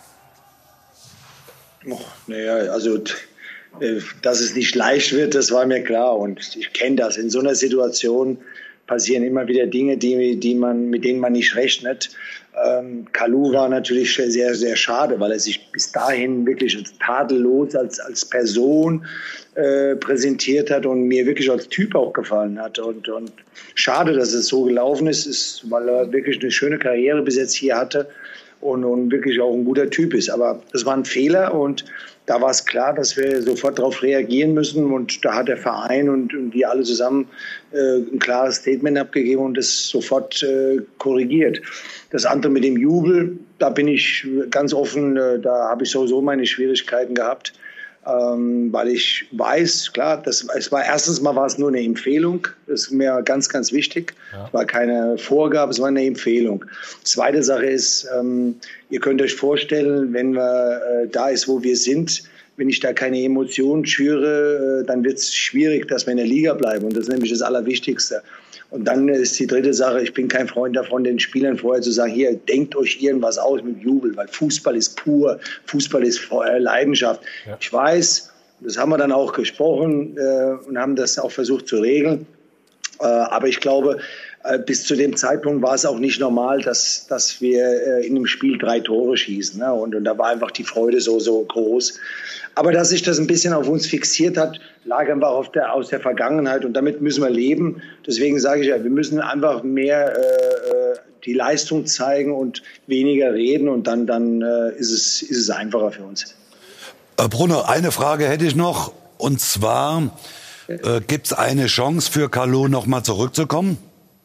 Oh, naja, also, dass es nicht leicht wird, das war mir klar. Und ich kenne das. In so einer Situation passieren immer wieder Dinge, die, die man, mit denen man nicht rechnet. Ähm, Kalou war natürlich sehr, sehr schade, weil er sich bis dahin wirklich als tadellos, als, als Person äh, präsentiert hat und mir wirklich als Typ auch gefallen hat. Und, und schade, dass es so gelaufen ist, ist, weil er wirklich eine schöne Karriere bis jetzt hier hatte und, und wirklich auch ein guter Typ ist. Aber das war ein Fehler und da war es klar, dass wir sofort darauf reagieren müssen. Und da hat der Verein und, und die alle zusammen äh, ein klares Statement abgegeben und das sofort äh, korrigiert. Das andere mit dem Jubel, da bin ich ganz offen, äh, da habe ich sowieso meine Schwierigkeiten gehabt. Ähm, weil ich weiß, klar, das, es war erstens mal war es nur eine Empfehlung. Das ist mir ganz, ganz wichtig. Ja. Es war keine Vorgabe, es war eine Empfehlung. Zweite Sache ist, ähm, ihr könnt euch vorstellen, wenn wir äh, da ist, wo wir sind, wenn ich da keine Emotionen schüre, äh, dann wird es schwierig, dass wir in der Liga bleiben. Und das ist nämlich das Allerwichtigste. Und dann ist die dritte Sache, ich bin kein Freund davon, den Spielern vorher zu sagen, hier, denkt euch irgendwas aus mit Jubel, weil Fußball ist pur, Fußball ist Leidenschaft. Ja. Ich weiß, das haben wir dann auch gesprochen äh, und haben das auch versucht zu regeln. Äh, aber ich glaube, äh, bis zu dem Zeitpunkt war es auch nicht normal, dass, dass wir äh, in einem Spiel drei Tore schießen. Ne? Und, und da war einfach die Freude so, so groß. Aber dass sich das ein bisschen auf uns fixiert hat, lag einfach auf der, aus der Vergangenheit. Und damit müssen wir leben. Deswegen sage ich ja, wir müssen einfach mehr äh, die Leistung zeigen und weniger reden. Und dann, dann äh, ist es, ist es einfacher für uns. Äh, Bruno, eine Frage hätte ich noch. Und zwar, äh, gibt es eine Chance für Kalou noch mal zurückzukommen?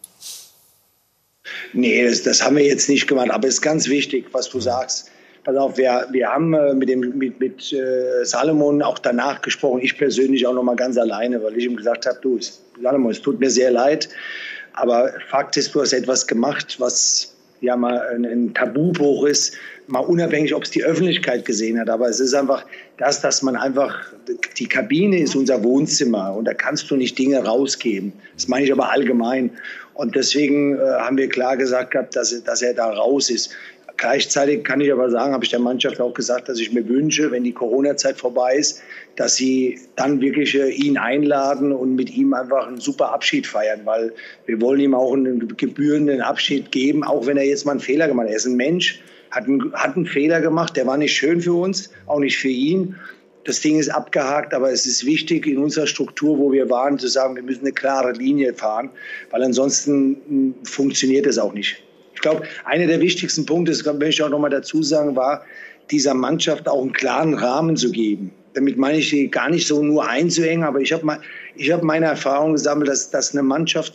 Nee, das, das haben wir jetzt nicht gemacht. Aber es ist ganz wichtig, was du sagst. Pass auf, wir, wir haben äh, mit, dem, mit, mit äh, Salomon auch danach gesprochen. Ich persönlich auch noch mal ganz alleine, weil ich ihm gesagt habe, du, Salomon, es tut mir sehr leid. Aber Fakt ist, du hast etwas gemacht, was ja mal ein, ein Tabubruch ist, mal unabhängig, ob es die Öffentlichkeit gesehen hat. Aber es ist einfach das, dass man einfach, die Kabine ist unser Wohnzimmer und da kannst du nicht Dinge rausgeben. Das meine ich aber allgemein. Und deswegen äh, haben wir klar gesagt gehabt, dass, dass er da raus ist. Gleichzeitig kann ich aber sagen, habe ich der Mannschaft auch gesagt, dass ich mir wünsche, wenn die Corona-Zeit vorbei ist, dass sie dann wirklich äh, ihn einladen und mit ihm einfach einen super Abschied feiern, weil wir wollen ihm auch einen gebührenden Abschied geben, auch wenn er jetzt mal einen Fehler gemacht hat. Er ist ein Mensch, hat einen, hat einen Fehler gemacht, der war nicht schön für uns, auch nicht für ihn. Das Ding ist abgehakt, aber es ist wichtig in unserer Struktur, wo wir waren, zu sagen, wir müssen eine klare Linie fahren, weil ansonsten mh, funktioniert es auch nicht. Ich glaube, einer der wichtigsten Punkte, das möchte ich auch noch mal dazu sagen, war, dieser Mannschaft auch einen klaren Rahmen zu geben. Damit meine ich, die gar nicht so nur einzuhängen, aber ich habe mal, ich habe meine Erfahrung gesammelt, dass, dass eine Mannschaft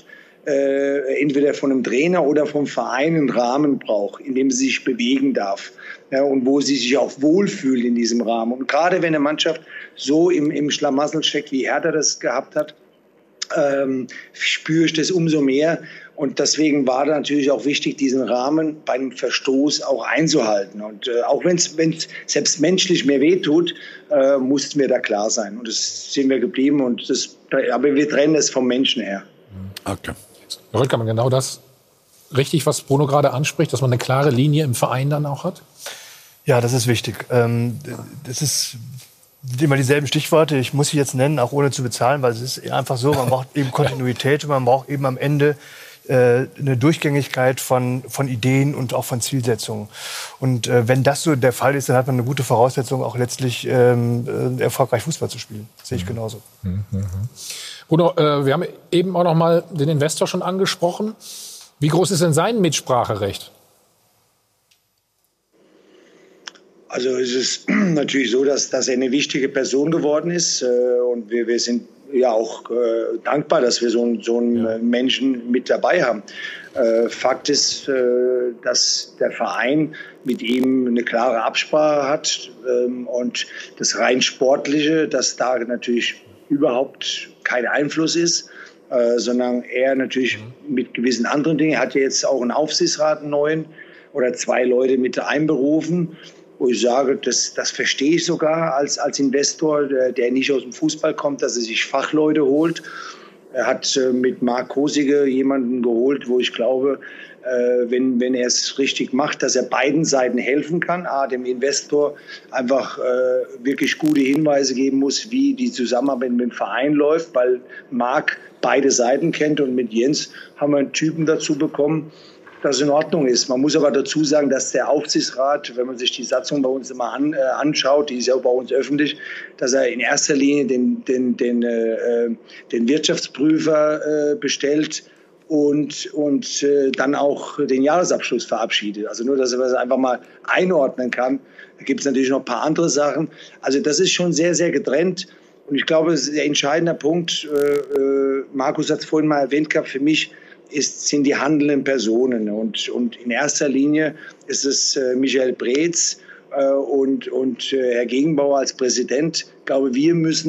äh, entweder von einem Trainer oder vom Verein einen Rahmen braucht, in dem sie sich bewegen darf. Ja, und wo sie sich auch wohlfühlt in diesem Rahmen. Und gerade wenn eine Mannschaft so im, im Schlamassel steckt, wie Hertha das gehabt hat, ähm, spüre ich das umso mehr. Und deswegen war da natürlich auch wichtig, diesen Rahmen beim Verstoß auch einzuhalten. Und äh, auch wenn es selbst menschlich mehr wehtut, äh, mussten wir da klar sein. Und das sind wir geblieben. Und das, aber wir trennen es vom Menschen her. Okay. Röttger, genau das richtig, was Bruno gerade anspricht, dass man eine klare Linie im Verein dann auch hat? Ja, das ist wichtig. Ähm, das ist immer dieselben Stichworte. Ich muss sie jetzt nennen, auch ohne zu bezahlen, weil es ist einfach so, man braucht eben Kontinuität und man braucht eben am Ende eine Durchgängigkeit von, von Ideen und auch von Zielsetzungen. Und äh, wenn das so der Fall ist, dann hat man eine gute Voraussetzung, auch letztlich ähm, erfolgreich Fußball zu spielen. Das sehe ich genauso. Mhm. Bruno, äh, wir haben eben auch noch mal den Investor schon angesprochen. Wie groß ist denn sein Mitspracherecht? Also es ist natürlich so, dass, dass er eine wichtige Person geworden ist. Äh, und wir, wir sind ja auch äh, dankbar, dass wir so, einen, so einen ja. Menschen mit dabei haben. Äh, Fakt ist, äh, dass der Verein mit ihm eine klare Absprache hat. Ähm, und das rein Sportliche, dass da natürlich überhaupt kein Einfluss ist, äh, sondern er natürlich mhm. mit gewissen anderen Dingen, er hat ja jetzt auch einen Aufsichtsrat, einen neuen, oder zwei Leute mit einberufen, wo ich sage, das, das verstehe ich sogar als, als Investor, der, der nicht aus dem Fußball kommt, dass er sich Fachleute holt. Er hat äh, mit Marc Kosige jemanden geholt, wo ich glaube, äh, wenn, wenn er es richtig macht, dass er beiden Seiten helfen kann. A, dem Investor einfach äh, wirklich gute Hinweise geben muss, wie die Zusammenarbeit mit dem Verein läuft, weil Marc beide Seiten kennt. Und mit Jens haben wir einen Typen dazu bekommen, das in Ordnung ist. Man muss aber dazu sagen, dass der Aufsichtsrat, wenn man sich die Satzung bei uns immer an, äh, anschaut, die ist ja auch bei uns öffentlich, dass er in erster Linie den, den, den, äh, den Wirtschaftsprüfer äh, bestellt und, und äh, dann auch den Jahresabschluss verabschiedet. Also nur, dass er das einfach mal einordnen kann. Da gibt es natürlich noch ein paar andere Sachen. Also das ist schon sehr, sehr getrennt. Und ich glaube, das ist der entscheidende Punkt. Äh, äh, Markus hat es vorhin mal erwähnt gehabt, für mich Ist, sind die handelnden Personen. Und, und in erster Linie ist es äh, Michael Breetz äh, und, und äh, Herr Gegenbauer als Präsident. Ich glaube, wir müssen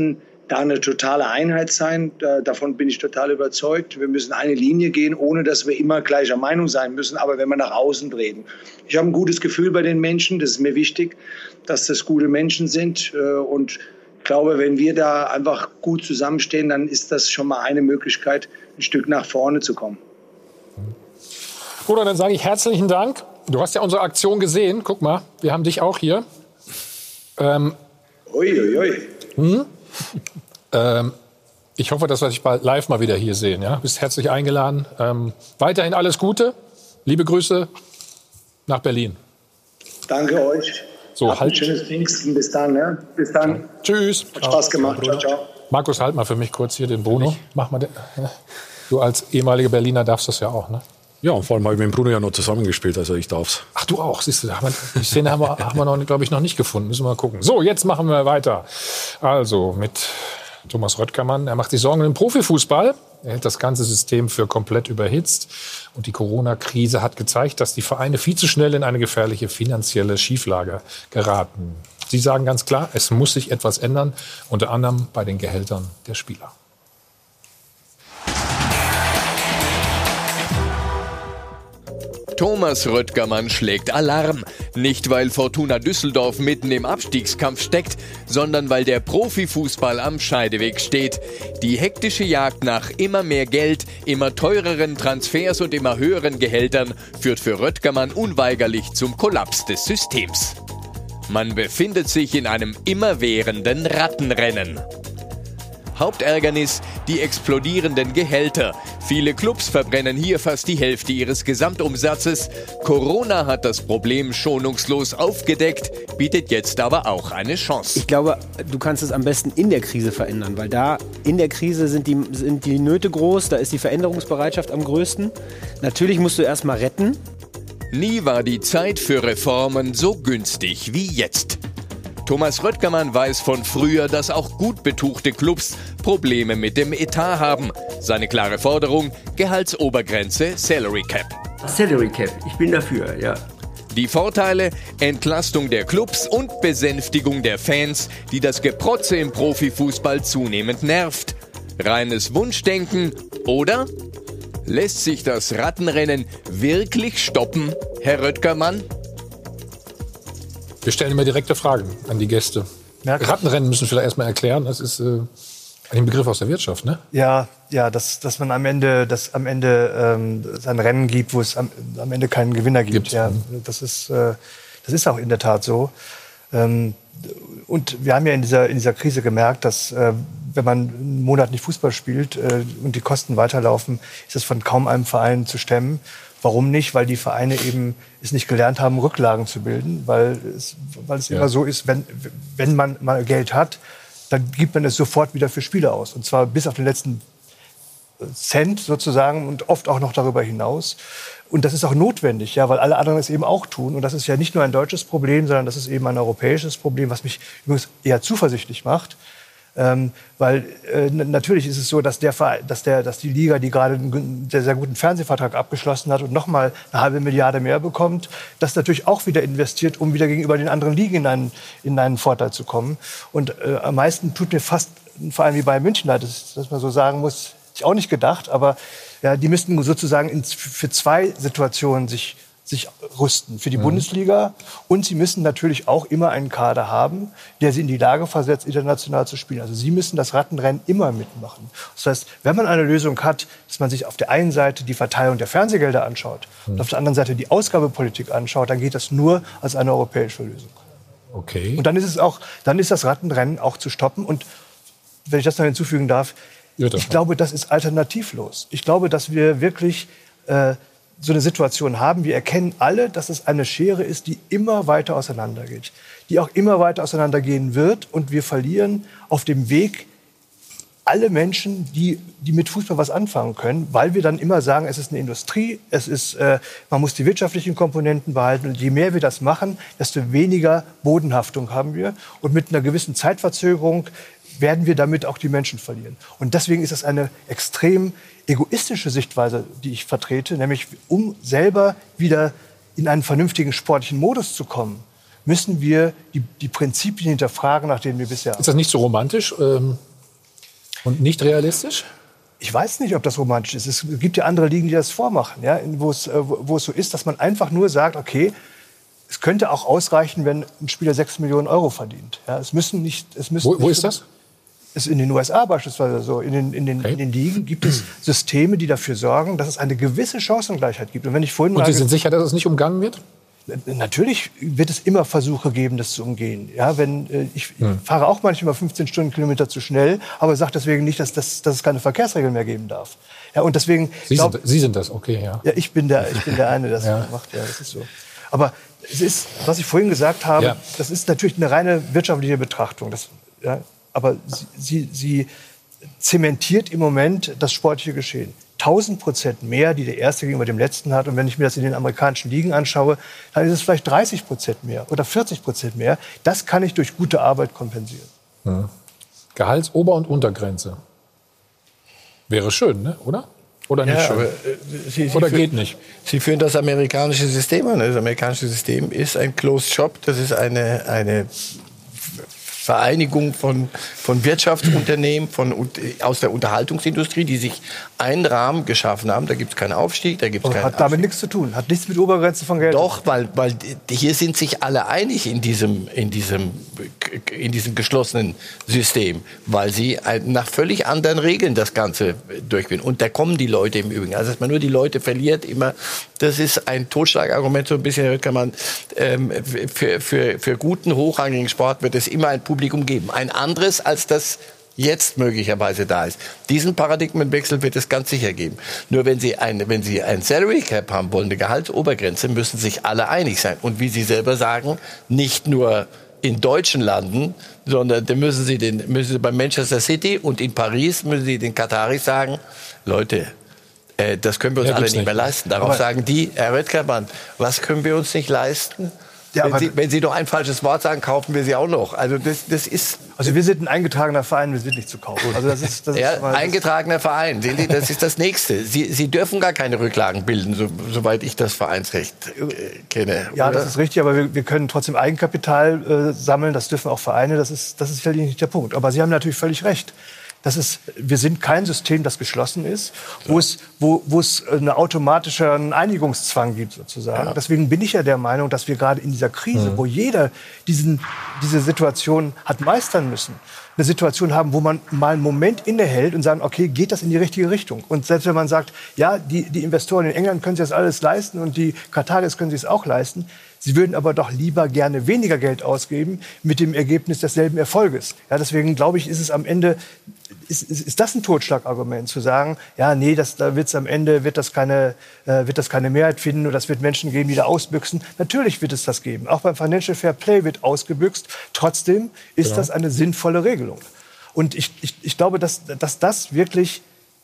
da eine totale Einheit sein. Da, davon bin ich total überzeugt. Wir müssen eine Linie gehen, ohne dass wir immer gleicher Meinung sein müssen. Aber wenn wir nach außen treten. Ich habe ein gutes Gefühl bei den Menschen. Das ist mir wichtig, dass das gute Menschen sind. Und ich glaube, wenn wir da einfach gut zusammenstehen, dann ist das schon mal eine Möglichkeit, ein Stück nach vorne zu kommen. Bruder, dann sage ich herzlichen Dank. Du hast ja unsere Aktion gesehen. Guck mal, wir haben dich auch hier. Ähm, ui, ui, ui. Hm? ähm, ich hoffe, dass wir dich bald live mal wieder hier sehen. Ja? Bist herzlich eingeladen. Ähm, weiterhin alles Gute. Liebe Grüße nach Berlin. Danke euch. So, Habt halt. ein schönes Pfingsten. Bis dann. Ne? Bis dann. Tschüss. Hat Spaß gemacht. Ciao, ciao. Markus, halt mal für mich kurz hier den Bruno. Mach mal den. Du als ehemaliger Berliner darfst das ja auch, ne? Ja, und vor allem habe ich mit dem Bruno ja noch zusammengespielt, also ich darf's. Ach, du auch, siehst du, die Szene haben wir, haben wir noch, glaube ich, noch nicht gefunden. Müssen wir mal gucken. So, jetzt machen wir weiter. Also mit Thomas Röttgermann. Er macht sich Sorgen um den Profifußball. Er hält das ganze System für komplett überhitzt. Und die Corona-Krise hat gezeigt, dass die Vereine viel zu schnell in eine gefährliche finanzielle Schieflage geraten. Sie sagen ganz klar, es muss sich etwas ändern, unter anderem bei den Gehältern der Spieler. Thomas Röttgermann schlägt Alarm. Nicht, weil Fortuna Düsseldorf mitten im Abstiegskampf steckt, sondern weil der Profifußball am Scheideweg steht. Die hektische Jagd nach immer mehr Geld, immer teureren Transfers und immer höheren Gehältern führt für Röttgermann unweigerlich zum Kollaps des Systems. Man befindet sich in einem immerwährenden Rattenrennen. Hauptärgernis, die explodierenden Gehälter. Viele Clubs verbrennen hier fast die Hälfte ihres Gesamtumsatzes. Corona hat das Problem schonungslos aufgedeckt, bietet jetzt aber auch eine Chance. Ich glaube, du kannst es am besten in der Krise verändern, weil da in der Krise sind die, sind die Nöte groß, da ist die Veränderungsbereitschaft am größten. Natürlich musst du erst mal retten. Nie war die Zeit für Reformen so günstig wie jetzt. Thomas Röttgermann weiß von früher, dass auch gut betuchte Clubs Probleme mit dem Etat haben. Seine klare Forderung: Gehaltsobergrenze Salary Cap. Salary Cap, ich bin dafür, ja. Die Vorteile: Entlastung der Clubs und Besänftigung der Fans, die das Geprotze im Profifußball zunehmend nervt. Reines Wunschdenken oder? Lässt sich das Rattenrennen wirklich stoppen, Herr Röttgermann? Wir stellen immer direkte Fragen an die Gäste. Rattenrennen müssen wir vielleicht erstmal erklären. Das ist äh, ein Begriff aus der Wirtschaft, ne? Ja, ja, dass, dass man am Ende, dass am Ende ähm, es ein Rennen gibt, wo es am, am Ende keinen Gewinner gibt. Gibt's. Ja, das ist, äh, das ist auch in der Tat so. Ähm, und wir haben ja in dieser, in dieser Krise gemerkt, dass äh, wenn man einen Monat nicht Fußball spielt äh, und die Kosten weiterlaufen, ist das von kaum einem Verein zu stemmen. Warum nicht? Weil die Vereine eben es nicht gelernt haben, Rücklagen zu bilden. Weil es, weil es ja. immer so ist, wenn, wenn man mal Geld hat, dann gibt man es sofort wieder für Spieler aus. Und zwar bis auf den letzten Cent sozusagen und oft auch noch darüber hinaus. Und das ist auch notwendig, ja, weil alle anderen es eben auch tun. Und das ist ja nicht nur ein deutsches Problem, sondern das ist eben ein europäisches Problem, was mich übrigens eher zuversichtlich macht. Ähm, weil äh, natürlich ist es so, dass, der, dass, der, dass die Liga, die gerade einen sehr, sehr guten Fernsehvertrag abgeschlossen hat und noch mal eine halbe Milliarde mehr bekommt, das natürlich auch wieder investiert, um wieder gegenüber den anderen Ligen in einen, in einen Vorteil zu kommen. Und äh, am meisten tut mir fast ein Verein wie Bayern München leid, dass, dass man so sagen muss, ich auch nicht gedacht, aber ja, die müssten sozusagen in, für zwei Situationen sich sich rüsten für die mhm. Bundesliga. Und sie müssen natürlich auch immer einen Kader haben, der sie in die Lage versetzt, international zu spielen. Also sie müssen das Rattenrennen immer mitmachen. Das heißt, wenn man eine Lösung hat, dass man sich auf der einen Seite die Verteilung der Fernsehgelder anschaut mhm. und auf der anderen Seite die Ausgabepolitik anschaut, dann geht das nur als eine europäische Lösung. Okay. Und dann ist es auch, dann ist das Rattenrennen auch zu stoppen. Und wenn ich das noch hinzufügen darf, ja, ich glaube, das ist alternativlos. Ich glaube, dass wir wirklich äh, so eine Situation haben. Wir erkennen alle, dass es eine Schere ist, die immer weiter auseinandergeht, die auch immer weiter auseinandergehen wird. Und wir verlieren auf dem Weg alle Menschen, die, die mit Fußball was anfangen können, weil wir dann immer sagen, es ist eine Industrie, es ist, äh, man muss die wirtschaftlichen Komponenten behalten. Und je mehr wir das machen, desto weniger Bodenhaftung haben wir. Und mit einer gewissen Zeitverzögerung werden wir damit auch die Menschen verlieren. Und deswegen ist es eine extrem egoistische Sichtweise, die ich vertrete, nämlich um selber wieder in einen vernünftigen sportlichen Modus zu kommen, müssen wir die, die Prinzipien hinterfragen, nach denen wir bisher... Ist das nicht so romantisch? Ähm, Und nicht realistisch? Ich weiß nicht, ob das romantisch ist. Es gibt ja andere Ligen, die das vormachen, ja? wo, es, wo es so ist, dass man einfach nur sagt, okay, es könnte auch ausreichen, wenn ein Spieler sechs Millionen Euro verdient. Ja, es müssen nicht, es müssen wo nicht wo ist das? Ist in den U S A beispielsweise so. In den, in, den, okay. in den Ligen gibt es Systeme, die dafür sorgen, dass es eine gewisse Chancengleichheit gibt. Und wenn ich vorhin Und Sie mal sind sicher, dass es nicht umgangen wird? Natürlich wird es immer Versuche geben, das zu umgehen. Ja, wenn, äh, ich Hm. fahre auch manchmal fünfzehn Stundenkilometer zu schnell, aber sage deswegen nicht, dass, dass, dass es keine Verkehrsregeln mehr geben darf. Ja, und deswegen, Sie, glaub, sind, Sie sind das, okay, ja. Ja, ich bin der, ich bin der eine, der das Ja. macht. Ja, das ist so. Aber es ist, was ich vorhin gesagt habe, Ja. das ist natürlich eine reine wirtschaftliche Betrachtung. Das, ja, aber sie, sie, sie zementiert im Moment das sportliche Geschehen. tausend Prozent mehr, die der Erste gegenüber dem Letzten hat. Und wenn ich mir das in den amerikanischen Ligen anschaue, dann ist es vielleicht dreißig Prozent mehr oder vierzig Prozent mehr. Das kann ich durch gute Arbeit kompensieren. Hm. Gehaltsober- und Untergrenze. Wäre schön, ne? oder? Oder nicht Ja, schön? aber, äh, Sie, Sie Oder führen- geht nicht? Sie führen das amerikanische System an. Das amerikanische System ist ein Closed Shop. Das ist eine, eine Vereinigung von, von Wirtschaftsunternehmen von, aus der Unterhaltungsindustrie, die sich einen Rahmen geschaffen haben. Da gibt es keinen Aufstieg, da gibt es Aber keinen hat damit nichts zu tun. Hat nichts mit Obergrenze von Geld. Doch, weil, weil hier sind sich alle einig in diesem, in diesem, in diesem geschlossenen System, weil sie nach völlig anderen Regeln das Ganze durchführen. Und da kommen die Leute im Übrigen. Also, dass man nur die Leute verliert, immer, das ist ein Totschlagargument. So ein bisschen kann man, ähm, für, für, für guten, hochrangigen Sport wird es immer ein Publikum geben. Ein anderes, als das jetzt möglicherweise da ist. Diesen Paradigmenwechsel wird es ganz sicher geben. Nur wenn Sie ein, wenn Sie ein Salary Cap haben wollen, eine Gehaltsobergrenze, müssen sich alle einig sein. Und wie Sie selber sagen, nicht nur in deutschen Landen, sondern da müssen Sie, den, müssen Sie bei Manchester City und in Paris müssen Sie den Kataris sagen, Leute, äh, das können wir uns Ja, alle gibt's nicht mehr nicht. leisten. Darauf Aber- sagen die, Herr Röttgermann, was können wir uns nicht leisten? Ja, wenn, aber- Sie, wenn Sie doch ein falsches Wort sagen, kaufen wir Sie auch noch. Also das, das ist Also wir sind ein eingetragener Verein, wir sind nicht zu kaufen. Also das ist, das ist ja, schon mal- das- eingetragener Verein. Sehen Sie, das ist das Nächste. Sie, Sie dürfen gar keine Rücklagen bilden, so, soweit ich das Vereinsrecht äh, kenne. Ja, oder? das ist richtig, aber wir, wir können trotzdem Eigenkapital äh, sammeln. Das dürfen auch Vereine. Das ist, das ist sicherlich nicht der Punkt. Aber Sie haben natürlich völlig recht. Das ist, wir sind kein System, das geschlossen ist, wo es, wo, wo es einen automatischen Einigungszwang gibt, sozusagen. Ja. Deswegen bin ich ja der Meinung, dass wir gerade in dieser Krise, Mhm. wo jeder diesen, diese Situation hat meistern müssen, eine Situation haben, wo man mal einen Moment innehält und sagen, okay, geht das in die richtige Richtung? Und selbst wenn man sagt, ja, die, die Investoren in England können sich das alles leisten und die Kataris können sich es auch leisten, sie würden aber doch lieber gerne weniger Geld ausgeben mit dem Ergebnis desselben Erfolges. Ja, deswegen glaube ich, ist es am Ende, ist, ist, ist das ein Totschlagargument, zu sagen, ja, nee, das, da wird's am Ende wird das, keine, äh, wird das keine Mehrheit finden oder es wird Menschen geben, die da ausbüchsen. Natürlich wird es das geben. Auch beim Financial Fair Play wird ausgebüxt. Trotzdem ist Genau. das eine sinnvolle Regelung. Und ich, ich, ich glaube, dass, dass das wirklich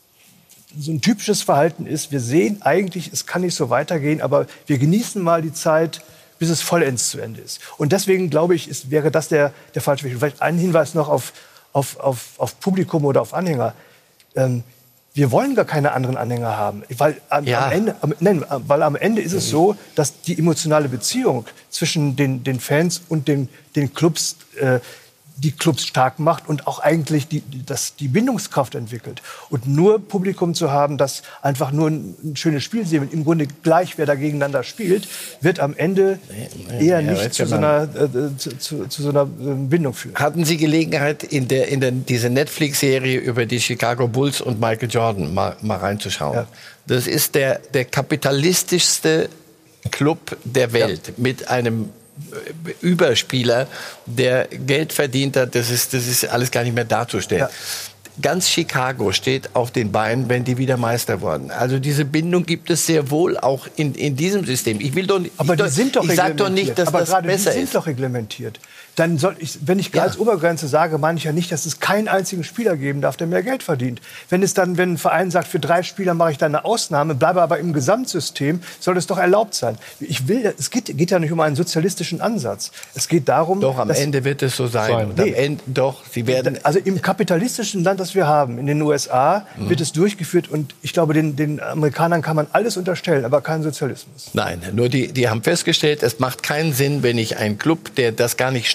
so ein typisches Verhalten ist. Wir sehen eigentlich, es kann nicht so weitergehen, aber wir genießen mal die Zeit, bis es vollends zu Ende ist. Und deswegen glaube ich, ist, wäre das der, der falsche Weg. Vielleicht ein Hinweis noch auf, auf, auf, auf Publikum oder auf Anhänger. Ähm, wir wollen gar keine anderen Anhänger haben. Weil am, Ja. am, Ende, am, nein, weil am Ende ist es so, dass die emotionale Beziehung zwischen den, den Fans und den, den Clubs äh, die Clubs stark macht und auch eigentlich die, die, das, die Bindungskraft entwickelt. Und nur Publikum zu haben, das einfach nur ein, ein schönes Spiel sehen, im Grunde gleich, wer da gegeneinander spielt, wird am Ende eher Ja, nicht zu so, einer, äh, zu, zu, zu so einer äh, Bindung führen. Hatten Sie Gelegenheit, in, der, in der, diese Netflix-Serie über die Chicago Bulls und Michael Jordan mal, mal reinzuschauen? Ja. Das ist der, der kapitalistischste Club der Welt mit einem Überspieler, der Geld verdient hat. Das ist, das ist alles gar nicht mehr darzustellen. Ja. Ganz Chicago steht auf den Beinen, wenn die wieder Meister wurden. Also diese Bindung gibt es sehr wohl auch in, in diesem System. Ich will doch, Aber ich die sind doch ich sag doch reglementiert. nicht, dass Aber das gerade besser die sind ist. doch reglementiert. Dann soll ich, wenn ich Gehaltsobergrenze sage, meine ich ja nicht, dass es keinen einzigen Spieler geben darf, der mehr Geld verdient. Wenn es dann, wenn ein Verein sagt, für drei Spieler mache ich dann eine Ausnahme, bleibe aber im Gesamtsystem, soll es doch erlaubt sein. Ich will, es geht, geht ja nicht um einen sozialistischen Ansatz. Es geht darum, Doch, am dass- Ende wird es so sein. Sein. Und am Nee. Ende, doch, sie werden. Also im kapitalistischen Land, das wir haben, in den U S A, Mhm. wird es durchgeführt. Und ich glaube, den, den Amerikanern kann man alles unterstellen, aber keinen Sozialismus. Nein, nur die, die haben festgestellt, es macht keinen Sinn, wenn ich einen Club, der das gar nicht stemmt,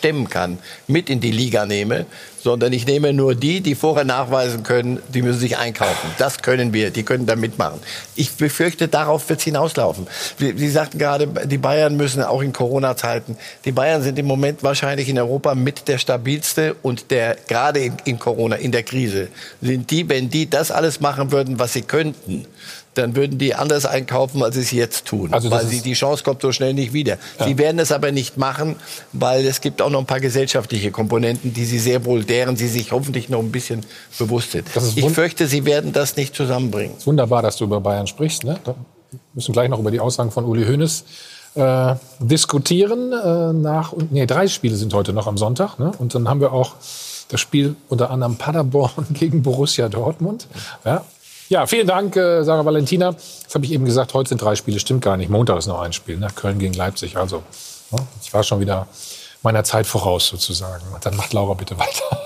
stemmen kann, mit in die Liga nehme, sondern ich nehme nur die, die vorher nachweisen können, die müssen sich einkaufen. Das können wir, die können da mitmachen. Ich befürchte, darauf wird es hinauslaufen. Sie sagten gerade, die Bayern müssen auch in Corona-Zeiten, die Bayern sind im Moment wahrscheinlich in Europa mit der stabilste und der, gerade in, in Corona, in der Krise, sind die, wenn die das alles machen würden, was sie könnten, dann würden die anders einkaufen, als sie es jetzt tun. Also weil sie, die Chance kommt so schnell nicht wieder. Ja. Sie werden es aber nicht machen, weil es gibt auch noch ein paar gesellschaftliche Komponenten, die sie sehr wohl, deren sie sich hoffentlich noch ein bisschen bewusst sind. Ich fürchte, sie werden das nicht zusammenbringen. Es ist wunderbar, dass du über Bayern sprichst. Ne? Da müssen wir gleich noch über die Aussagen von Uli Hoeneß äh, diskutieren. Äh, nach, nee, drei Spiele sind heute noch am Sonntag. Ne? Und dann haben wir auch das Spiel unter anderem Paderborn gegen Borussia Dortmund. Ja. Ja, vielen Dank, äh, Sarah Valentina. Das habe ich eben gesagt, heute sind drei Spiele, stimmt gar nicht. Montag ist noch ein Spiel, ne? Köln gegen Leipzig. Also, ne? Ich war schon wieder meiner Zeit voraus sozusagen. Und dann macht Laura bitte weiter.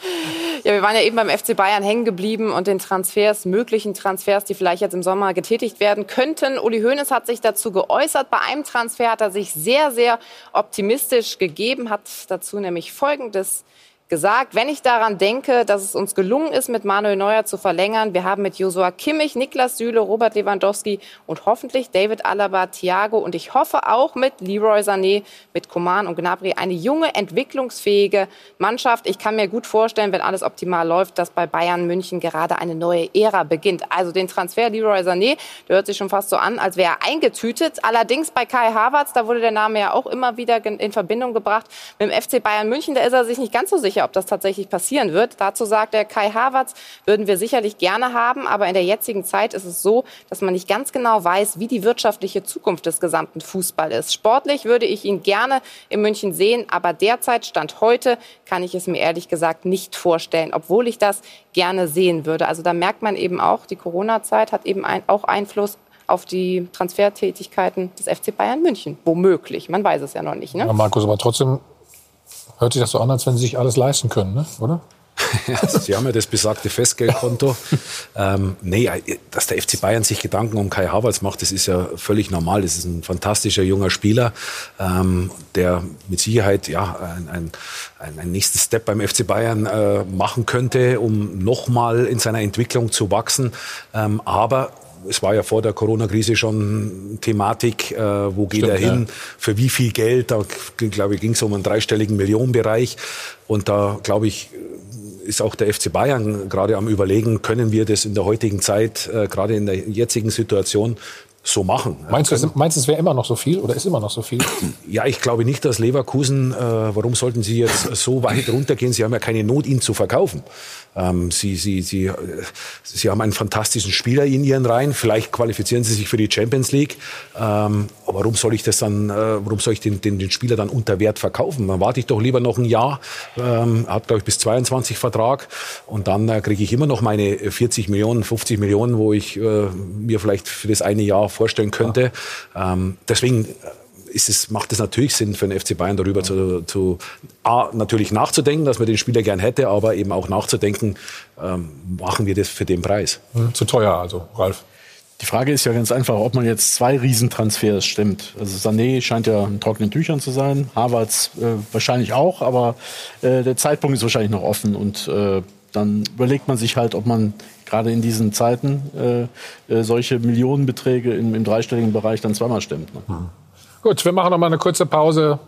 Ja, wir waren ja eben beim F C Bayern hängen geblieben und den Transfers, möglichen Transfers, die vielleicht jetzt im Sommer getätigt werden könnten. Uli Hoeneß hat sich dazu geäußert. Bei einem Transfer hat er sich sehr, sehr optimistisch gegeben, hat dazu nämlich Folgendes gesagt: Wenn ich daran denke, dass es uns gelungen ist, mit Manuel Neuer zu verlängern, wir haben mit Joshua Kimmich, Niklas Süle, Robert Lewandowski und hoffentlich David Alaba, Thiago und ich hoffe auch mit Leroy Sané, mit Coman und Gnabry eine junge, entwicklungsfähige Mannschaft. Ich kann mir gut vorstellen, wenn alles optimal läuft, dass bei Bayern München gerade eine neue Ära beginnt. Also den Transfer Leroy Sané, der hört sich schon fast so an, als wäre er eingetütet. Allerdings bei Kai Havertz, da wurde der Name ja auch immer wieder in Verbindung gebracht mit dem F C Bayern München, da ist er sich nicht ganz so sicher, ob das tatsächlich passieren wird. Dazu sagt er, Kai Havertz würden wir sicherlich gerne haben, aber in der jetzigen Zeit ist es so, dass man nicht ganz genau weiß, wie die wirtschaftliche Zukunft des gesamten Fußballs ist. Sportlich würde ich ihn gerne in München sehen, aber derzeit, Stand heute, kann ich es mir ehrlich gesagt nicht vorstellen, obwohl ich das gerne sehen würde. Also da merkt man eben auch, die Corona-Zeit hat eben ein, auch Einfluss auf die Transfertätigkeiten des F C Bayern München. Womöglich, man weiß es ja noch nicht. Ne? Ja, Markus, aber trotzdem hört sich das so an, als wenn sie sich alles leisten können, ne? Oder? Ja, Sie haben ja das besagte Festgeldkonto. ähm, nee, dass der F C Bayern sich Gedanken um Kai Havertz macht, das ist ja völlig normal. Das ist ein fantastischer junger Spieler, ähm, der mit Sicherheit ja ein, ein, ein nächstes Step beim F C Bayern äh, machen könnte, um nochmal in seiner Entwicklung zu wachsen. Ähm, aber es war ja vor der Corona-Krise schon Thematik, äh, wo geht Stimmt, er hin, ja. für wie viel Geld, da glaube ich, ging es um einen dreistelligen Millionenbereich und da glaube ich, ist auch der F C Bayern gerade am Überlegen, können wir das in der heutigen Zeit, äh, gerade in der jetzigen Situation, so machen. Meinst du, meinst du, es wäre immer noch so viel oder ist immer noch so viel? Ja, ich glaube nicht, dass Leverkusen, äh, warum sollten sie jetzt so weit runtergehen? Sie haben ja keine Not, ihn zu verkaufen. Ähm, sie, sie, sie, sie haben einen fantastischen Spieler in ihren Reihen. Vielleicht qualifizieren sie sich für die Champions League. Ähm, aber warum soll ich das dann, äh, warum soll ich den, den, den Spieler dann unter Wert verkaufen? Dann warte ich doch lieber noch ein Jahr. Ähm, hat, glaube ich, bis zweiundzwanzig Vertrag. Und dann äh, kriege ich immer noch meine vierzig Millionen, fünfzig Millionen, wo ich äh, mir vielleicht für das eine Jahr vorstellen könnte. Ja. Ähm, deswegen ist es, macht es natürlich Sinn für den F C Bayern darüber ja. zu, zu A, natürlich nachzudenken, dass man den Spieler gern hätte, aber eben auch nachzudenken, ähm, machen wir das für den Preis. Mhm. Zu teuer also, Ralf. Die Frage ist ja ganz einfach, ob man jetzt zwei Riesentransfers stimmt. Also Sané scheint ja in trockenen Tüchern zu sein, Havertz äh, wahrscheinlich auch, aber äh, der Zeitpunkt ist wahrscheinlich noch offen und äh, dann überlegt man sich halt, ob man gerade in diesen Zeiten äh, äh, solche Millionenbeträge im, im dreistelligen Bereich dann zweimal stimmt. Ne? Mhm. Gut, wir machen noch mal eine kurze Pause.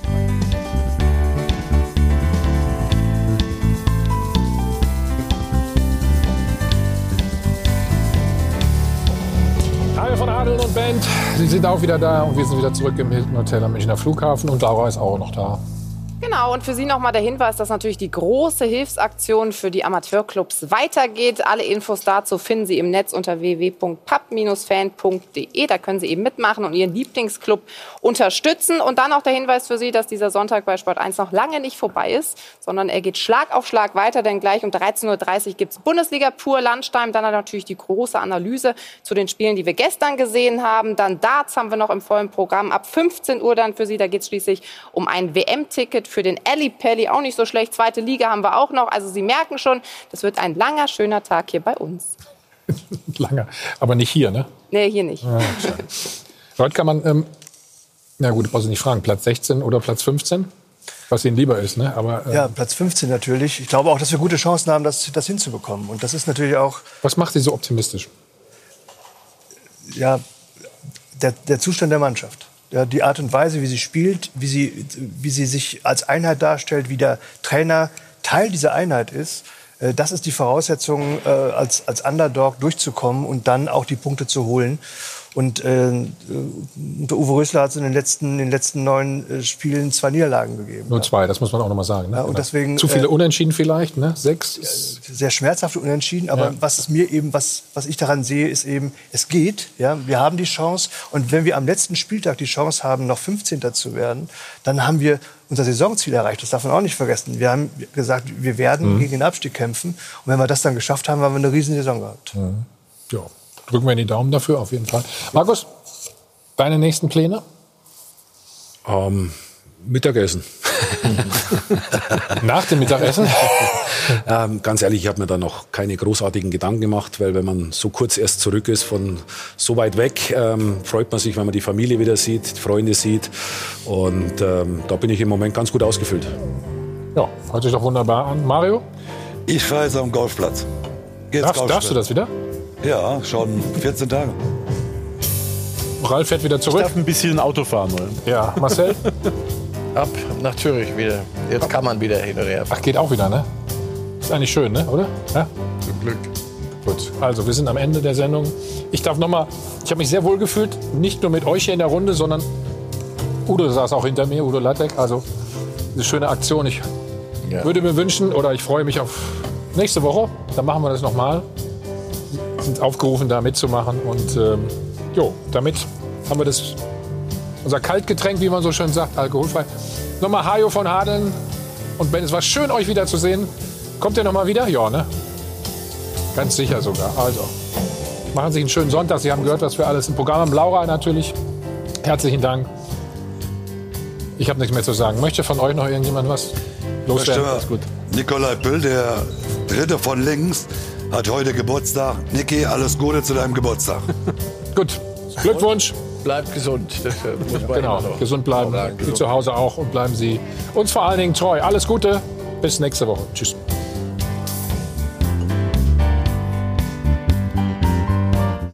Hi von Adel und Band. Sie sind auch wieder da und wir sind wieder zurück im Hilton Hotel am Münchner Flughafen und Laura ist auch noch da. Genau, und für Sie noch mal der Hinweis, dass natürlich die große Hilfsaktion für die Amateurclubs weitergeht. Alle Infos dazu finden Sie im Netz unter w w w punkt pub Bindestrich fan punkt d e. Da können Sie eben mitmachen und Ihren Lieblingsclub unterstützen. Und dann auch der Hinweis für Sie, dass dieser Sonntag bei Sport eins noch lange nicht vorbei ist, sondern er geht Schlag auf Schlag weiter, denn gleich um dreizehn Uhr dreißig gibt es Bundesliga pur Landstein. Dann natürlich die große Analyse zu den Spielen, die wir gestern gesehen haben. Dann Darts haben wir noch im vollen Programm. Ab fünfzehn Uhr dann für Sie, da geht es schließlich um ein W M-Ticket für den Ali Pelli, auch nicht so schlecht. Zweite Liga haben wir auch noch. Also Sie merken schon, das wird ein langer, schöner Tag hier bei uns. Langer, aber nicht hier, ne? Nee, hier nicht. Ja, heute kann man, ähm, na gut, brauchst du nicht fragen, Platz sechzehn oder Platz fünfzehn? was ihnen lieber ist. Ne? Aber, äh, ja, Platz fünfzehn natürlich. Ich glaube auch, dass wir gute Chancen haben, das, das hinzubekommen. Und das ist natürlich auch... Was macht Sie so optimistisch? Ja, der, der Zustand der Mannschaft. Ja, die Art und Weise, wie sie spielt, wie sie, wie sie sich als Einheit darstellt, wie der Trainer Teil dieser Einheit ist. Äh, das ist die Voraussetzung, äh, als, als Underdog durchzukommen und dann auch die Punkte zu holen. Und äh, unter Uwe Rösler hat es in den letzten, in den letzten neun äh, Spielen zwei Niederlagen gegeben. Nur zwei, das muss man auch noch mal sagen. Ne? Ja, und deswegen, zu viele äh, Unentschieden vielleicht, ne? Sechs? Sehr schmerzhafte Unentschieden, aber ja. was es mir eben, was, was ich daran sehe, ist eben, es geht. Ja? Wir haben die Chance. Und wenn wir am letzten Spieltag die Chance haben, noch fünfzehnter zu werden, dann haben wir unser Saisonziel erreicht. Das darf man auch nicht vergessen. Wir haben gesagt, wir werden mhm. gegen den Abstieg kämpfen. Und wenn wir das dann geschafft haben, haben wir eine riesen Saison gehabt. Mhm. Ja. Drücken wir die Daumen dafür, auf jeden Fall. Markus, deine nächsten Pläne? Ähm, Mittagessen. Nach dem Mittagessen? ähm, ganz ehrlich, ich habe mir da noch keine großartigen Gedanken gemacht, weil wenn man so kurz erst zurück ist von so weit weg, ähm, freut man sich, wenn man die Familie wieder sieht, die Freunde sieht. Und ähm, da bin ich im Moment ganz gut ausgefüllt. Ja, hört sich doch wunderbar an. Mario? Ich fahre jetzt am Golfplatz. Darfst, darfst du das wieder? Ja, schon vierzehn Tage. Ralf fährt wieder zurück. Ich darf ein bisschen Auto fahren wollen. Ja, Marcel? Ab nach Zürich wieder. Jetzt kann man wieder hin und her fahren. Ach, geht auch wieder, ne? Ist eigentlich schön, ne? Oder? Ja? Zum Glück. Gut, also wir sind am Ende der Sendung. Ich darf noch mal, ich habe mich sehr wohl gefühlt, nicht nur mit euch hier in der Runde, sondern Udo saß auch hinter mir, Udo Lattek. Also eine schöne Aktion. Ich ja. würde mir wünschen, oder ich freue mich auf nächste Woche. Dann machen wir das noch mal. Sind aufgerufen, da mitzumachen. Und ähm, jo, damit haben wir das, unser Kaltgetränk, wie man so schön sagt, alkoholfrei. Nochmal Hajo von Hadeln und Ben, es war schön, euch wiederzusehen. Kommt ihr noch mal wieder? Ja, ne? Ganz sicher sogar. Also, machen Sie einen schönen Sonntag. Sie haben gehört, was wir alles im Programm haben. Laura natürlich, herzlichen Dank. Ich habe nichts mehr zu sagen. Möchte von euch noch irgendjemand was loswerden? Alles gut. Nikolai Püll, der Dritte von links, hat heute Geburtstag. Niki, alles Gute zu deinem Geburtstag. Gut, Glückwunsch. Bleibt gesund. Das muss man genau, gesund bleiben. Sie zu Hause auch und bleiben Sie uns vor allen Dingen treu. Alles Gute, bis nächste Woche. Tschüss.